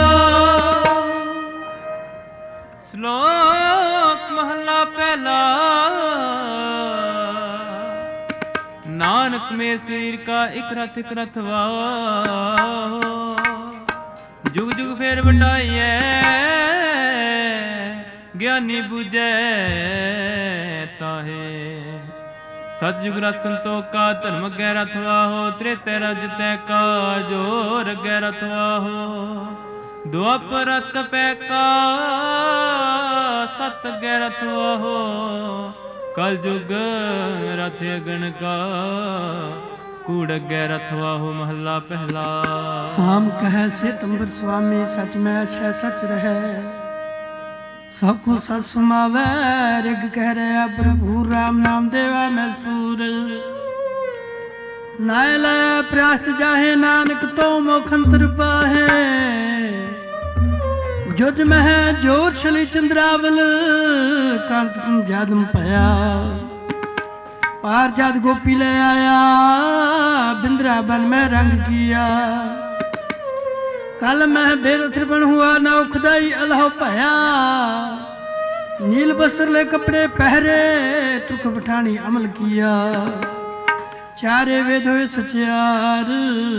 ਸ਼ਲੋਕ ਮਹਲਾ ਪਹਿਲਾ। नानक में शरीर का एक रथ एक रथ वाओ। जुग जुग फेर वटाइए ज्ञानी बुझे ताहे सतयुग रसन तो का धर्म गैर अथवा हो त्रेते रज तय का जोर गैर अथवा हो द्वापर तपै का सत गैर अथवा हो कल जुग रथ गण का कूड़ गैर अथवा हो महला पहला। शाम कहे सितंबर स्वामी सच में अक्षय सच रहे सबको सच सुमावे रिग कह रहे प्रभु राम नाम देवा में सूर नाय ले प्रयास्त जाहे नानक तो मोखंतर पाहे जुज में है जोर छली चंद्रावल कांत समझादम पया पार जाद गोपी ले आया बिंद्रावन में रंग किया कल मैं बेद त्रिपण हुआ नौ खुदाई अल्लाह पाया नील वस्त्र ले कपड़े पहरे तुख पठानी अमल किया चारे वेद हुए सचार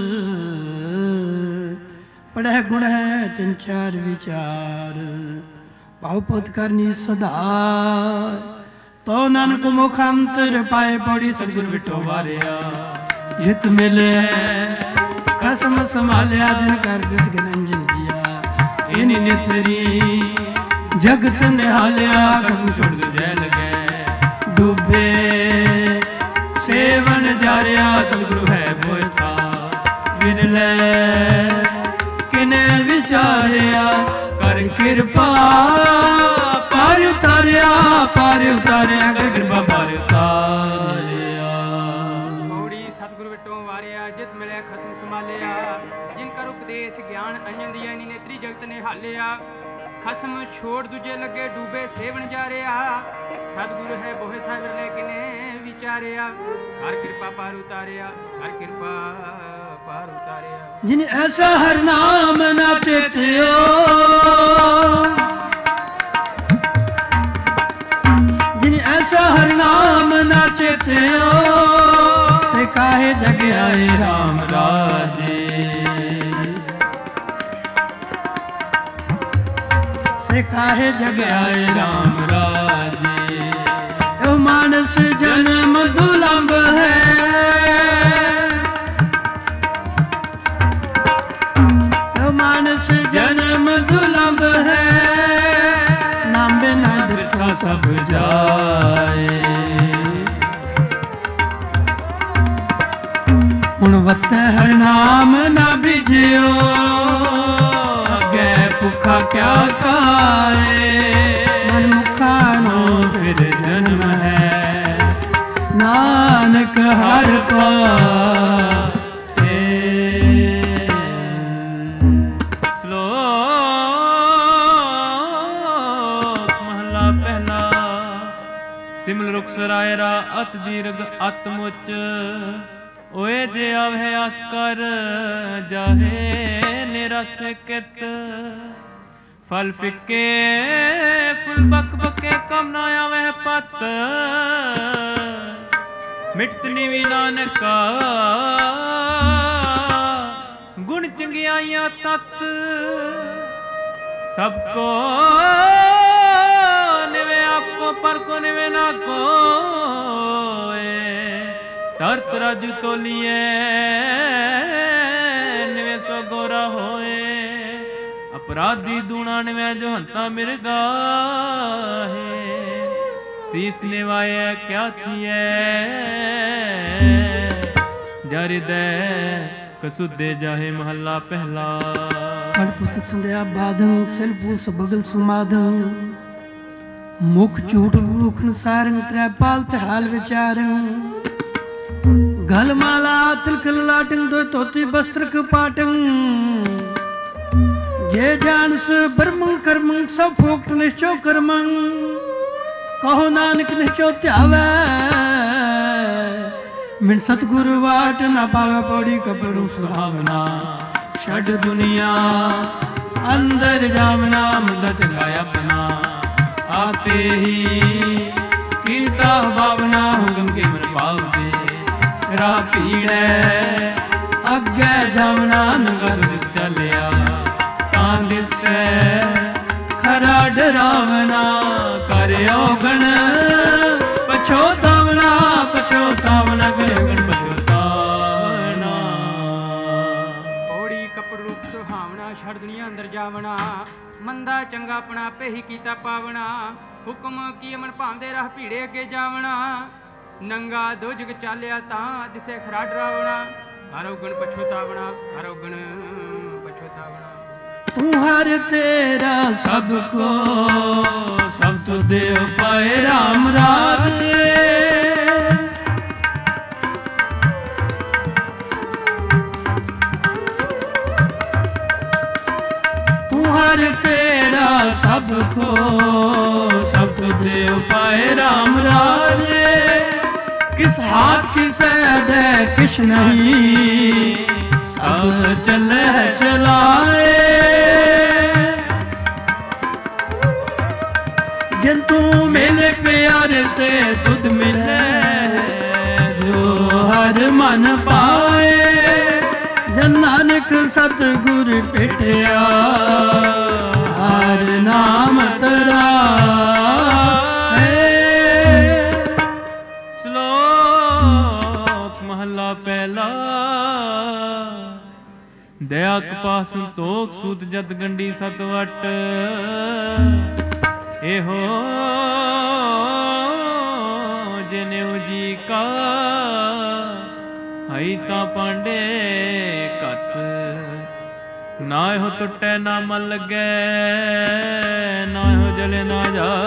पढ़े गुण है तीन चार विचार भावपत करनी सदा तो नानक मुखांतर पाए पौड़ी सतगुर विठो वारिया जित मिले कसम संभालिया दिन कर जिस गंजन दिया इन नितरी जगत निहालिया कसम छोड़ के जैल गए डूबे सेवन जारिया सतगुरु है बोलता विरले किने विचारिया कर कृपा पार उतारिया पार उतारिया कर कृपा पार उतारिया पौड़ी सतगुरु विटों वारिया जित मिले खसम संभालिया जिनकर उपदेश ज्ञान अंजन दिया नी नेत्री जगत ने हालिया खसम छोड़ दूजे लगे डूबे सेवन जा रहा सतगुरु है बोहे था विरले किने विचारिया हर कृपा पार उतारिया हर कृपा पार उतारिया जिन ऐसा हर नाम ना चेतियो ऐसा हर नाम ना चेतियो से काहे जग आए राम राजे से काहे जग आए राम राजे ओ मानस जन्म दुलंब है ओ मानस जन्म दुलंब है नाम बिना बिरथा सब जाए हुण वत हर नाम ना बिजियो अगे भुखा क्या खाए मन मुखा नो फिर जन्म है नानक हर पा सिमल रुख सरायरा अत दीर्घ अत मुच ओए जे आवे अस कर जाहे निरस कित फल फिके फुल बक बके कम ना आवे पत मिट नीवी नानका गुण चंगियाइयां तत सबको निवे आपको पर को निवे ना को तरत राजू तो लिए निवे सो गोरा होए अपराधी दूना निवे जो हंता मिर्गा है शीस निवाए क्या थिए जरिदे कसुदे जाहे महला पहला पढ़ पुस्तक संध्या बाधं सिलपूस बगल सुमाधं मुख झूठ भूखन सारंग त्रैपाल हाल विचारं गल माला तिलक लाटंग दो तोती वस्त्र कपाटं जे जानस ब्रह्मं कर्मं सब फोक्त निश्चो कर्मं कहो नानक निश्चो त्यावे मिन सतगुरु वाट न पावे पौड़ी कपड़ू सुहावना छड़ दुनिया अंदर जामना मुद्दा चलाया अपना आपे ही कीता भावना हुक्म के मन पाव दे राह पीड़े अगे जामना नगर चलिया ਦਿਸੈ ਖਰਾ ਡਰਾਵਣਾ ਕਰ ਔਗਣ ਪਛੋਤਾਵਣਾ ਪਛੋਤਾਵਣਾ ਕਰ ਔਗਣ ਪਛੋਤਾਵਣਾ। ਪੌੜੀ ਕਪੜ ਰੂਪ ਸੁਹਾਵਣਾ ਛੜ ਦੁਨੀਆ ਅੰਦਰ ਜਾਵਣਾ ਮੰਦਾ ਚੰਗਾ ਆਪਣਾ ਆਪੇ ਹੀ ਕੀਤਾ ਪਾਵਣਾ ਹੁਕਮ ਕੀ ਮਨ ਭਾਂਦੇ ਰਾਹ ਭੀੜੇ ਅੱਗੇ ਜਾਵਣਾ ਨੰਗਾ ਦੋ ਜਗ ਚਾਲਿਆ ਤਾਂ ਦਿਸੇ ਖਰਾ ਡਰਾਵਣਾ ਹਰ ਔਗਣ ਪਛੋਤਾਵਣਾ ਹਰ ਔਗਣ ਪਛੋਤਾਵਣਾ। ਤੂੰ ਹਰ ਤੇਰਾ ਸਭ ਕੋ ਸਭ ਤੁ ਦੇਵ ਪਾਏ ਰਾਮ ਰਾਜੇ ਤੂੰ ਹਰ ਤੇਰਾ ਸਭ ਕੋ ਸਭ ਤੁ ਦੇਵ ਪਾਏ ਰਾਮ ਰਾਜੇ ਕਿਸ ਹਾਥ ਕਿਸੈ ਦੇ ਕਿਛ ਨਹੀਂ ਸਭ ਚੱਲੇ ਚਲਾਏ जिन तू मिले प्यारे से तुद मिले जो हर मन पाए जन नानक सतगुर पिटिया हर नाम तरा श्लोक महला पहला दया कपा संतोख सूत जत गंडी सतवट ਇਹੋ ਜਨਿਉ ਜੀ ਕਾ ਹਈ ਤਾਂ ਪਾਂਡੇ ਘਟ ਨਾ ਇਹੋ ਟੁੱਟੇ ਨਾ ਮਨ ਲੱਗੈ ਨਾ ਇਹੋ ਜਲੇ ਨਾ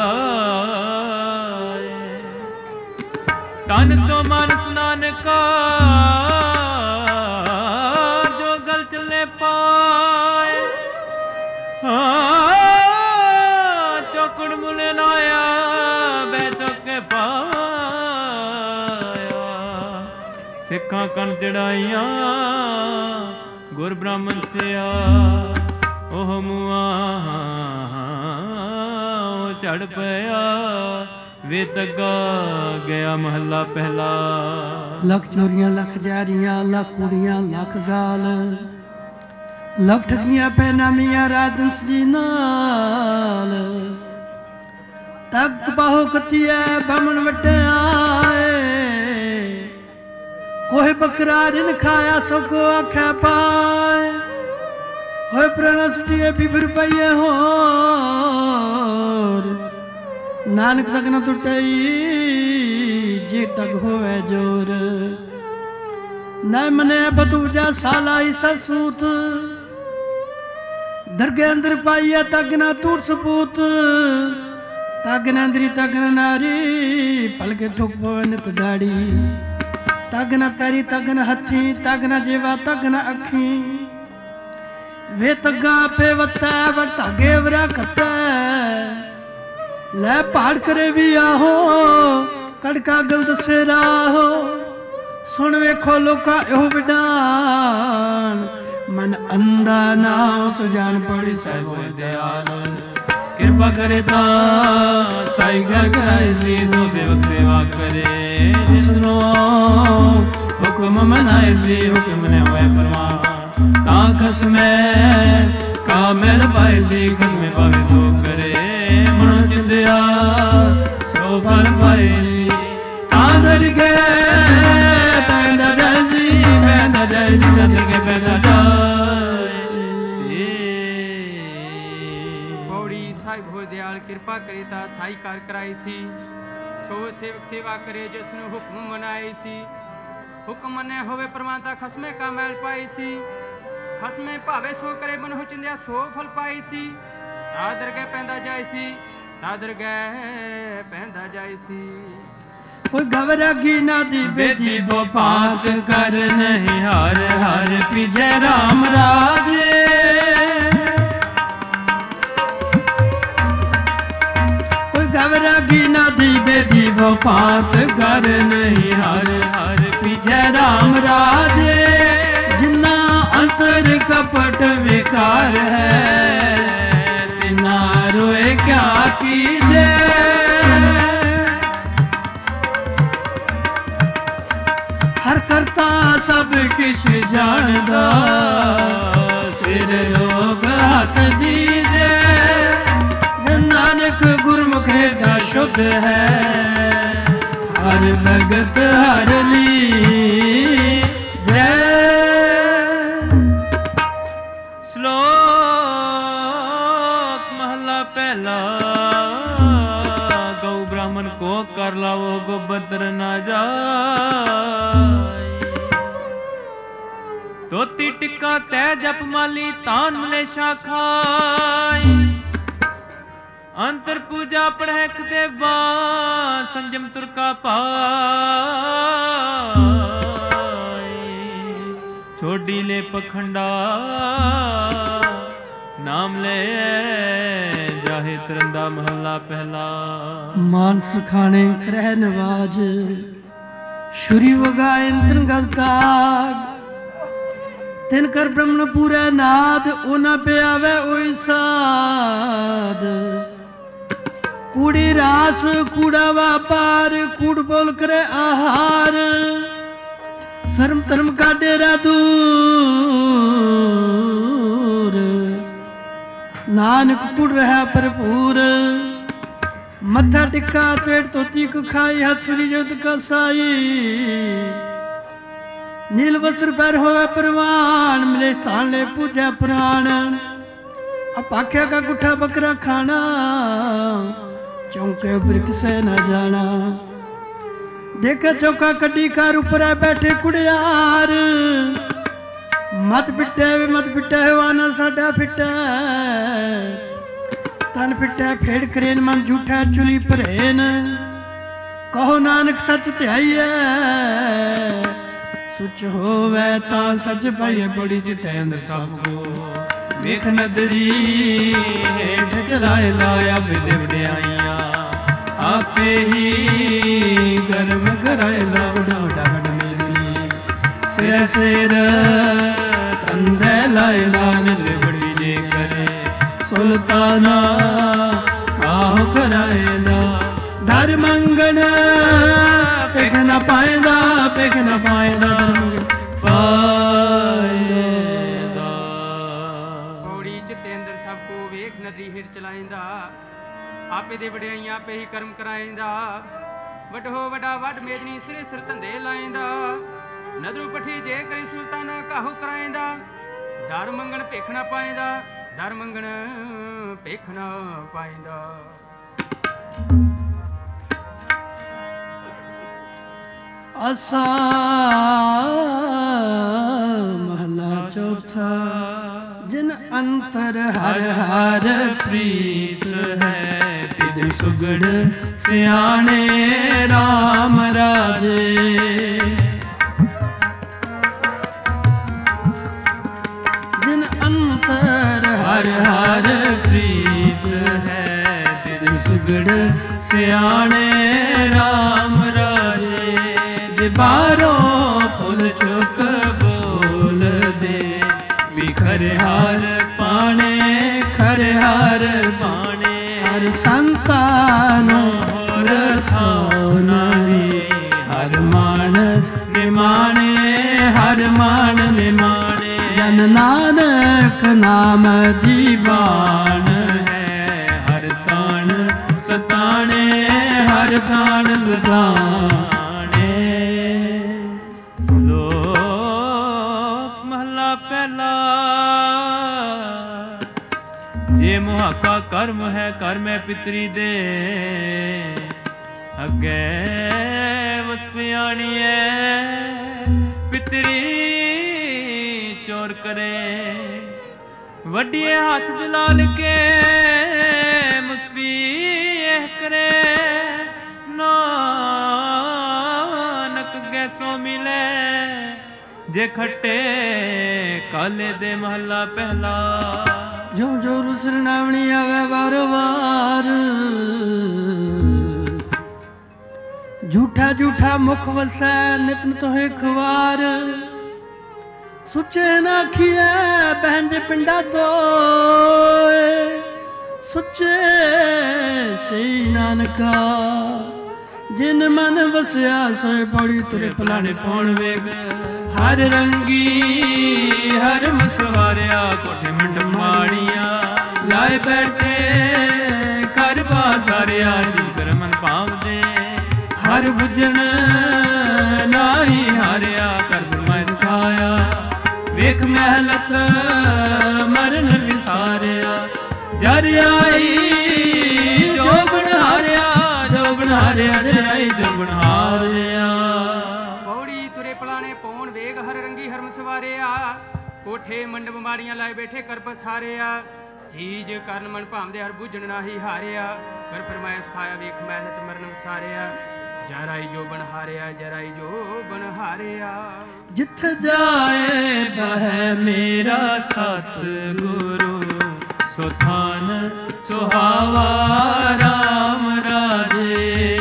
ਜਾਏ ਤਨ ਸੋ ਮਾਨਸ ਨਾਨਕਾ ਜੋ ਗਲ ਚਲੇ ਪਾਏ ਚੌਕੜ ਮੁਲੇ ਨਾਇਆ ਬੈ ਚੁੱਕੇ ਪਾਇਆ ਸਿੱਖਾਂ ਕੰਨ ਚੜਾਈਆਂ ਗੁਰ ਬ੍ਰਾਹਮਣ ਥਿਆ ਉਹ ਮੁਆ ਝੜ ਪਿਆ ਵੇ ਤੱਗਾ ਗਿਆ ਮਹੱਲਾ ਪਹਿਲਾ। ਲੱਖ ਚੋਰੀਆਂ ਲੱਖ ਜਾਰੀਆਂ ਲੱਖ ਕੁੜੀਆਂ ਲੱਖ ਗਾਲ ਲੱਖ ਠਗੀਆਂ ਪੈਨਾਮੀਆਂ ਰਾਜੰਸ ਜੀ ਨਾਲ ਤਖਤ ਬਾਹੋ ਕਤੀਐ ਬਮਨ ਵਟਿਆਏ ਕੋਹੇ ਬੱਕਰਾ ਜਿਨ ਖਾਇਆ ਸੋ ਕੋ ਆਖੈ ਪਾਏ ਹੋਏ ਪ੍ਰਾਣਾ ਸੁਟੀਏ ਬਿਬਰ ਪਈਏ ਹੋਰ ਨਾਨਕ ਤੱਕ ਨ ਟੁੱਟਈ ਜੇ ਤੱਕ ਹੋਵੇ ਜੋਰ न मने बतूजा सालाई ससूत दरगे अंदर पाइया तगना तूट सपूत तगना अंदरी तगना नारी पलके ठुक पवनित दाड़ी तगना पैरी तगना हथी तगना जेवा तगना अखी वे तगा पे वत्ता वर धागे वरा कत्ता ले पहाड़ करे भी आहो कड़का गल दसे राहो सुन वेखो लोका एहो विडान मन अंधा ना सुजान पड़ी सहबो दयाल कृपा करे ता साई घर कराए सी सो सेवक सेवा करे सुनो हुक्म मनाए सी हुक्म ने होए परवान ता खसमे कामिल पाए सी खसमे पावे तो करे मन चिंदिया सो फल पाए सी आदर के ਪੌੜੀ ਸਾਹਿਬ ਹੋ ਦਿਆਲ ਕਿਰਪਾ ਕਰੇ ਤਾਂ ਸਾਈ ਕਰ ਕਰਾਈ ਸੀ ਸੋ ਸੇਵਕ ਸੇਵਾ ਕਰੇ ਜਿਸ ਨੂੰ ਹੁਕਮ ਮਨਾਏ ਸੀ ਹੁਕਮ ਮੰਨੇ ਹੋਵੇ ਪ੍ਰਮਾਤਾ ਖਸਮੇ ਕਾ ਮੈਲ ਪਾਈ ਸੀ ਖਸਮੇ ਭਾਵੇ ਸੋ ਕਰੇ ਮਨੁ ਚਿੰਦਿਆ ਸੋ ਫਲ ਪਾਈ ਸੀ ਤਾਦਰ ਕੇ ਪੈਂਦਾ ਜਾਈ ਸੀ ਤਾਦਰ ਕੇ ਪੈਂਦਾ ਜਾਈ ਸੀ कोई घबरागी ना दी बेदी बो पात कर नहीं हर हर पिजय राम राजे कोई घबरागी ना दी बेदी बो पात कर नहीं हर हर पिजय राम राजे जिन्ना अंतर कपट विकार है तिना रोए क्या कीजे हर करता सब किश जानदा ਸਿਰ ਲੋਗ ਹੱਥ ਦੀਜੇ, ਨਾਨਕ ਗੁਰਮੁਖੇ ਦਾ ਸ਼ੁਭ ਹੈ, ਹਰ ਭਗਤ ਹਰ ਲੀ ਜੈ। ਸ਼ਲੋਕ ਮਹਲਾ ਪਹਿਲਾ। ਗਊ ਬ੍ਰਾਹਮਣ ਕੋ ਕਰ ਲਾਵੋ ਗੋਬਦਰ ਨਾ ਜਾਏ, ਤੋਤੀ ਟਿੱਕਾ ਤੈ ਜਪ ਮਾਲੀ ਤਾਨ ਮਲੇਸ਼ਾ ਖਾਈ, ਅੰਤਰ ਪੂਜਾ ਪੜਹਿਕ ਦੇਵਾ ਸੰਜਮ ਤੁਰਕਾ ਪਾਈ, ਛੋਡੀ ਲੈ ਪਖੰਡਾ ਨਾਮ ਲੈ ਜਾਹੇ ਤਰੰਦਾ ਮਹੱਲਾ ਪਹਿਲਾ। ਮਾਨਸ ਖਾਣੇ ਕਰਹਿ ਨਵਾਜ, ਸ਼ੁਰੀ ਵਗਾਏ ਤਨ ਗਲਤਾਗ, ਤਿਨ ਕਰ ਬ੍ਰਹਮਣ ਪੂਰੇ ਨਾਦ, ਉਹਨਾਂ ਪਿਆਵੇ ਉਹੀ ਸਾਧ। ਕੂੜੀ ਰਾਸ ਕੂੜਾ ਵਾਪਾਰ, ਕੂੜ ਬੋਲ ਕਰੇ ਆਹਾਰ, ਸ਼ਰਮ ਧਰਮ ਕਾ ਡੇਰਾ ਦੂਰ, ਨਾਨਕ ਕੁੜ ਰਹਾ ਭਰਪੂਰ। ਮੱਥਾ ਟਿੱਕਾ ਪੇਟ ਤੋਂ ਚੀਕ ਖਾਈ, ਹੱਥ ਫਰੀ ਜੁਤ ਕਸਾਈ, ਨੀਲ ਵਸਤਰ ਪੈਰ ਹੋਵੇ ਪ੍ਰਵਾਨ, ਮਿਲੇ ਤਾਣ ਲੈ ਪੂਜਾ ਪ੍ਰਾਣ। ਅਪਾਖਿਆ ਕਾ ਗੁੱਠਾ ਬੱਕਰਾ ਖਾਣਾ, ਚੌਂਕੇ ਉਪਰ ਕਿਸੇ ਨਾ ਜਾਣਾ। ਦੇਖੇ ਚੌਕਾ ਕੱਢੀ ਕਾਰ ਉੱਪਰ ਬੈਠੇ ਕੁੜਿਆਰ, ਮਤ ਪਿੱਟੇ ਵੇ ਮਤ ਪਿੱਟੇ ਵਾਨਾ ਸਾਡਾ ਫਿੱਟਾ, ਤਨ ਫਿੱਟੇ ਫੇੜ ਕਰੇਨ ਮਨ ਝੂਠਾ ਚੁਲੀ ਭਰੇਨ। ਕਹੋ ਨਾਨਕ ਸੱਚ ਧਿਆਈਐ, ਸੁਚ ਹੋਵੇ ਤਾਂ ਸੱਚ ਪਾਈਏ, ਬੜੀ ਜਿਤੈ ਅੰਦਰ ਸਭ ਕੋ ਵੇਖ ਨਦਰੀ। ਹੇਠ ਚਲਾਏ ਲਾਇਆ ਵਿਦੇ ਵਡਿਆਈਆਂ, ਆਪੇ ਹੀ ਗਰਮ ਕਰਾਏ ਲਾ ਵਡਾ ਵਡਾ ਵਡ ਮੇਰੀ। ਸਿਰ ਸਿਰ ਤੰਦੇ ਲਾਏ ਲਾ ਨਿਲ ਬੜੀ ਜੇ ਕਰੇ, ਸੁਲਤਾਨਾ ਕਾਹ ਕਰਾਏ ਲਾ। ਧਰ ਮੰਗਣ ਪਿਖ ਨਾ ਪਾਇਦਾ, ਪਿਖ ਨਾ ਪਾਇਦਾ ਧਰ ਮੰਗਣ ਪਾਇਦਾ। ਪੌੜੀ ਚਿੱਤੇ ਅੰਦਰ ਸਭ ਕੋ ਵੇਖ ਨਦੀ ਹੇਠ ਚਲਾਇੰਦਾ, ਆਪੇ ਦੇ ਵਡਿਆਈਆਂ ਆਪੇ ਹੀ ਕਰਮ ਕਰਾਇੰਦਾ। ਵਡੋ ਵਡਾ ਵੱਡ ਮੇਦਨੀ ਸਿਰੇ ਸਿਰ ਧੰਦੇ ਲਾਇੰਦਾ, ਨਦਰੂ ਪੱਠੀ ਜੇ ਕਰੀ ਸੁਲਤਾਨਾ ਕਾਹੂ ਕਰਾਇੰਦਾ। ਦਰ ਮੰਗਣ ਭਿਖ ਨਾ ਪਾਇੰਦਾ, ਦਰ ਮੰਗਣ ਭਿਖ ਨਾ ਪਾਇੰਦਾ। ਆਸਾ ਮਹਲਾ ਚੌਥਾ। ਜਿਨ ਅੰਤਰ ਹਰ ਹਰ ਪ੍ਰੀਤ ਹੈ, ਤਿਜ ਸੁਗੜ ਸਿਆਣੇ ਰਾਮ ਰਾਜੇ। ਜਿਨ ਅੰਤਰ ਹਰ ਹਰ ਪ੍ਰੀਤ ਹੈ, ਤਿਜ ਸੁਗੜ ਸਿਆਣੇ ਰਾਮ ਰਾਜੇ। ਜੇ ਬਾਹਰੋਂ ਫੁੱਲ ਚੁੱਕ ਬੋਲਦੇ, ਵਿਖਰ ਹਾਰ ਪਾਣੇ ਖਰ ਹਾਰ ਬਾਣੇ। ਹਰ ਸੰਤਾਂ ਨੂੰ ਹੋਰ ਥਾਉ ਨਹੀਂ, ਹਰ ਮਾਣ ਨਿਮਾਣੇ ਹਰ ਮਾਣ ਨਿਮਾਣੇ। ਜਨ ਨਾਨਕ ਨਾਮ ਦੀਵਾਨ ਹੈ, ਹਰ ਤਾਣ ਸਤਾਣੇ ਹਰ ਤਾਣ ਸਤਾਣੇ। ਲੋਕ ਮਹਲਾ ਪਹਿਲਾ। ਜੇ ਮੁਹਾਕਾ ਕਰਮ ਹੈ ਕਰ ਮੈਂ ਪਿਤਰੀ ਦੇ, ਅੱਗੇ ਵਸਿਆਣੀਏ ਪਿਤਰੀ ਚੋਰ ਕਰੇ। ਵੱਡੀਏ ਹੱਥ ਜਲਾਲ ਕੇ ਮੁਸਬੀ ਇਹ ਕਰੇ, ਨਾਨਕ ਗੈਸੋਂ ਮਿਲੇ ਜੇ ਖੱਟੇ ਕਾਲੇ ਦੇ ਮਹੱਲਾ ਪਹਿਲਾ। ਜੋ ਜੋ ਰੁਸਰ ਨਾਵਣੀ ਆਵੇ ਵਾਰ ਵਾਰ, ਝੂਠਾ ਝੂਠਾ ਮੁਖ ਵਸੈ ਨਿਤਨ ਤੋਹੇ ਖਵਾਰ। ਸੁੱਚੇ ਨਾ ਆਖੀਐ ਬਹਿਨ ਦੇ ਪਿੰਡਾ ਤੋਏ, ਸੁੱਚੇ ਸਈ ਨਾਨਕਾ ਜਿਨ ਮਨ ਵਸਿਆ ਸੋਏ ਪੌੜੀ ਤੁਰੇ ਪਲਾਣੇ ਪੌਣ ਵੇਗ ਹਰ ਰੰਗੀ ਹਰ ਮਸਵਾਰਿਆ ਕੋਠੇ ਮੰਡ ਮਾੜੀਆਂ ਲਾਏ ਬੈਠੇ ਕਰ ਬਾਜ਼ਾਰਿਆ ਜੀ ਕਰ ਮਨ ਭਾਵਦੇ ਹਰ ਬੁਝਣ ਨਾਹੀ ਹਾਰਿਆ ਕਰ ਮੈਂ ਸਿਖਾਇਆ ਵੇਖ ਮਹਿਲਤ ਮਰਨ ਵਿਸਾਰਿਆ ਜਰ ਆਈ ਜੋ ਬਨਹਾਰਿਆ ਜੋ ਬਨਹਾਰਿਆ ਜਰ ਆਈ ਜੋ ਬਨਹਾਰਿਆ ਪੌੜੀ ਤੁਰੇ ਪਲਾਣੇ ਪੌਣ ਵੇਗ ਹਰ ਰੰਗੀ ਹਰਮ ਸਵਾਰਿਆ ਕੋਠੇ ਮੰਡਪ ਮਾੜੀਆਂ ਲਾਏ ਬੈਠੇ ਕਰ ਪਸਾਰਿਆ ਚੀਜ਼ ਕਰਨ ਮਨ ਭਾਵਦੇ ਹਰ ਬੁਝਣ ਨਾਹੀ ਹਾਰਿਆ ਕਰ ਫਰਮਾਇਆ ਸਿਖਾਇਆ ਵੇਖ ਮਹਿਲਤ ਮਰਨ ਵਿਸਾਰਿਆ ਜਰਾਈ ਜੋ ਬਨਹਾਰਿਆ ਜਰਾਈ ਜੋ ਬਨਹਾਰਿਆ ਜਿੱਥੇ ਜਾਏ ਬਹਿ ਮੇਰਾ ਸਤ ਗੁਰੂ ਸੋ ਥਾਨ ਸੁਹਾਵਾ ਰਾਮ ਰਾਜੇ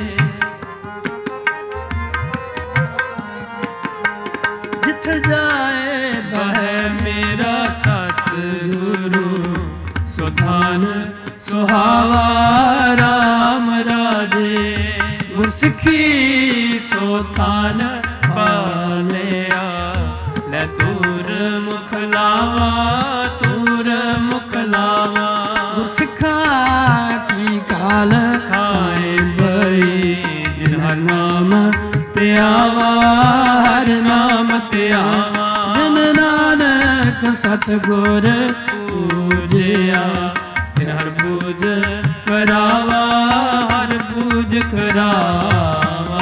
ਜਿੱਥੇ ਜਾਏ ਬਹਿ ਮੇਰਾ ਸਤ ਗੁਰੂ ਸੋ ਥਾਨ ਸੁਹਾਵਾ ਰਾਮ ਰਾਜੇ ਗੁਰਸਿੱਖੀ ਸੋ ਥਾਨ ਪਾਲਿਆ ਲੈ ਤੂਰ ਮੁਖ ਲਾਵਾ ਤੂਰ ਮੁਖ ਲਾਵਾ ਗੁਰਸਿੱਖਾ ਕੀ ਕਾਲ ਖਾਏ ਬਈ ਜਿਨ ਹਰ ਨਾਮ ਤੇ ਆਵਾ ਹਰ ਨਾਮ ਤੇ ਆਵਾ ਜਿਨ ਨਾਨਕ ਸਤਿਗੁਰ ਪੂਜਿਆ ਜਿਨ ਹਰ ਪੂਜ ਕਰਾਵਾ ਹਰ ਪੂਜ ਕਰਾਵਾ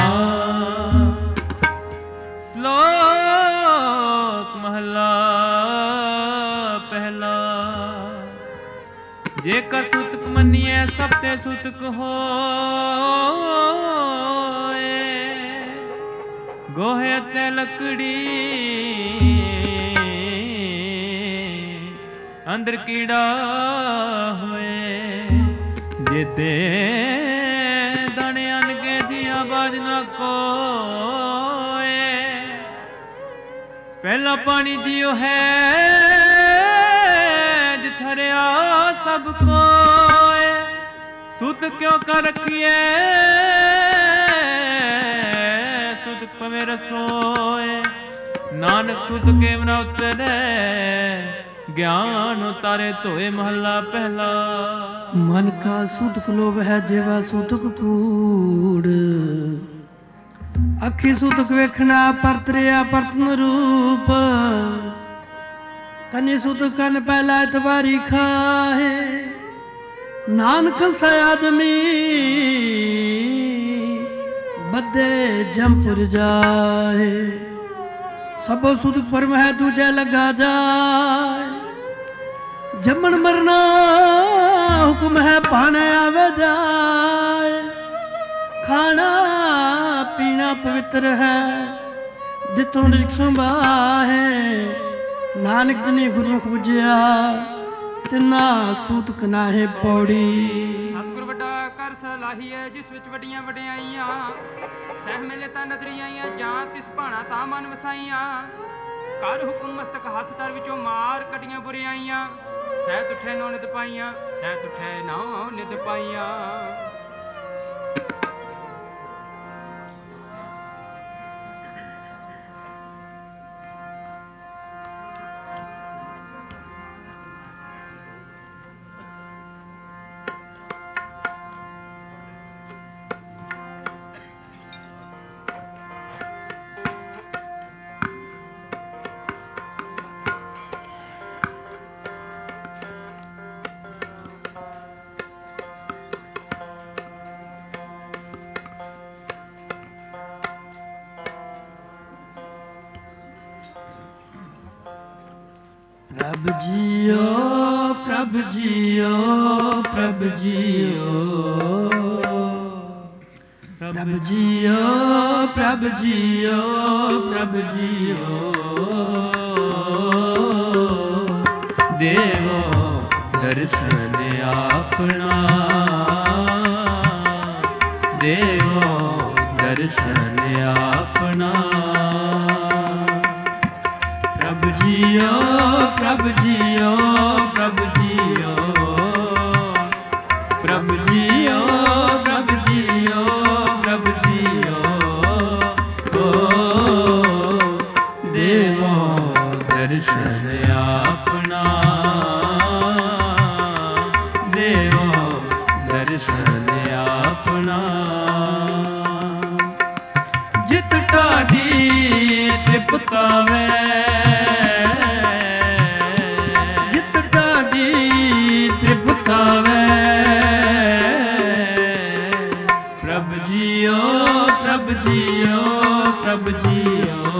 ਸ਼ਲੋਕ ਮਹਲਾ ਪਹਿਲਾ ਜੇ ਕਾ ਸੁਤਕ ਮੰਨੀਐ ਸਭ ਤੇ ਸੁਤਕ ਹੋਏ ਗੋਹੇ ਤੇ ਲੱਕੜੀ ਅੰਦਰ ਕੀੜਾ ਹੋਏ ਜਿਤੇ ਦਾਣੇ ਅਨਗੇ ਦੀਆਂ ਬਾਜ ਨਾ ਕੋਏ ਪਹਿਲਾ ਪਾਣੀ ਜਿਉ ਹੈ ਜਿਥਰਿਆ ਸਭ ਕੋਏ ਸੁਤ ਕਿਉ ਕਰ ਰਖੀਏ ਸੁਤ ਪਵੇ ਰਸੋਏ ਨਾਨਕ ਸੁਤ ਕੇਵ ਨ ਉਤਰੈ ਗਿਆਨ ਉਤਾਰੇ ਧੋਏ ਮਹੱਲਾ ਪਹਿਲਾ ਮਨ ਕਾ ਸੁਤਕ ਲੋਭ ਹੈ ਜਿਵਾ ਸੁਤਕ ਕੂੜ ਅੱਖੀ ਸੁਤਕ ਵੇਖਣਾ ਪਰਤਰਿਆ ਪਰਤਨ ਰੂਪ ਕੰਨੀ ਸੁਤਕ ਕੰਨ ਪਹਿਲਾ ਇਤਵਾਰੀ ਖਾਹੇ ਨਾਨਕ ਸਾ ਆਦਮੀ ਬੱਦੇ ਜੰਪੁਰ ਜਾਏ ਸਭੋ ਸੁਤਕ ਪਰਮ ਹੈ ਦੂਜੇ ਲੱਗਾ ਜਾਏ ਜੰਮਣ ਮਰਨਾ ਹੁਕਮ ਹੈ ਭਾਣੇ ਆਵੇ ਜਾਏ ਖਾਣਾ ਪੀਣਾ ਪਵਿੱਤਰ ਹੈ ਜਿੱਥੋਂ ਰਿਕ ਸੰਭਾਹੇ ਨਾਨਕ ਜਿਨੇ ਗੁਰਮੁਖ ਬੁਝਿਆ ਤਿਨਾ ਸੂਤਕ ਨਾਹੇ ਪੌੜੀ ਸਤਿਗੁਰ ਵੱਡਾ ਕਰ ਸਲਾਹੀਐ ਜਿਸ ਵਿੱਚ ਵੱਡੀਆਂ ਵਡਿਆਈਆਂ ਸਹਿ ਮੇਲੇ ਤਾਂ ਨਦਰੀ ਆਈਆਂ ਜਾਂ ਤਿਸ ਭਾਣਾ ਤਾਂ ਮਨ ਵਸਾਈਆਂ ਕਰ ਹੁਕਮ ਮਸਤਕ ਹੱਥ ਧਰ ਵਿੱਚੋਂ ਮਾਰ ਕੱਢੀਆਂ ਬੁਰਿਆਈਆਂ ਸਹਿ ਤੁਠੇ ਨੌ ਨਿਤ ਪਾਈਆਂ ਸਹਿ ਤੁਠੇ ਨੌ ਨਿਤ ਪਾਈਆਂ ਪ੍ਰਭ ਜੀਓ ਪ੍ਰਭ ਜੀਓ ਪ੍ਰਭ ਜੀਓ ਪ੍ਰਭ ਜੀਓ ਪ੍ਰਭ ਜੀਓ ਪ੍ਰਭ ਜੀਓ ਦੇਵੋ ਦਰਸ਼ਨ ਆਪਣਾ ਦੇਵੋ ਦਰਸ਼ਨ ਆਪਣਾ ਪ੍ਰਭ ਜੀਓ ਪ੍ਰਭ ਜੀਓ ਪ੍ਰਭ ਜੀਓ ਪ੍ਰਭ ਜੀਓ ਪ੍ਰਭ ਜੀਓ ਪ੍ਰਭ ਦਰਸ਼ਨ ਆਪਣਾ ਦੇਵੋ ਦਰਸ਼ਨ ਆਪਣਾ ਜਿਤ ਢਾਡੀ ਤ੍ਰਿਪਤਾਵੇ ਜਿਤ ਢਾਡੀ ਤ੍ਰਿਪਤਾਵੇ ਪ੍ਰਭ ਜੀਓ ਪ੍ਰਭ ਜੀਓ ਪ੍ਰਭ ਜੀਓ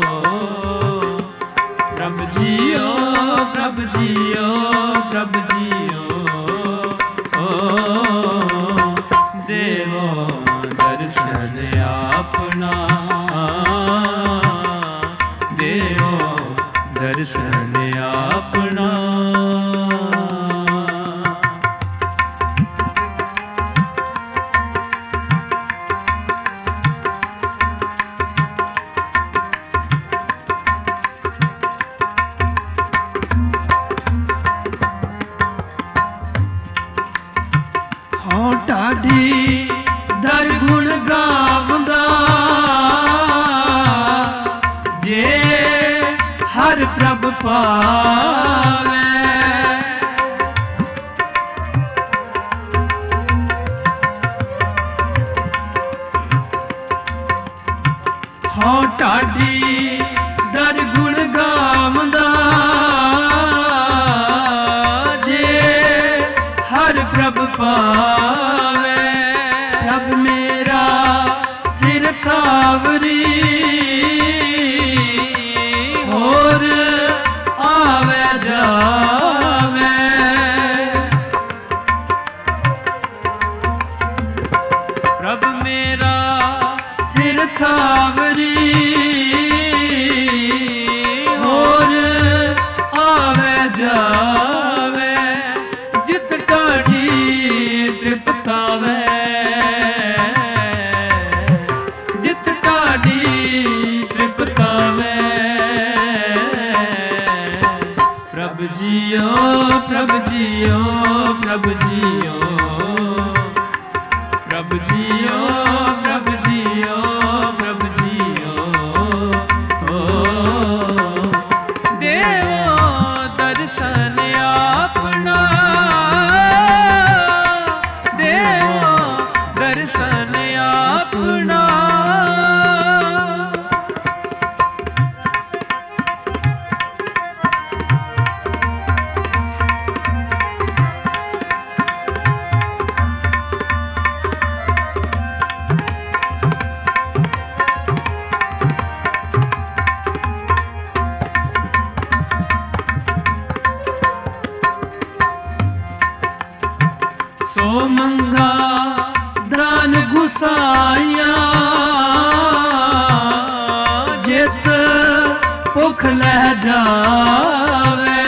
ਪ੍ਰਭ ਜੀਓ ਪ੍ਰਭ ਜੀਓ ਪ੍ਰਭ ਜੀਓ ਓ ਦੇਵੋ ਦਰਸ਼ਨ ਆਪਣਾ ਦੇਵੋ ਦਰਸ਼ਨ ਆਪਣਾ ਢਾਡੀ ਦਰ ਗੁਣ ਗਾਵੰਦਾ ਜੇ ਹਰ ਪ੍ਰਭ ਪਾਵੇ ਹੋ ਢਾਡੀ ਦਰ ਗੁਣ ਗਾਵੰਦਾ ਜੇ ਹਰ ਪ੍ਰਭ ਪਾਵੇ ਪ੍ਰਭ ਮੇਰਾ ਚਿਰ ਥਾਵਰੀ ਹੋਰ ਆਵੇ ਜਾਵੇ ਪ੍ਰਭ ਮੇਰਾ ਚਿਰ ਥਾਵਰੀ ਹੋਰ ਆਵੇ ਜਾਵੇ ਜਿਤ ਢਾਡੀ ਤ੍ਰਿਪਤਾਵੇ ਜਿਤ ਢਾਡੀ ਤ੍ਰਿਪਤਾਵੇ ਪ੍ਰਭ ਜੀਓ ਪ੍ਰਭ ਜੀਓ ਪ੍ਰਭ ਜੀਓ ਪ੍ਰਭ ਜੀਓ ਪ੍ਰਭ ਜੀਓ ਪ੍ਰਭ ਜੀਓ ਓ ਦੇਵੋ ਦਰਸ਼ਨ ਆਪਣਾ ਦੇਵੋ ਦਰਸ਼ਨ ਆਪਣਾ ਸੋ ਮੰਗਾ ਦਾਨ ਗੁਸਾਈਆਂ ਜਿਤ ਭੁੱਖ ਲੈ ਜਾਵੇ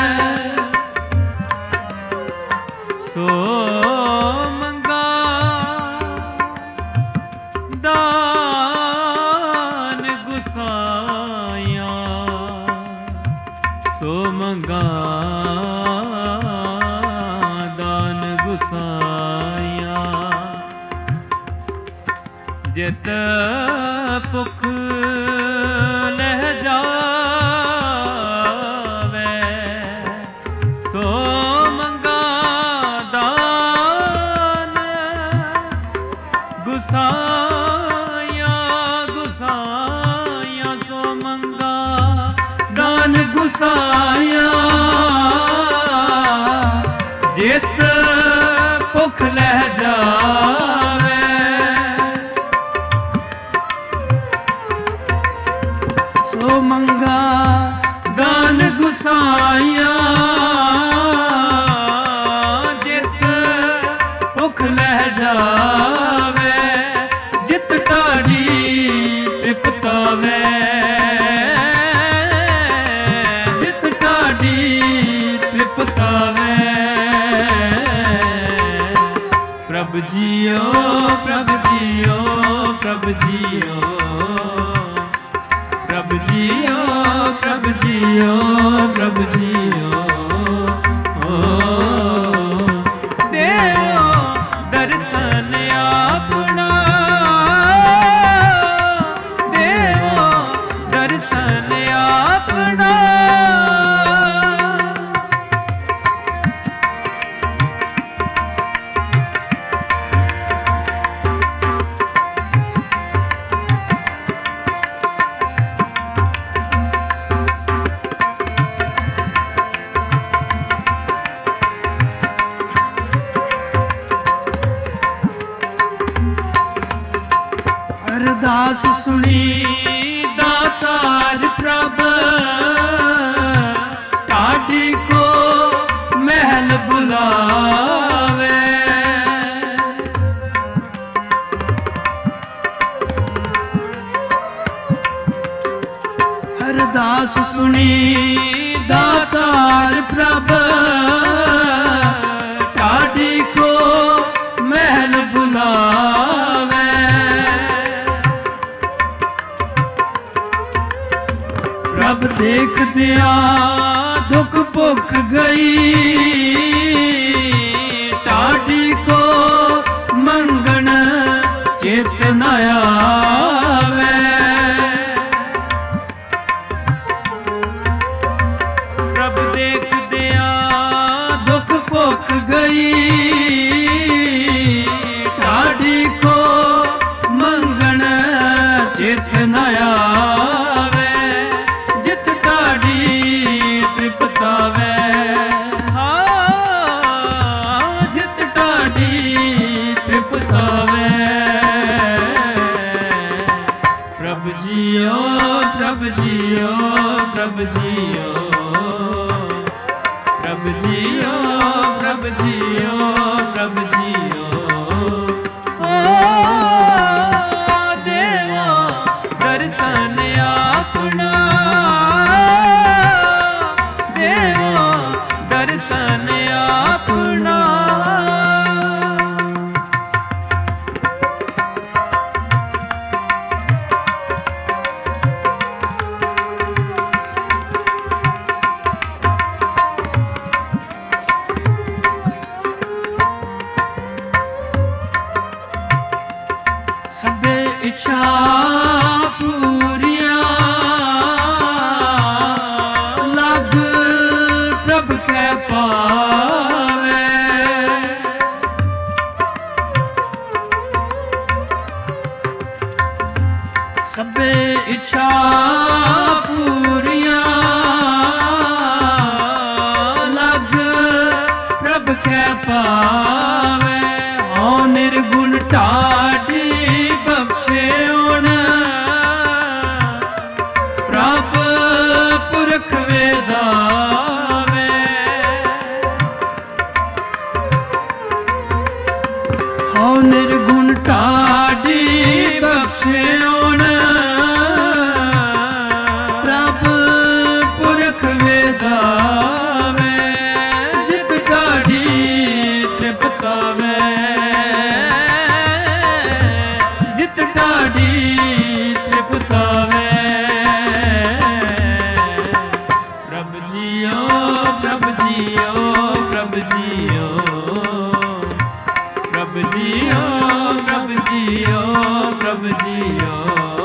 ਸੋ ਮੰਗਾ ਦਾਨ ਗੁਸਾਈਆਂ ਸੋ ਮੰਗਾ ਗੁਸਾਈਆਂ ਜਿਤ ਭੁੱਖ ਲੈ ਜਾਵੇ ਸੋ ਮੰਗਾ ਦਾਨ ਗੁਸਾਈਆਂ ਗੁਸਾਈਆਂ ਸੋ ਮੰਗਾ ਦਾਨ ਗੁਸਾਈਆਂ ਜਿਤ ਭੁੱਖ ਲੈ ਜਾਵੇ ਸੋ ਮੰਗਾ ਦਾਨ ਗੁਸਾਈਆਂ ਜਿਤ ਭੁੱਖ ਲੈ ਜਾਵੇ ਜਿਤ ਢਾਡੀ ਤ੍ਰਿਪਤਾਵੇ ਜਿਤ ਢਾਡੀ ਤ੍ਰਿਪਤਾਵੇ ਪ੍ਰਭ ਜੀਓ ਪ੍ਰਭ ਜੀਓ ਪ੍ਰਭ ਜੀਓ ਪ੍ਰਭ ਜੀਓ ਪ੍ਰਭ ਜੀਓ ਪ੍ਰਭ ਜੀਓ ਓ ਦੇਵੋ ਦਰਸ਼ਨ ਆਪਣਾ ਦੇਵੋ ਦਰਸ਼ਨ ਆਪਣਾ ਅਰਦਾਸ ਸੁਣੀ ਦਾਤਾਰ ਪ੍ਰਭ ਢਾਡੀ ਕੋ ਮਹਿਲ ਬੁਲਾਵੇ। ਅਰਦਾਸ ਸੁਣੀ ਦਾਤਾਰ ਪ੍ਰਭ ਢਾਡੀ ਕੋ ਮਹਿਲ ਬੁਲਾਵੇ। ਪ੍ਰਭ ਦੇਖਦਿਆਂ ਦੁੱਖ ਭੁੱਖ ਗਈ ਢਾਡੀ ਕੋ ਮੰਗਣ ਚਿਤ ਨ ਆਵੇ। ਪ੍ਰਭ ਦੇਖਦਿਆਂ ਦੁੱਖ ਭੁੱਖ ਗਈ ਢਾਡੀ ਕੋ ਮੰਗਣ ਚਿਤ ਨ ਆਵੇ। ਜਿਤ ਢਾਡੀ ਤ੍ਰਿਪਤਾਵੇ ਹਾਂ ਜਿਤ ਢਾਡੀ ਤ੍ਰਿਪਤਾਵੇ। ਪ੍ਰਭ ਜੀਓ ਪ੍ਰਭ ਜੀਓ ਪ੍ਰਭ ਜੀਓ ਪ੍ਰਭ ਜੀਓ ਪ੍ਰਭ ਜੀਓ ਪ੍ਰਭ ਜੀਓ। ਓ ਦੇਵੋ ਦਰਸ਼ਨ ਆਪਣਾ ਦੇਵੋ ਦਰਸ਼ਨ ਆਪਣਾ। ਸਭੇ ਇੱਛਾ ਪੂਰੀਆਂ ਲੱਗ ਪ੍ਰਭ ਕੈ ਪਾਵੇ। ਸਭੇ ਇੱਛਾ ਪੂਰੀਆਂ ਲੱਗ ਪ੍ਰਭ ਕੈ ਪਾਵੇ। ਹਉ ਨਿਰਗੁਣ ਢਾਡੀ ਬਖਸ਼ਿਓਣ ਪ੍ਰਭ ਪੁਰਖ ਵੇਦਾਵੇ। ਹਉ ਨਿਰਗੁਣ ਢਾਡੀ ਬਖਸ਼ਿਓਣ ਪ੍ਰਭ ਪੁਰਖ ਵੇਦਾਵੇ। ਜਿਤ ਢਾਡੀ ਤ੍ਰਿਪਤਾਵੇ ਜਿਤ ਢਾਡੀ ਤ੍ਰਿਪਤਾਵੇ। ਪ੍ਰਭ ਜੀਓ ਪ੍ਰਭ ਜੀਓ ਪ੍ਰਭ ਜੀਓ ਪ੍ਰਭ ਜੀਓ ਪ੍ਰਭ ਜੀਓ ਪ੍ਰਭ ਜੀਓ।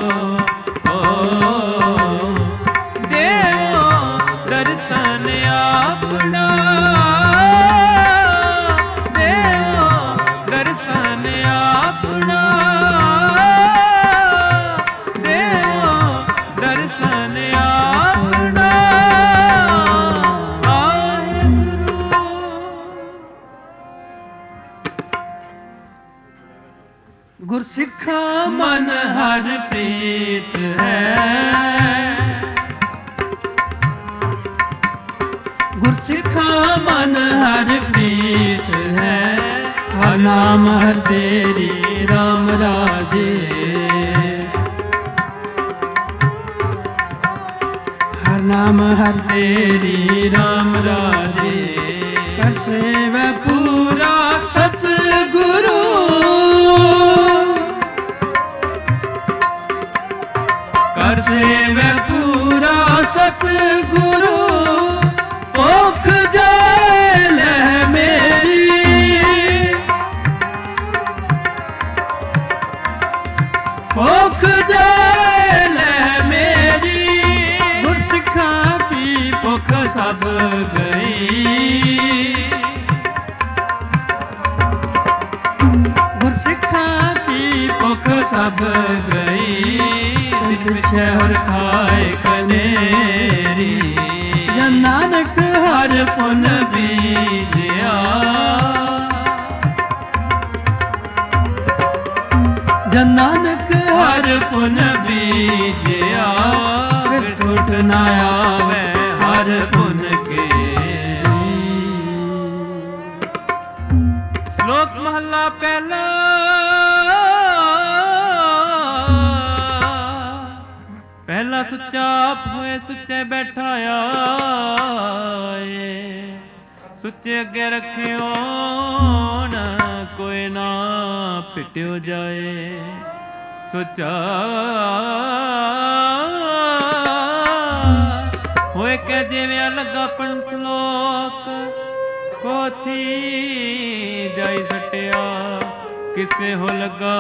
ਓ ਦੇਵੋ ਦਰਸ਼ਨ ਆਪਣਾ ਦੇਵੋ ਦਰਸ਼ਨ ਆਪਣਾ ਦੇਵੋ ਦਰਸ਼ਨ ਆਪਣਾ। ਗੁਰਸਿੱਖਾ ਮਨ ਹਰ ਪ੍ਰੀਤ ਹੈ ਗੁਰਸਿੱਖਾ ਮਨ ਹਰ ਪ੍ਰੀਤ ਹੈ। ਹਰ ਨਾਮ ਹਰ ਤੇਰੀ ਰਾਮ ਰਾਜੇ ਹਰ ਨਾਮ ਹਰ ਤੇਰੀ ਰਾਮ ਰਾਜੇ। ਕਰ ਸੇਵੈ ਪੂਰਾ ਸਤਿਗੁਰੂ ਕਰ ਸੇਵੈ ਪੂਰਾ ਸਤਿਗੁਰੂ। ਭੁੱਖ ਜਾਏ ਲੈ ਮੇਰੀ ਭੁੱਖ ਜਾਏ ਲੈ ਮੇਰੀ। ਗੁਰਸਿੱਖਾਂ ਦੀ ਭੁੱਖ ਸਭ ਗਈ ਗੁਰਸਿੱਖਾਂ ਦੀ ਭੁੱਖ ਸਭ ਗਈ। ਪਿਛੇ ਹਰ ਖਾਏ ਕਨੇਰੀ ਜਾਂ ਨਾਨਕ ਹਰ ਪੁਨ ਬੀਜਿਆ। ਜਨ ਨਾਨਕ ਹਰ ਪੁਨ ਬੀਜਿਆ ਫਿਰ ਟੁੱਟ ਨਾ ਆਵੇ ਹਰ ਪੁਨ ਕੇ। ਸ਼ਲੋਕ ਮਹੱਲਾ ਪਹਿਲਾ। ਪਹਿਲਾ ਸੁੱਚਾ ਆਪ ਹੋਏ ਸੁੱਚੇ ਬੈਠਾ ਆਏ, ਸੁੱਚੇ ਅੱਗੇ ਰੱਖਿਓ ਨਾ ਕੋਈ ਨਾ ਪਿਟਿਓ ਜਾਏ। ਸੁੱਚਾ ਹੋਏ ਕੇ ਜਿਵੇਂ ਲੱਗਾ ਪਣ ਸ਼ਲੋਕ, ਕੋਥੀ ਜਾਈ ਸਟਿਆ ਕਿਸੇ ਹੋ ਲੱਗਾ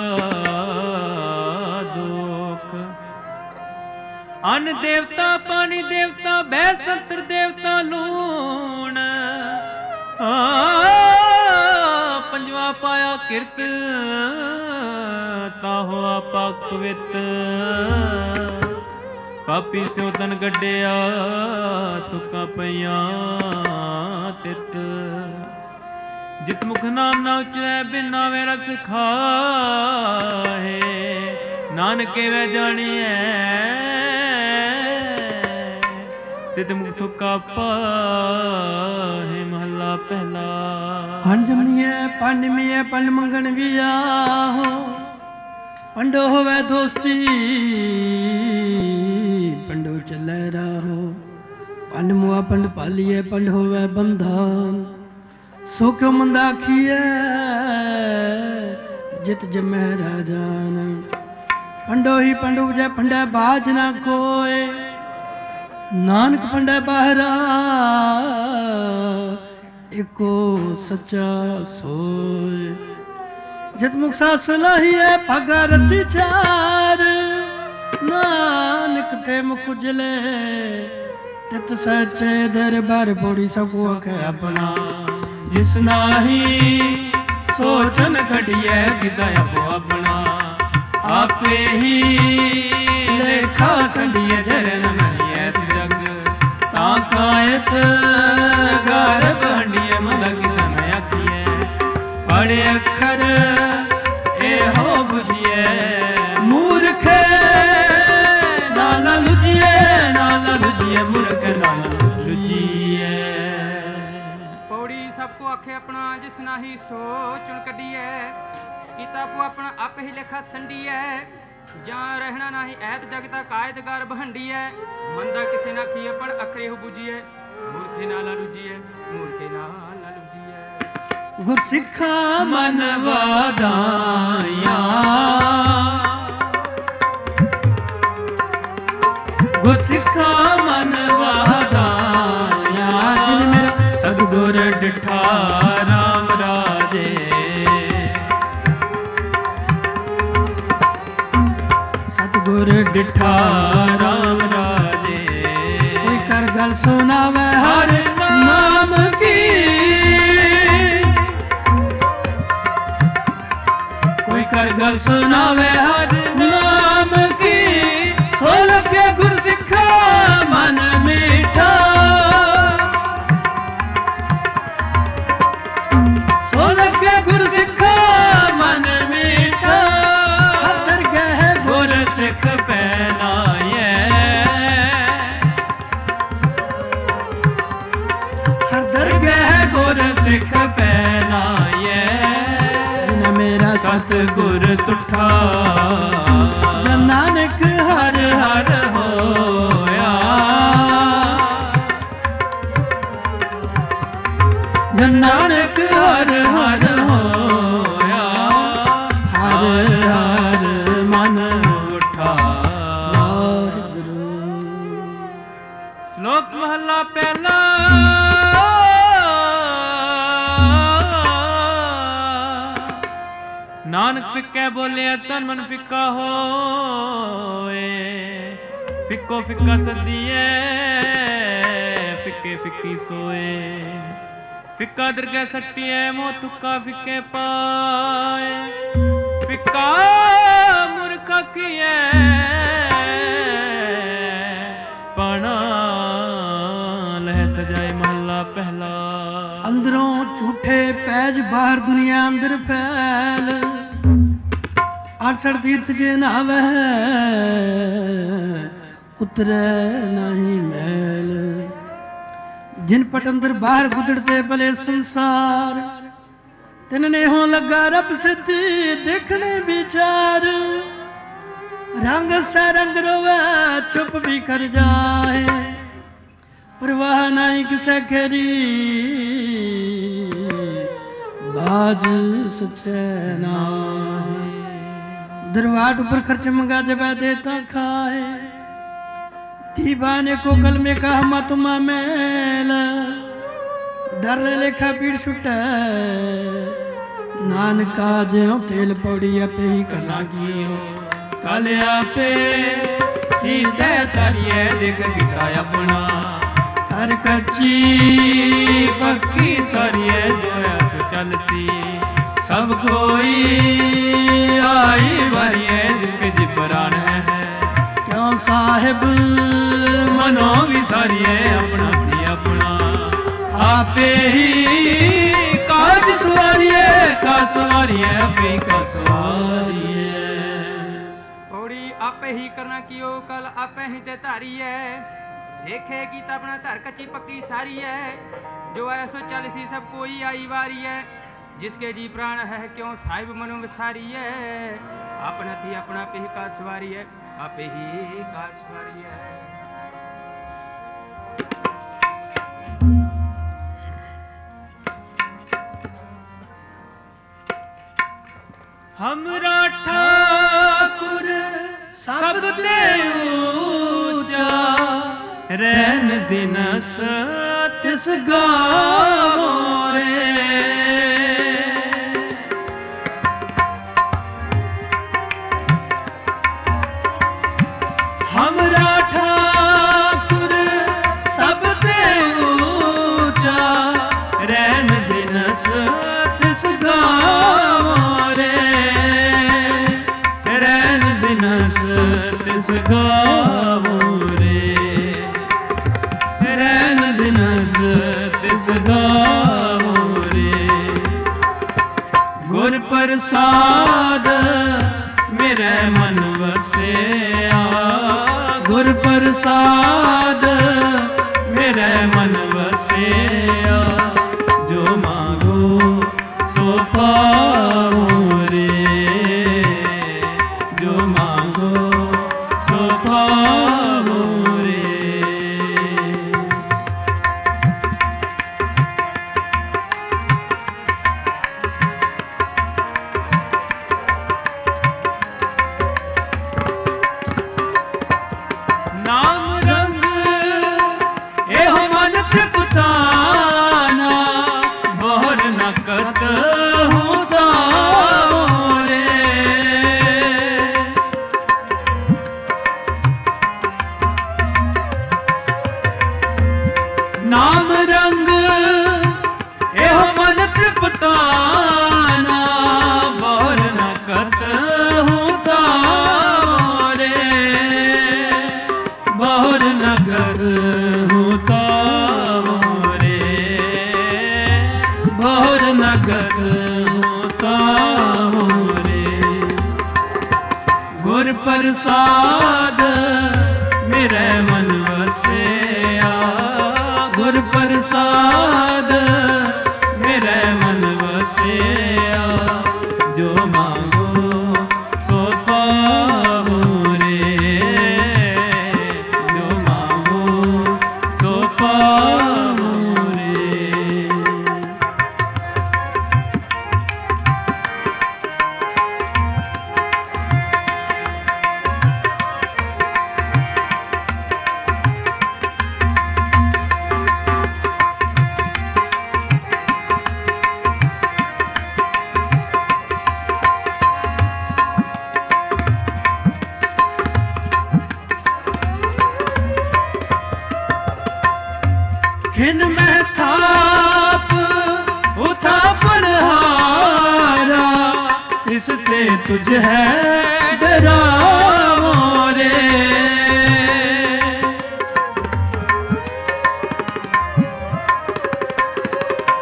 ਦੁੱਖ। ਅੰਨ ਦੇਵਤਾ ਪਾਣੀ ਦੇਵਤਾ ਬਹਿ ਸੰਤਰ ਦੇਵਤਾ ਲੂਣ, ਪੰਜਵਾ ਪਾਇਆ ਕਿਰਤ ਤਾ ਹੋਆ ਪਕਵਿਤ। ਪਾਪੀ ਸਿਉ ਤਨ ਗੱਡਿਆ ਤੁਕਾਂ ਪਈਆਂ ਤਿਤ। ਜਿਤ ਮੁਖ ਨਾਮ ਨਾ ਉਚਰੈ ਬਿਨਾ ਵੇ ਰਸ ਖਾਹੇ, ਨਾਨਕੇ ਵੇ ਜਾਣੀਐ ਤਿਤ ਮੁਖ ਤੁਕਾ ਪਾਹੇ। ਮਹੱਲਾ ਪਹਿਲਾ। ਹੰਜਮੀਐ ਪੰਡਮੀਐ ਪੰਡ ਮੰਗਣ ਵੀ ਆਹੋ, ਪੰਡੋ ਹੋਵੇ ਦੋਸਤੀ ਪੰਡੋ ਚੱਲੇ ਰਾਹੋ। ਪੰਡ ਮੁਆ ਪੰਡ ਪਾਲੀਏ ਪੰਡ ਹੋਵੇ ਬੰਧਨ, ਸੁਖ ਮੰਦਾ ਆਖੀਐ ਜਿਤ ਜਮੈ ਰਾਜਾਨ। ਪੰਡੋ ਹੀ ਪੰਡ ਉਪਜੈ ਪੰਡੈ ਬਾਝ ਨਾ ਕੋਏ, ਨਾਨਕ ਪੰਡੈ ਬਾਹਰਾ ਇੱਕੋ ਸੱਚਾ ਸੋਏ। ਜਿਤ ਮੁਖ ਸਾਸ ਲਾਹੀਐ ਭਾਗਾ ਰਤੀ ਚਾਰ, ਨਾਨਕ ਤੇ ਮੁਖ ਉਜਲੇ ਤਿਤ ਸੱਚੇ ਦਰਬਾਰ ਪੋੜੀ ਸਕੋ ਅਖੇ ਆਪਣਾ। ਜਿਸ ਨਾਹੀ ਸੋਚਨ ਘਟਿਐ ਕਿਦਾ ਆਪੋ ਆਪਣਾ, ਆਪੇ ਹੀ ਲੇਖਾ ਸੰਡੀਐ ਜਰਨ ਮਹੀਐ ਜਗ। ਤਾਂ ਕਾਇਤ ਗਰਭ ਹੰਡੀਐ ਮਨ ਕਿਸਨ ਆਖੀਐ, ਪੜ੍ਹ ਅੱਖਰ ਇਹੋ ਬੁਝੀਐ। ਮੂਰਖ ਨਾਲਾ ਲੁਝੀਐ ਨਾਲਾ ਲੁਝੀਐ ਮੂਰਖ ਨਾਲਾ ਲੁਝੀਐ। ਪੌੜੀ ਸਭ ਕੋ ਆਖੇ ਆਪਣਾ ਜਿਸ ਨਾਹੀ ਸੋਚਣ ਕੱਢੀਐ, ਕੀਤਾ ਆਪੋ ਆਪਣਾ ਆਪ ਹੀ ਲੇਖਾ ਸੰਡੀਐ। ਜਾਂ ਰਹਿਣਾ ਨਾਹੀ ਐਤ ਜਗਤਾ ਕਾਇਦ ਗਰਭ ਹੰਡੀਐ, ਮੰਦਾ ਕਿਸੇ ਨਾ ਖੀਏ ਪਰ ਅਖਰੇ ਹੋ ਬੁਝੀਐ। ਮੂਰਖੇ ਨਾਲਾ ਲੁਝੀਐ ਮੂਰਖੇ ਨਾਲਾ ਲੁਝੀਐ। ਗੁਰਸਿੱਖਾਂ ਮਨ ਵਾਦਾਇਆ, ਗੁਰਸਿੱਖਾਂ ਮਨ ਵਾਦਾਇਆ। ਜਿਨ ਮੇਰਾ ਸਤਿਗੁਰ ਡਿਠਾ ਰਾਮ ਰਾਜੇ, ਸਤਿਗੁਰ ਡਿਠਾ ਰਾਮ ਰਾਜੇ। ਕੋਈ ਕਰ ਗੱਲ ਸੁਣਾਵੇ ਹਰ ਨਾਮ ਕੀ, ਕੋਈ ਕਰ ਗੱਲ ਸੁਣਾਵੇ ਹਰ ਨਾਮ ਕੀ। ਸੋ ਲੱਗੇ ਗੁਰਸਿੱਖਾ ਮਨ ਮੀਠਾ, ਸੋ ਲੱਗੇ ਗੁਰਸਿੱਖਾ ਮਨ ਮੀਠਾ। ਹਰ ਦਰਗਾਹ ਗੁਰਸਿੱਖ ਪਹਿਨਾਏ, ਹਰ ਦਰਗਾਹ ਗੁਰਸਿੱਖ ਪਹਿਨਾਏ। ਜਿਨ ਮੇਰਾ ਸਤਿਗੁਰ ਤੁਠਾ, ਜਨ ਨਾਨਕ ਹਰ ਹਰ ਹੋਇਆ। ਜਨ ਨਾਨਕ ਹਰ ਹਰ ਹੋਇਆ। ਹਰ ਹਰ ਮਨ ਉਠਾ। ਸ਼ਲੋਕ ਮਹੱਲਾ ਪਹਿਲਾ। ਨਾਨਕ ਫਿੱਕੇ ਬੋਲਿਆ ਤਨ ਮਨ ਫਿੱਕਾ ਹੋਏ, ਫਿੱਕੋ ਫਿੱਕਾ ਸਦੀਏ ਫਿੱਕੇ ਫਿੱਕੀ ਸੋਏ। ਫਿੱਕਾ ਦਰਗਹਿ ਸੱਟੀਏ ਮੋਹ ਤੁੱਕਾ ਫਿੱਕੇ ਪਾਏ, ਫਿੱਕਾ ਮੁਰਖ ਕੀਏ ਪਣਾ ਲਹਿ ਸਜਾਏ। ਮਹੱਲਾ ਪਹਿਲਾ। ਅੰਦਰੋਂ ਝੂਠੇ ਪੈਜ ਬਾਹਰ ਦੁਨੀਆ ਅੰਦਰ ਫੈਲ, आठसठ तीर्थ जे नावे उतरे नहीं मैल। जिन पटंदर बाहर गुजरते भले संसार तिनने हो लगा रब सिद्धि देखने विचार। रंग सा रंग रोवे चुप भी कर जाए परवाह नहीं किसे खेरी बाज सच्चे नाहे। दरवाट ऊपर खर्च मंगा जब देता खाए दीवाने को कल में कहा मतमा मेल। डर लेखा पीड़ छुटे नानका ज्यों तेल पौड़ी अपे ही करना गियो। कल आपे ही दे तारिये दिख बिता अपना हर कच्ची पक्की सारिये जो चल सी सब कोई आई बारिये जिसके जिपरान है क्यों साहिब मनो भी सारिये अपना थी अपना आपे ही काज सवारिये का सवारिये अपे का सवारिये। पौड़ी आपे ही करना कियो कल आपे ही ते तारी है देखेगी तो अपना धर कच्ची पक्की सारी है जो ऐसो चल सी सब कोई आई वारी है जिसके जी प्राण है क्यों साहिब मनो विसारी है अपना थी अपना पे ही का सवारी है आपे ही का सवारी है। हमरा ठाकुर सब ते ऊंचा रैन दिनस तिस गावो रे। हमरा ठाकुर सब ते ऊंचा रैन दिनस तिस गावो रे। रैन दिनस तिस गावो रे रैन दिनस तिस गावो रे। गुर प्रसाद मेरे मन वसिया गुर प्रसाद मेरे मन वसिया जो मांगो सो पाओ रे जो मांगो सो पाओ रे। नाम रंग एहो मन तृप्ताना बोर न कत हूँ ताओ रे। नाम रंग एहो मन तृप्ताना बोर न कत हूँ ताओ रे। बहुर नगर हूँ ताओ रे बहुर नगर हूँ ताओ रे। गुर प्रसाद मेरे मन वसिया गुर प्रसाद मेरे मन वसिया जो मांगो सो पाओ रे जो मांगो सो पाओ रे। खिन में थाप उथापन हारा तिसते तुझ है डरावो रे।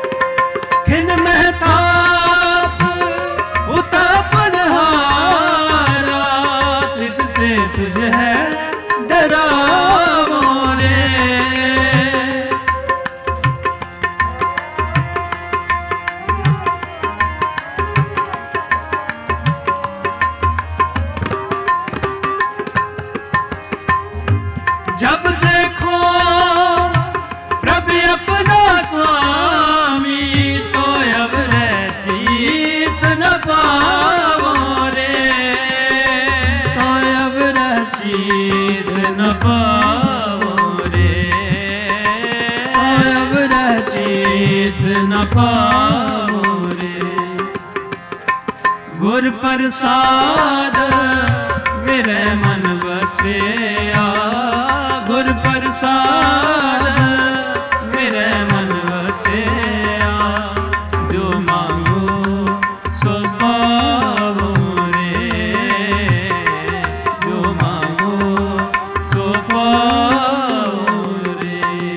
खिन में थाप उथापन हारा है डरावो रे। जब देखो प्रभु अपना स्वामी तो अब रहतीत न पावो रे। तो अब रहतीत न पावो रे। तो अब रहतीत न पावो रे। गुर प्रसाद मेरे मन बसिया। गुर प्रसाद मेरे मन बसिया। जो मांगो सो पावो रे। जो मांगो सो पावो रे।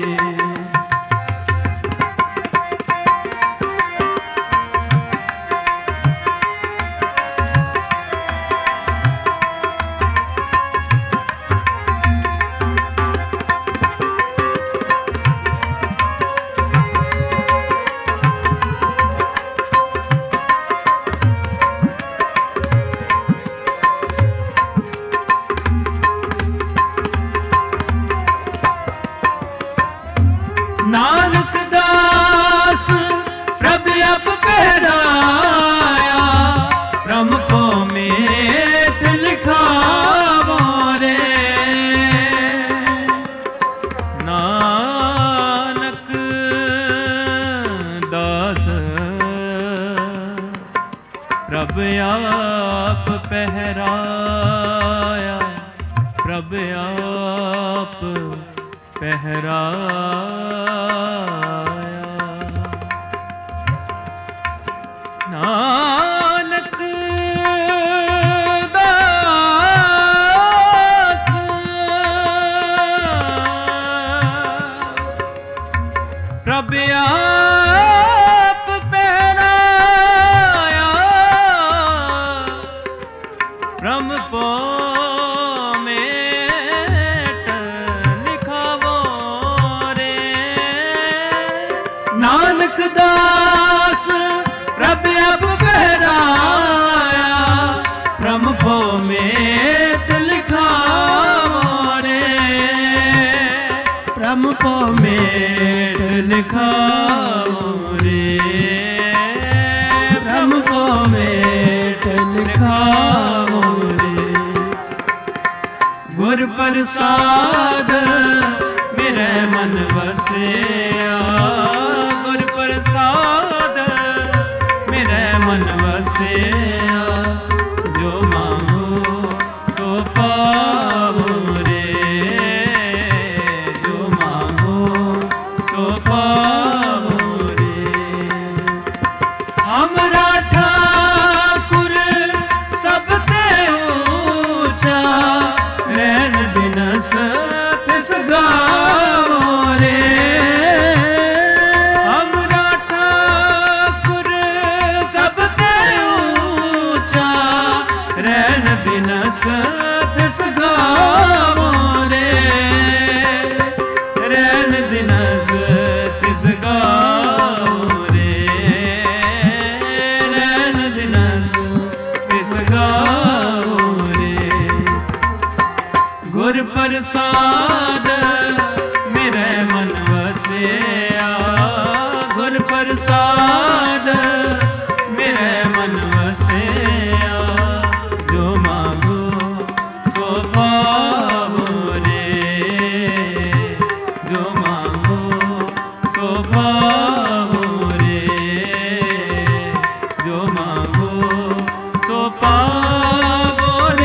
नानक दास प्रभु अब पहराया। ब्रह्म को मेट लिखावो रे। नानक दास प्रभु आप पहराया। प्रभु आप पहराया। नानक दास प्रभु आप पहराया। ब्रह्म को मेट लिखावो रे। नानक दास प्रभु अब पहराया। ब्रह्म को मेट लिखावो रे। ब्रह्म को मेट लिखावो रे। ब्रह्म को मेट लिखावो रे। गुर प्रसाद मेरे मन बसिया। गुर प्रसाद मेरे मन बसिया। जो मांगो सो पावो रे। जो मांगो सो पावो रे। हमरा ठाकुर सबते ऊंचा। रैन दिनस तिस गावो रे। हमरा ठाकुर सबते ऊंचा। रैन दिनस तिस गावो रे। रैन दिनस तिस गावो रे। रैन दिनस तिस गावो रे। गुर प्रसाद मेरे मन बसिया। गुर प्रसाद मेरे मन बसिया। जो मांगो सो पावो रे। जो मांगो सो पावो रे। जो मांगो सो पावो रे।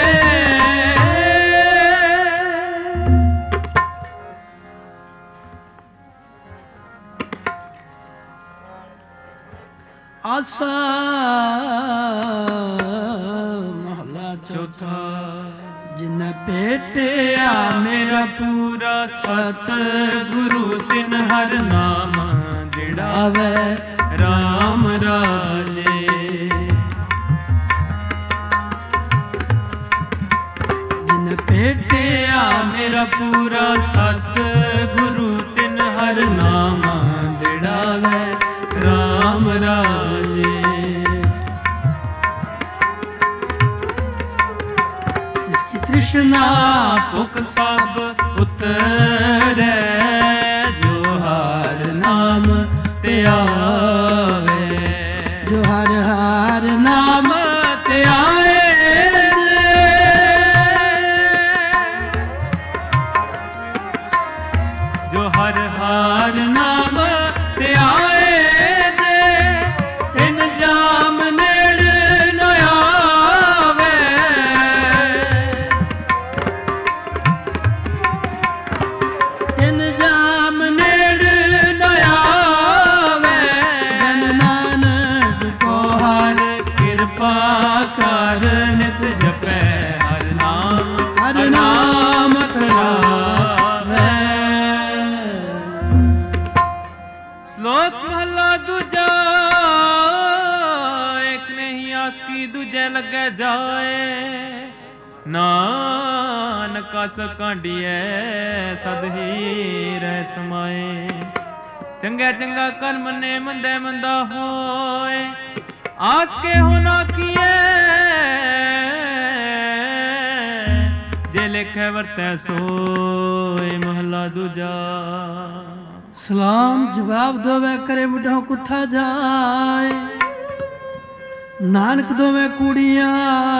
आसा महला चौथा। जिन पेटिया मेरा पूरा सत गुरु तिन हर नाम जिड़ावे राम राजे। जिन पे ਭੇਟਿਆ ਮੇਰਾ ਪੂਰਾ ਸਤ ਗੁਰੂ ਤਿਨ ਹਰ ਨਾਮ ਦਿੜਾਵੇ ਰਾਮ ਰਾਜੇ। ਜਿਸकी ਤ੍ਰਿਸ਼ਨਾ ਭੁਖ ਸਭ ਉਤਰੈ ਜੋ ਹਰ ਨਾਮ ਧਿਆਵੇ। ਜੋ ਹਰ ਹਰ ਨਾਮ ਧਿਆਏ ਜੋ ਹਰ ਹਰ ਨਾਮ ਧਿਆਏ ਦੇ ਤਿਨ ਜਾਮ ਨੇੜ ਨ ਆਵੇ। ਤਿਨ ਜਾਮ ਨੇੜ ਨ ਆਵੇ। ਜਨ ਨਾਨਕ ਕੋ ਹਰ ਕਿਰਪਾ ਕਰ ਨਿਤ ਜਪੈ ਹਰ ਨਾਮ ਹਰ ਨਾਮ ਧਿਆਵੇ। ਸ਼ਲੋਕ ਮਹਲਾ ਦੂਜਾ। ਇੱਕ ਨਹੀਂ ਆਸ ਕੀ ਦੂਜੇ ਲੱਗੇ ਜਾਏ। ਨਾਨਕ ਆਸ ਕਾਂਡੀਐ ਸਦ ਹੀ ਰਹਿ ਸਮਾਏ। ਚੰਗਾ ਚੰਗਾ ਕਰ ਮੰਨੇ ਮੰਦੇ ਮੰਦਾ ਹੋਏ। ਆਸ ਕੇ ਹੋ ਨਾ ਕੀਏ ਜੇ ਲਿਖੇ ਵਰਤੈ ਸੋਏ। ਮਹਲਾ ਦੂਜਾ। ਸਲਾਮ ਜਵਾਬ ਦੋਵੇਂ ਕਰੇ ਮੁਢੋਂ ਕੁੱਥਾ ਜਾਏ। ਨਾਨਕ ਦੋਵੇਂ ਕੁੜੀਆਂ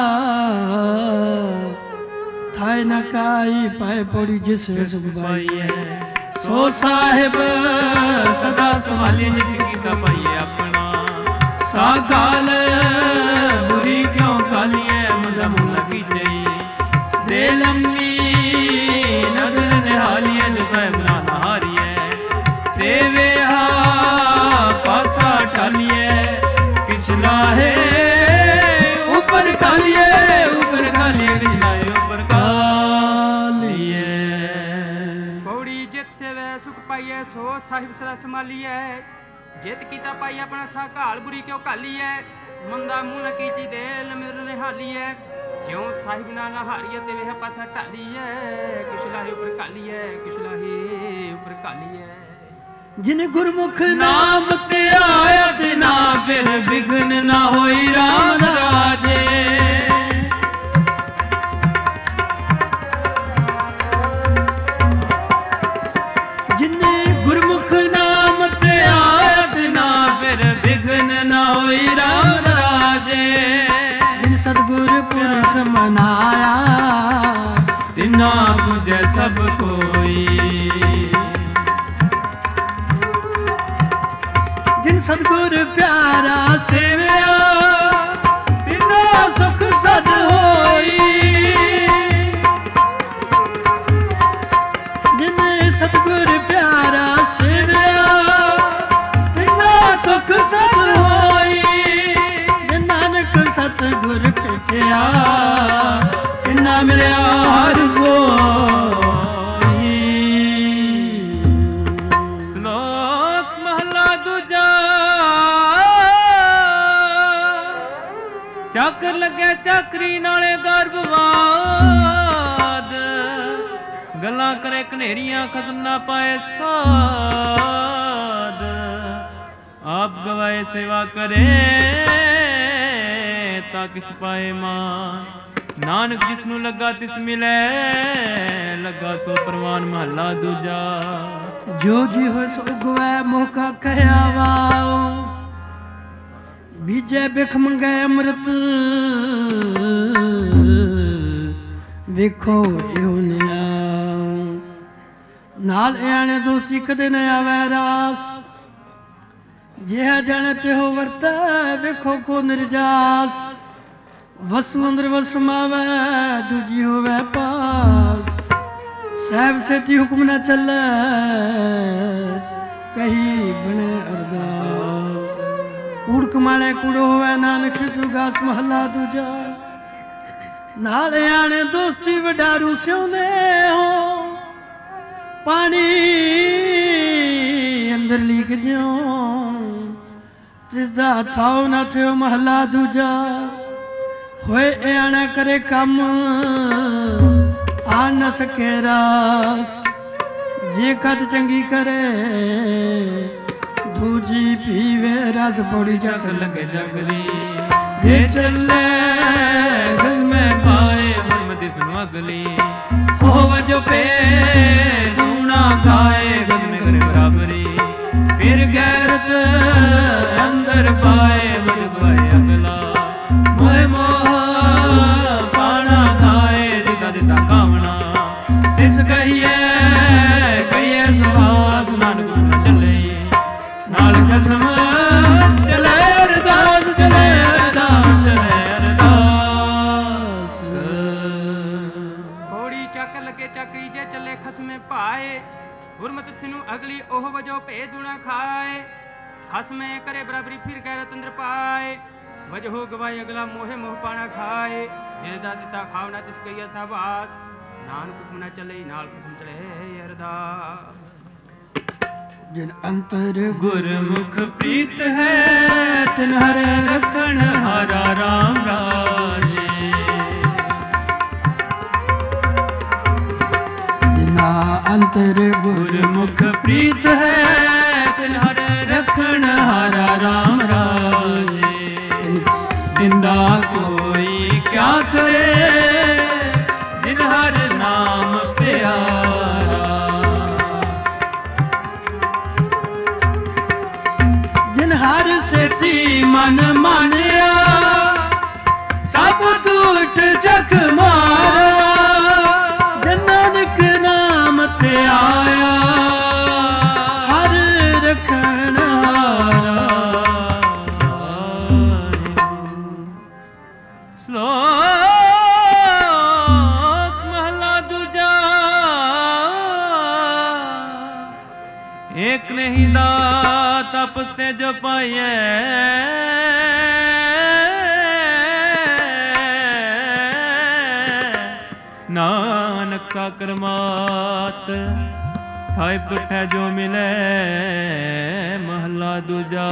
ਥਾਏ ਨਾ ਕਾਈ ਪਾਏ ਪੌੜੀ ਜਿਸ ਸੁਖ ਪਾਈਐ। ਸੋ ਸਾਹਿਬ ਸਦਾ ਸੰਭਾਲੀ ਨਿਜ ਕੀਤਾ ਪਾਈਏ ਆਪਣਾ। ਸਾ ਗਾਲ ਬੁਰੀ ਕਿਉਂ ਗਾਲੀਐ ਮੰਦਾ ਮੁਲਾ ਕੀਜਈ। ਦੇ ਲੰਮੀ ਨਦਰ ਨਿਹਾਲੀਐ ਜੋ ਸਾਹਿਬ ਨਾ ਨਹਾਰੀਐ। ਦੇਵੇ ਹਾ ਪਾਸਾ ਟਾਲੀਏ ਕਿਛ ਲਾਹੇ ਉੱਪਰ ਕਾਲੀਏ ਉੱਪਰ ਕਾਲੀਏ ਕਿਛ ਲਾਹੇ ਉੱਪਰ ਕਾਲੀਏ। ਪੌੜੀ ਜਿਤ ਸੇਵੈ ਸੁਖ ਪਾਈਐ ਸੋ ਸਾਹਿਬ ਸਦਾ ਸੰਭਾਲੀਐ। ਜਿਤ ਕੀਤਾ ਪਾਈ ਆਪਣਾ ਸਾ ਘਾਲ ਬੁਰੀ ਕਿਉ ਘਾਲੀਐ। ਮੰਦਾ ਮੂੰਹ ਨ ਕੀਚੀ ਦੇ ਲਮਿਰ ਨਿਹਾਲੀਐ। ਕਿਉਂ ਸਾਹਿਬ ਨਾਲ ਨਹਾਰੀਐ ਤੇ ਵੇਹ ਪਾਸਾ ਢਾਲੀਐ। ਕਿਛ ਲਾਹੇ ਉੱਪਰ ਕਾਲੀਐ ਕਿਛ ਲਾਹੇ ਉੱਪਰ ਕਾਲੀਐ। ਜਿਨ ਗੁਰਮੁਖ ਨਾਮ ਧਿਆਇਆ ਤਿਨਾ ਫਿਰ ਵਿਘਨ ਨਾ ਹੋਈ ਰਾਮ ਰਾਜੇ। ਜਿਨੇ ਗੁਰਮੁਖ ਨਾਮ ਧਿਆਇਆ ਤਿਨਾ ਫਿਰ ਵਿਘਨ ਨਾ ਹੋਈ ਰਾਮ ਰਾਜੇ। ਜਿਨ ਸਤਿਗੁਰ ਪੁਰਖ ਮਨਾਇਆ ਤਿਨਾ ਪੁਜੈ ਸਭ ਕੋਈ। ਜਿਨ ਸਤਿਗੁਰ ਪਿਆਰਾ ਸੇਵਿਆ ਤਿਨਾ ਸੁਖ ਸਦ ਹੋਈ। ਜਿਨ ਸਤਿਗੁਰ ਪਿਆਰਾ ਸੇਵਿਆ ਤਿਨਾ ਸੁਖ ਸਦ ਹੋਈ। ਜਿਨ ਨਾਨਕ ਸਤਿਗੁਰ ਭੇਟਿਆ ਤਿਨਾ ਮਿਲਿਆ ਹਰਿ ਸੋਈ। ਸ਼ਲੋਕ ਮਹਲਾ ਦੂਜਾ। ਚਾਕਰ ਲੱਗੇ ਚਾਕਰੀ ਨਾਲੇ ਗਰਭਵਾਦ। ਗੱਲਾਂ ਕਰੇ ਘਨੇਰੀਆਂ ਖਸਮ ਨਾ ਪਾਏ ਸਾਧ। ਆਪ ਗਵਾਏ ਸੇਵਾ ਕਰੇ ਤਾਂ ਕਿਛ ਪਾਏ ਮਾਨ। ਨਾਨਕ ਜਿਸ ਨੂੰ ਲੱਗਾ ਤਿਸ ਮਿਲੇ ਲੱਗਾ ਸੋ ਪ੍ਰਵਾਨ। ਮਹਲਾ ਦੂਜਾ। ਜੋ ਜੀ ਹੋਇ ਸੋ ਉਗਵੈ ਮੋਕਾ ਕਹਿਆ ਵਾਓ। ਬੀਜੈ ਬਿਖ ਮੰਗੈ ਅੰਮ੍ਰਿਤ ਵੇਖੋ ਇਹੋ ਨਿਆ। ਨਾਲ ਆਣੇ ਦੋਸੀ ਕਦੇ ਨ ਆਵੈ ਰਾਸ। ਜਿਹਾ ਜਾਣੇ ਤਿਹੋ ਵਰਤੈ ਵੇਖੋ ਕੋ ਨਿਰਜਾਸ। ਵਸੂ ਅੰਦਰ ਵਸਮਾਵੈ ਦੂਜੀ ਹੋਵੈ ਪਾਸ। ਸਹਿਬ ਸੇਤੀ ਹੁਕਮ ਨਾ ਚੱਲੈ ਕਹੀ ਬਣੇ ਅਰਦਾਸ। ਕੂੜ ਕਮਾਣੇ ਕੂੜੋ ਹੋਵੈ ਨਾਨਕ ਸਿੱਧੂ ਗਾਸ। ਮਹੱਲਾ ਦੂਜਾ। ਨਾਲ ਆਣੇ ਦੋਸਤੀ ਵਡਾਰੂ ਸਿਉਂਦੇ ਹੋ। ਪਾਣੀ ਅੰਦਰ ਲੀਕ ਜਿਉ ਜਿਸ ਦਾ ਥਾਉ ਨਾ ਥਿਓ। ਮਹੱਲਾ ਦੂਜਾ। ਹੋਏ ਆਣਾ ਕਰੇ ਕੰਮ ਆ ਨ ਸਕੇ ਰਾਸ। ਜੇ ਕਦ ਚੰਗੀ ਕਰੇ ਦੂਜੀ ਪੀਵੇ ਰਸ ਪੌੜੀ ਜਗ ਲਗੇ ਜਗਲੀ। ਜੇ ਚੱਲੇ ਗਲ ਮੈਂ ਪਾਏ ਹਰਮਤ ਸੁਨ ਅਗਲੀ। ਹੋ ਵਜੋ ਪੇ ਦੂਣਾ ਖਾਏ ਗਲ में करे बराबरी। फिर गैरत अंदर पाए बल पाए अगला। मोह मोह पाना खाए जिदा दिता कामना। तिस कहिए कहिए सुभाष नानक न चले। नाल कसम चले अरदास चले अरदास चले अरदास। घोड़ी चक लगे चकरी जे चले खसमे पाए। गुरमत सिनु अगली ओह वजो पे दूना खाए। खसमे करे बराबरी फिर गैरत अंदर पाए। वजहो गवाई अगला मोहे मोह पाना खाए। जिदा दिता खावना तिस कहिए साबास। नानक हुक्म न चले नाल कसम चले अरदास। जिन अंतर गुरमुख प्रीत है तिन हर रखण हारा राम राजे। जिना अंतर गुरमुख प्रीत है तिन हर रखण हारा राम राजे। निंदा कोई क्या करे जिन हर नाम प्यारा। जिन हर सेती मन मानिया सब टूट जग मारा। जिन नानक नाम ते आया हर रखण हारा। श्लोक महला दूजा। एक नहीं दात आपस ते जो पाइए। नानक साकर मात थाय पुठै जो मिले महला दूजा।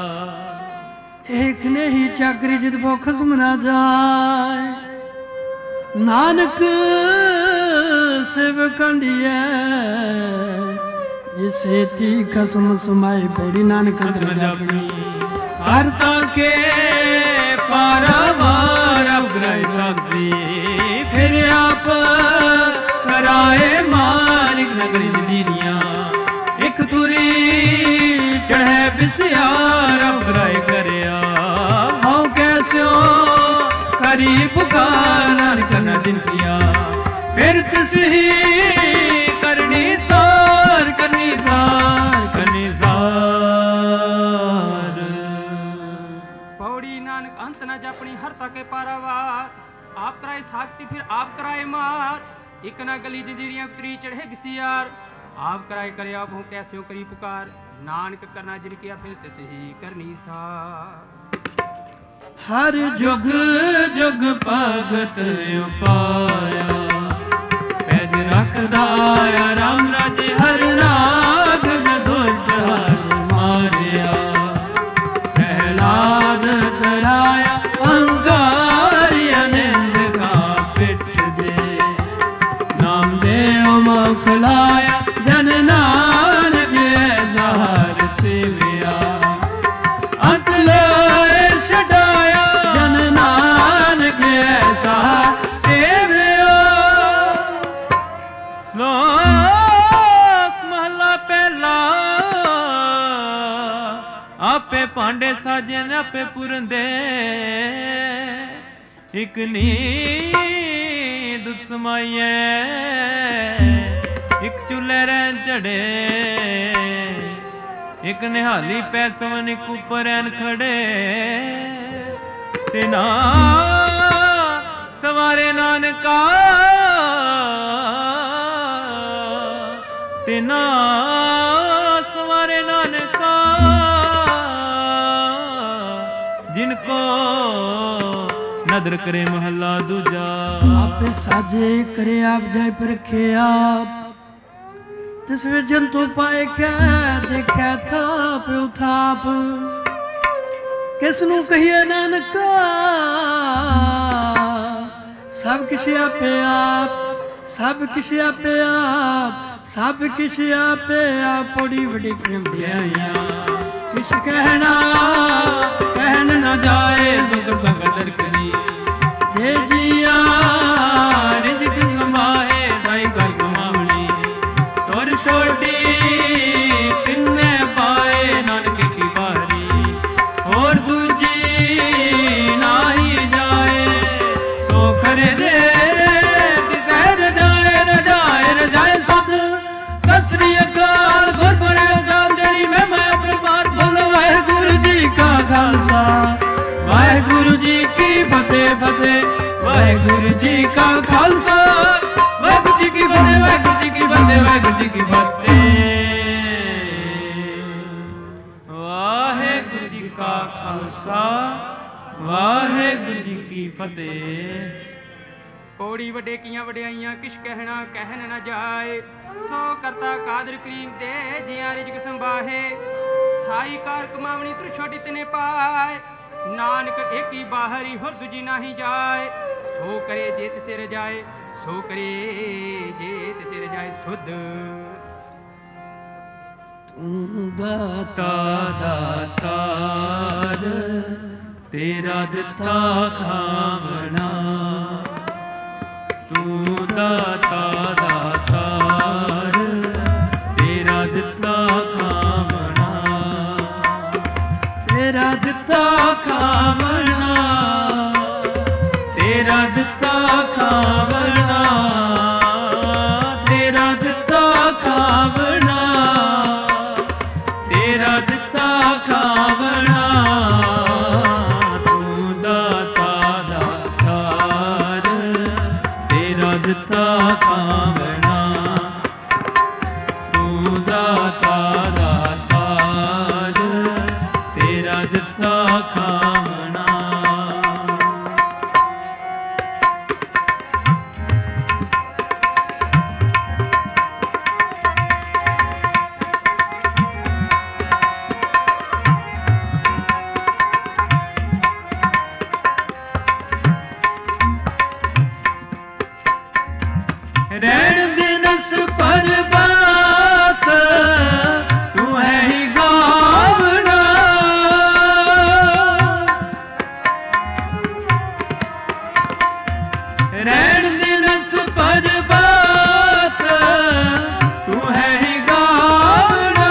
एक ने ही चाकरी जित वो खसम ना जाए। नानक सिव कंडिए जिसे ती खसम समाए पौड़ी नानक अंदर जापी। हर ताके पारावार अवग्रह शक्ति। फिर आप कराए मालिक नगरी जीरियां। एक तुरी चढ़े बिसियार अवग्रह करया। हाँ कैस्यो करी पुकार नानक न दिन किया। फिर तिसही करनी सार करनी सार करनी सार। पौड़ी नानक अंत न जपनी हर तके पारावार। आप कराए साखती फिर आप कराए मार। एक ना गली जंजीरियां उतरी चढ़े बिसियार। आप कराए करे आप हूँ कैसे करी पुकार। नानक करना जिन किया फिर तिस ही करनी सार। हर जुग जुग भगत उपाया। पैज रखदा आया राम राज हर नाग दुष्ट हर मारिया। प्रहलाद तराया अंगारिया निंद का पिट दे। नाम देव मुख लाया जन नानक ऐसा हर सेविया। अंत लाए छड़ाया जन नानक ऐसा सेविया। श्लोक महला पहला। आपे पांडे साजे ने आपे पुरंदे। एक नी दुख समाइए एक चूल्हे रैन चढ़े। एक निहाली पैसवन एक ऊपर रैन खड़े। तेना सवारे नानका तेना सवारे नानका। जिनको नदर करे महला दूजा। आपे साजे करे आप जाय परखे आप। तिस वे जंतु पाए क्या देखा थाप उथाप। किसनू कहिए नानका सब किश आपे आप। ਸਭ ਕਿਛ ਆਪੇ ਆਪ ਸਭ ਕਿਛ ਆਪੇ ਆਪ ਬੜੀ ਵੱਡੀ ਵਡਿਆਈਆਂ ਕਿਛ ਕਹਿਣਾ ਕਹਿਣ ਨਾ ਜਾਏ ਸੁਖ ਭਗਤ ਕਰੀ ਜੇ ਜੀਆ ਰਿਜਕ ਸਮਾਏ ਸਾਈ ਗੱਲ ਕਮਾਵਣੀ ਤੁਰ ਛੋਟੀ ਕਿੰਨੇ ਪਾਏ ਨਾਨਕ ਕੀ ਬਾਰੀ ਹੋਰ ਦੂਜੀ ਨਾਹੀ ਜਾਏ ਸੋ ਖਰੇ ਦੇ ਸ੍ਰੀ ਅਕਾਲ ਗੁਰ ਬੜੇ ਅਕਾਲ ਤੇਰੀ ਮੈਂ ਮੈਂ ਪਰਵਾਰ ਬੋਲੋ ਵਾਹਿਗੁਰੂ ਜੀ ਕਾ ਖਾਲਸਾ ਵਾਹਿਗੁਰੂ ਜੀ ਕੀ ਫਤਿਹ ਫਤਿਹ ਵਾਹਿਗੁਰੂ ਜੀ ਕਾ ਖਾਲਸਾ ਵਾਹਿਗੁਰੂ ਜੀ ਕੀ ਫਤਿਹ ਵਾਹਿਗੁਰੂ ਜੀ ਕੀ ਫਤਿਹ ਵਾਹਿਗੁਰੂ ਜੀ ਕੀ ਫਤਿਹ ਵਾਹਿਗੁਰੂ ਜੀ ਕਾ ਖਾਲਸਾ ਵਾਹਿਗੁਰੂ ਜੀ ਕੀ ਫਤਿਹ। ਪੌੜੀ ਵੱਡੇ ਕੀਆਂ ਵਡਿਆਈਆਂ ਕਿਛ ਕਹਿਣਾ ਕਹਿਣ ਨਾ ਜਾਏ ਸੋ ਕਰਤਾ ਕਾਦਰ ਕਰੀਮ ਦੇ ਜਿਆਂ ਰਿਜਕ ਸੰਭਾਹੇ ਸਾਈ ਕਾਰ ਕਮਾਵਣੀ ਤਰ ਛੋਟੀ ਤਨੇ ਪਾਏ ਨਾਨਕ ਏਕੀ ਬਾਹਰੀ ਹੋਰ ਦੂਜੀ ਨਾਹੀ ਜਾਏ ਸੋ ਕਰੇ ਜੇ ਤਿਸੇ ਰਜਾਏ ਸੋ ਕਰੇ ਜੇ ਤਿਸੇ ਰਜਾਏ ਸੁਧ ਤੂੰ ਦਾਤਾ ਦਾਤਾਰ ਤੇਰਾ ਦਿੱਤਾ ਖਾਵਣਾ ਤੂੰ ਦਾਤਾ ਦਾਤਾਰ ਤੇਰਾ ਦਿੱਤਾ ਖਾਵਣਾ ਤੇਰਾ ਦਿੱਤਾ ਖਾਵਣਾ ਤੇਰਾ ਦਿੱਤਾ ਖਾਵਣਾ ਤੇਰਾ ਦਿੱਤਾ ਖਾਵਣਾ ਤੇਰਾ ਦਿੱਤਾ ਖਾਵਣਾ ਤੂੰ ਦਾਤਾ ਦਾਤਾਰ ਤੇਰਾ ਦਿੱਤਾ ਖਾਵਣਾ ਤੂੰ ਦਾਤਾ ਦਾਤਾਰ ਤੇਰਾ ਦਿੱਤਾ ਖਾਵਣਾ। ਰਹਿਣ ਦਿਨਸ ਪਰਬਾਤ ਤੂੰ ਹੈ ਹੀ ਗਾਵਣਾ ਰਹਿਣ ਦਿਨਸ ਪਰਬਾਤ ਤੂੰ ਹੈ ਹੀ ਗਾਵਣਾ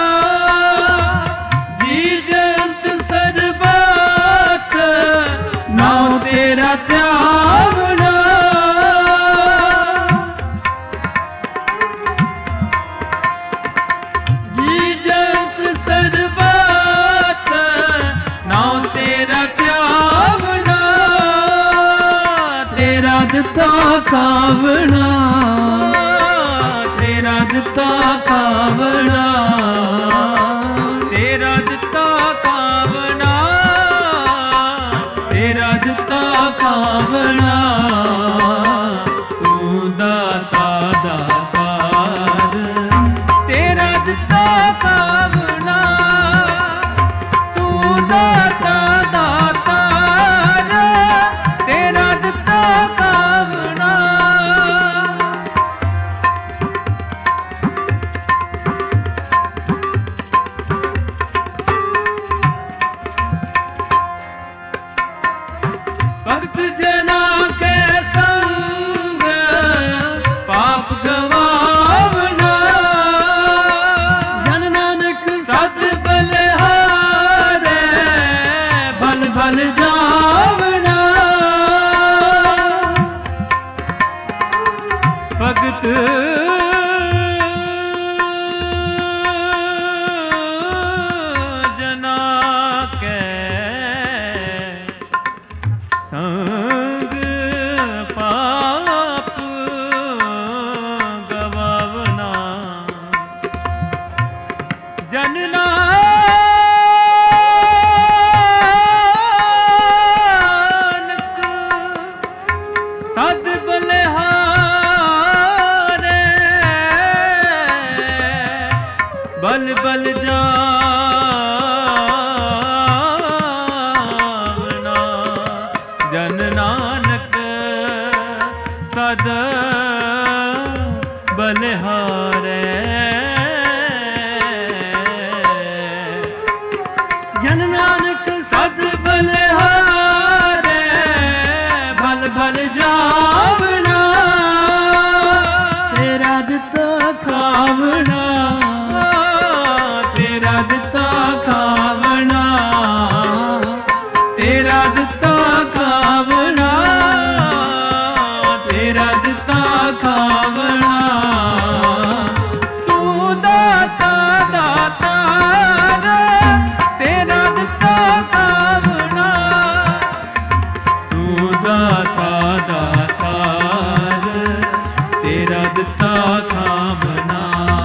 ਜੀ ਜੰਤ ਸਰਬਾਤ ਨਾਉ ਤੇਰਾ ਧਿਆਵਣਾ ਦਿੱਤਾ ਖਾਵਣਾ ਤੇਰਾ ਦਿੱਤਾ ਖਾਵਣਾ ਤੇਰਾ ਦਿੱਤਾ ਖਾਵਣਾ ਤੇਰਾ ਦਿੱਤਾ ਖਾਵਣਾ ਤੂੰ ਦਾਤਾ ਦਾਤਾਰ ਤੇਰਾ ਦਿੱਤਾ ਖਾਵਣਾ ਤੂੰ ਦਾਤਾ ਦਾਤਾਰ ਤੇਰਾ ਦਿੱਤਾ भक्त जना के संग पाप गवावना जन नानक सत बलिहारे भल भल जावना भगत जना के संग पाप गवावना जन नानक सद बलिहारे बल बल जावना जन नानक सद ਬਲਿਹਾਰੈ ਜਨ ਨਾਨਕ ਸਦ ਬਲਿਹਾਰੈ ਬਲ ਬਲ ਜਾਵਣਾ ਤੇਰਾ ਦਿੱਤਾ ਖਾਵਣਾ ਤੇਰਾ ਦਿੱਤਾ ਖਾਵਣਾ ਤੇਰਾ ਦਿੱਤਾ ਖਾਵਣਾ ਤੇਰਾ ਦਿੱਤਾ ਖਾਵਣਾ ਤੂੰ ਦਾਤਾ ਦਾਤਾਰ ਤੇਰਾ ਦਿੱਤਾ ਖਾਵਣਾ ਤੂੰ ਦਾਤਾ ਦਾਤਾਰ ਤੇਰਾ ਦਿੱਤਾ ਖਾਵਣਾ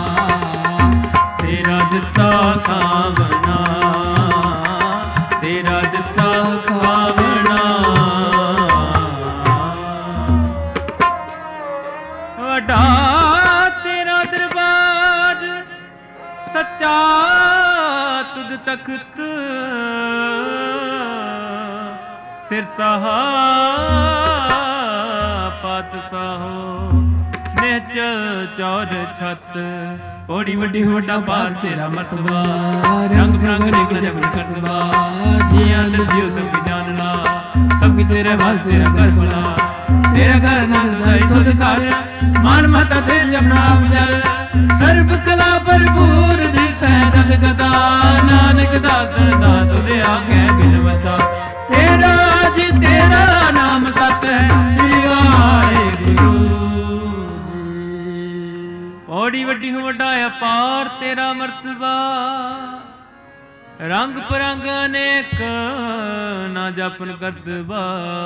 ਤੇਰਾ ਦਿੱਤਾ ਖਾਵਣਾ ਤੇਰਾ ਦਿੱਤਾ ਖਾਵਣਾ ਵੱਡਾ ਤੇਰਾ ਦਰਬਾਰ ਸੱਚਾ ਤੁਧ ਤਖਤ ਸਿਰ ਸਹਾ ਪਾਤਸ਼ਾਹੋ ਨਿਹਚਲ ਚੌਰ ਛੱਤ ਬੜੀ ਵੱਡੀ ਵੱਡਾ ਬਾਰ ਤੇਰਾ ਮਰਤਬਾ ਰੰਗ ਰੰਗ ਨਿਕ ਜਗ ਖਤਬਾ ਜੀਆਂ ਅੰਦਰ ਜਿਉ ਸਭ ਕੀ ਜਾਣਨਾ ਸਭ ਕੀ ਤੇਰੇ ਵਾਸਤੇ ਤੇਰਾ ਘਰ ਬਣਾ ਤੇਰਾ ਘਰ ਨੰਦ ਦਾਈ ਤੁਧ ਘਰ ਮਾਨ ਮਤਾ ਤੇ ਜਮਨਾ ਜਲ ਸਰਬ ਕਲਾ ਭਰਪੂਰ ਦਿਸੈ ਜਗ ਗਦਾ ਨਾਨਕ ਦਾਸ ਦਾਸ ਦੇ ਆਗੇ ਬਿਨਵਤਾ ਤੇਰਾ ਜੀ ਤੇਰਾ ਨਾਮ ਸਤ ਹੈ ਸ੍ਰੀ ਵਾਹਿਗੁਰੂ ਬੜੀ ਵੱਡੀ ਹੋ ਵੱਡਾ ਅਪਾਰ ਤੇਰਾ ਮਰਤਬਾ ਰੰਗ ਪਰੰਗ ਅਨੇਕ ਨਾ ਜਪਨ ਕਰਤਬਾ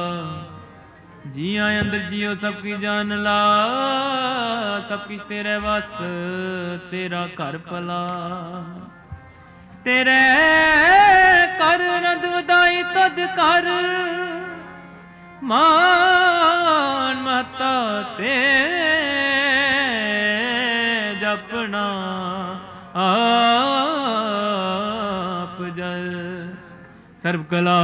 ਜੀਆਂ ਅੰਦਰ ਜਿਉ ਸਭ ਕੀ ਜਾਨ ਲਾ ਸਭ ਕੀ ਤੇਰੇ ਵਸ ਤੇਰਾ ਘਰ ਭਲਾ ਤੇਰੇ ਕਰ ਨੰਦ ਵਧਾਈ ਤਦ ਕਰ ਮਾਨ ਮਹਤਾ ਤੇ ਜਪਣਾ ਆਪ ਜਲ ਸਰਬ ਕਲਾ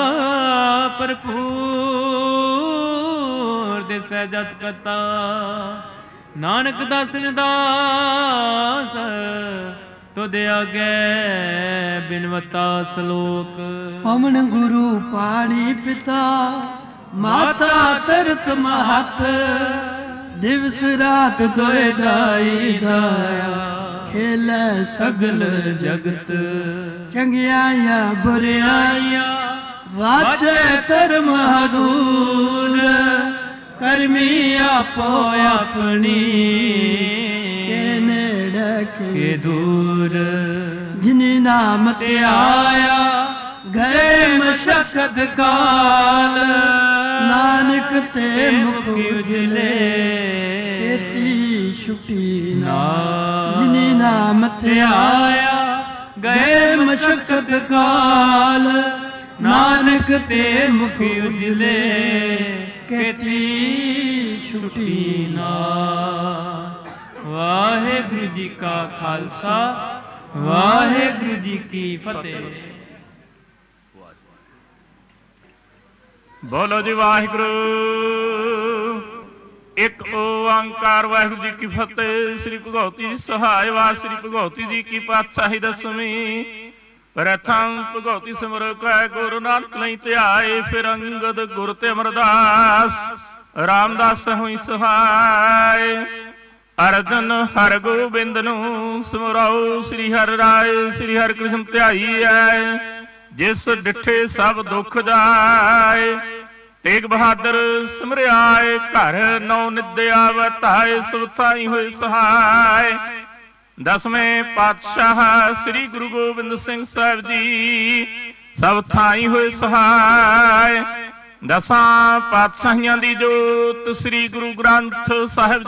ਭਰਪੂਰ ਦਿਸੈ ਜਤ ਕਤਾ ਨਾਨਕ ਦਾਸਨ ਦਾਸ ਤੁਧ ਆਗੇ ਬਿਨਵਤਾ ਸਲੋਕ ਪਵਨ ਗੁਰੂ ਪਾਣੀ ਪਿਤਾ ਮਾਤਾ ਤਰਤ ਮਹਤ ਦਿਵਸ ਰਾਤ ਦੋਇ ਦਾਈ ਦਾਇਆ ਖੇਲੇ ਸਗਲ ਜਗਤ ਚੰਗਿਆਈਆਂ ਬੁਰਿਆਈਆਂ ਵਾਚੇ ਧਰਮ ਹਦੂਰ ਕਰਮੀ ਆਪੋ ਆਪਣੀ ਕੇ ਨੇੜੇ ਕੇ ਦੂਰ ਜਿਨੀ ਨਾਮ ਤੇ ਆਇਆ ਗਏ ਮਸ਼ਕਤ ਕਾਲ ਨਾਨਕ ਤੇ ਮੁਖ ਉਜਲੇ ਤੇਤੀ ਛੁਟੀ ਨਾਲ ਜਿਨੀ ਨਾਮ ਤੇ ਆਇਆ ਗਏ ਮਸ਼ਕਤ ਕਾਲ ਨਾਨਕ ਤੇ ਮੁਖ ਉਜਲੇ ਕੇਤੀ ਛੁਟੀ ਨਾਲ ਵਾਹਿਗੁਰੂ ਜੀ ਕਾ ਖਾਲਸਾ ਵਾਹਿਗੁਰੂ ਜੀ ਕੀ ਫਤਿਹ। ਬੋਲੋ ਜੀ ਵਾਹਿਗੁਰੂ। ਇੱਕ ਓੰਕਾਰ ਵਾਹਿਗੁਰੂ ਜੀ ਕੀ ਫਤਿਹ। ਸ੍ਰੀ ਭਗਉਤੀ ਸਹਾਇ ਵਾਹਿ ਸ੍ਰੀ ਭਗਉਤੀ ਜੀ ਕੀ ਪਾਤਸ਼ਾਹੀ ਦਸਵੀਂ। ਪ੍ਰਥਮ ਭਗਉਤੀ ਸਿਮਰ ਕੈ ਗੁਰੂ ਨਾਨਕ ਲਈ ਧਿਆਏ, ਫਿਰ ਅੰਗਦ ਗੁਰ ਤੇ ਅਮਰਦਾਸ ਰਾਮਦਾਸ ਹੋਈ ਸਹਾਇ। ਅਰਜਨ ਹਰ ਗੋਬਿੰਦ ਨੂੰ ਸਿਮਰਾਓ, ਸ੍ਰੀ ਹਰਿ ਰਾਏ ਸ੍ਰੀ ਹਰਿ ਕ੍ਰਿਸ਼ਨ ਧਿਆਈ ਐ। ਜਿਸ ਡਿਠੇ ਸਭ ਦੁੱਖ ਜਾਏ, ਤੇਗ ਬਹਾਦਰ ਸਿਮਰਿਆਏ। ਘਰ ਨੌ ਨਿਦਿਆ ਵਤਾਏ, ਸਭ ਥਾਈ ਹੋਏ ਸਹਾਇ। ਦਸਵੇਂ ਪਾਤਸ਼ਾਹ ਸ੍ਰੀ ਗੁਰੂ ਗੋਬਿੰਦ ਸਿੰਘ ਸਾਹਿਬ ਜੀ ਸਭ ਥਾਈ ਹੋਏ ਸਹਾਇ। ਦਸਾਂ ਪਾਤਸ਼ਾਹੀਆਂ ਦੀ ਜੋਤ ਸ੍ਰੀ ਗੁਰੂ ਗ੍ਰੰਥ ਸਾਹਿਬ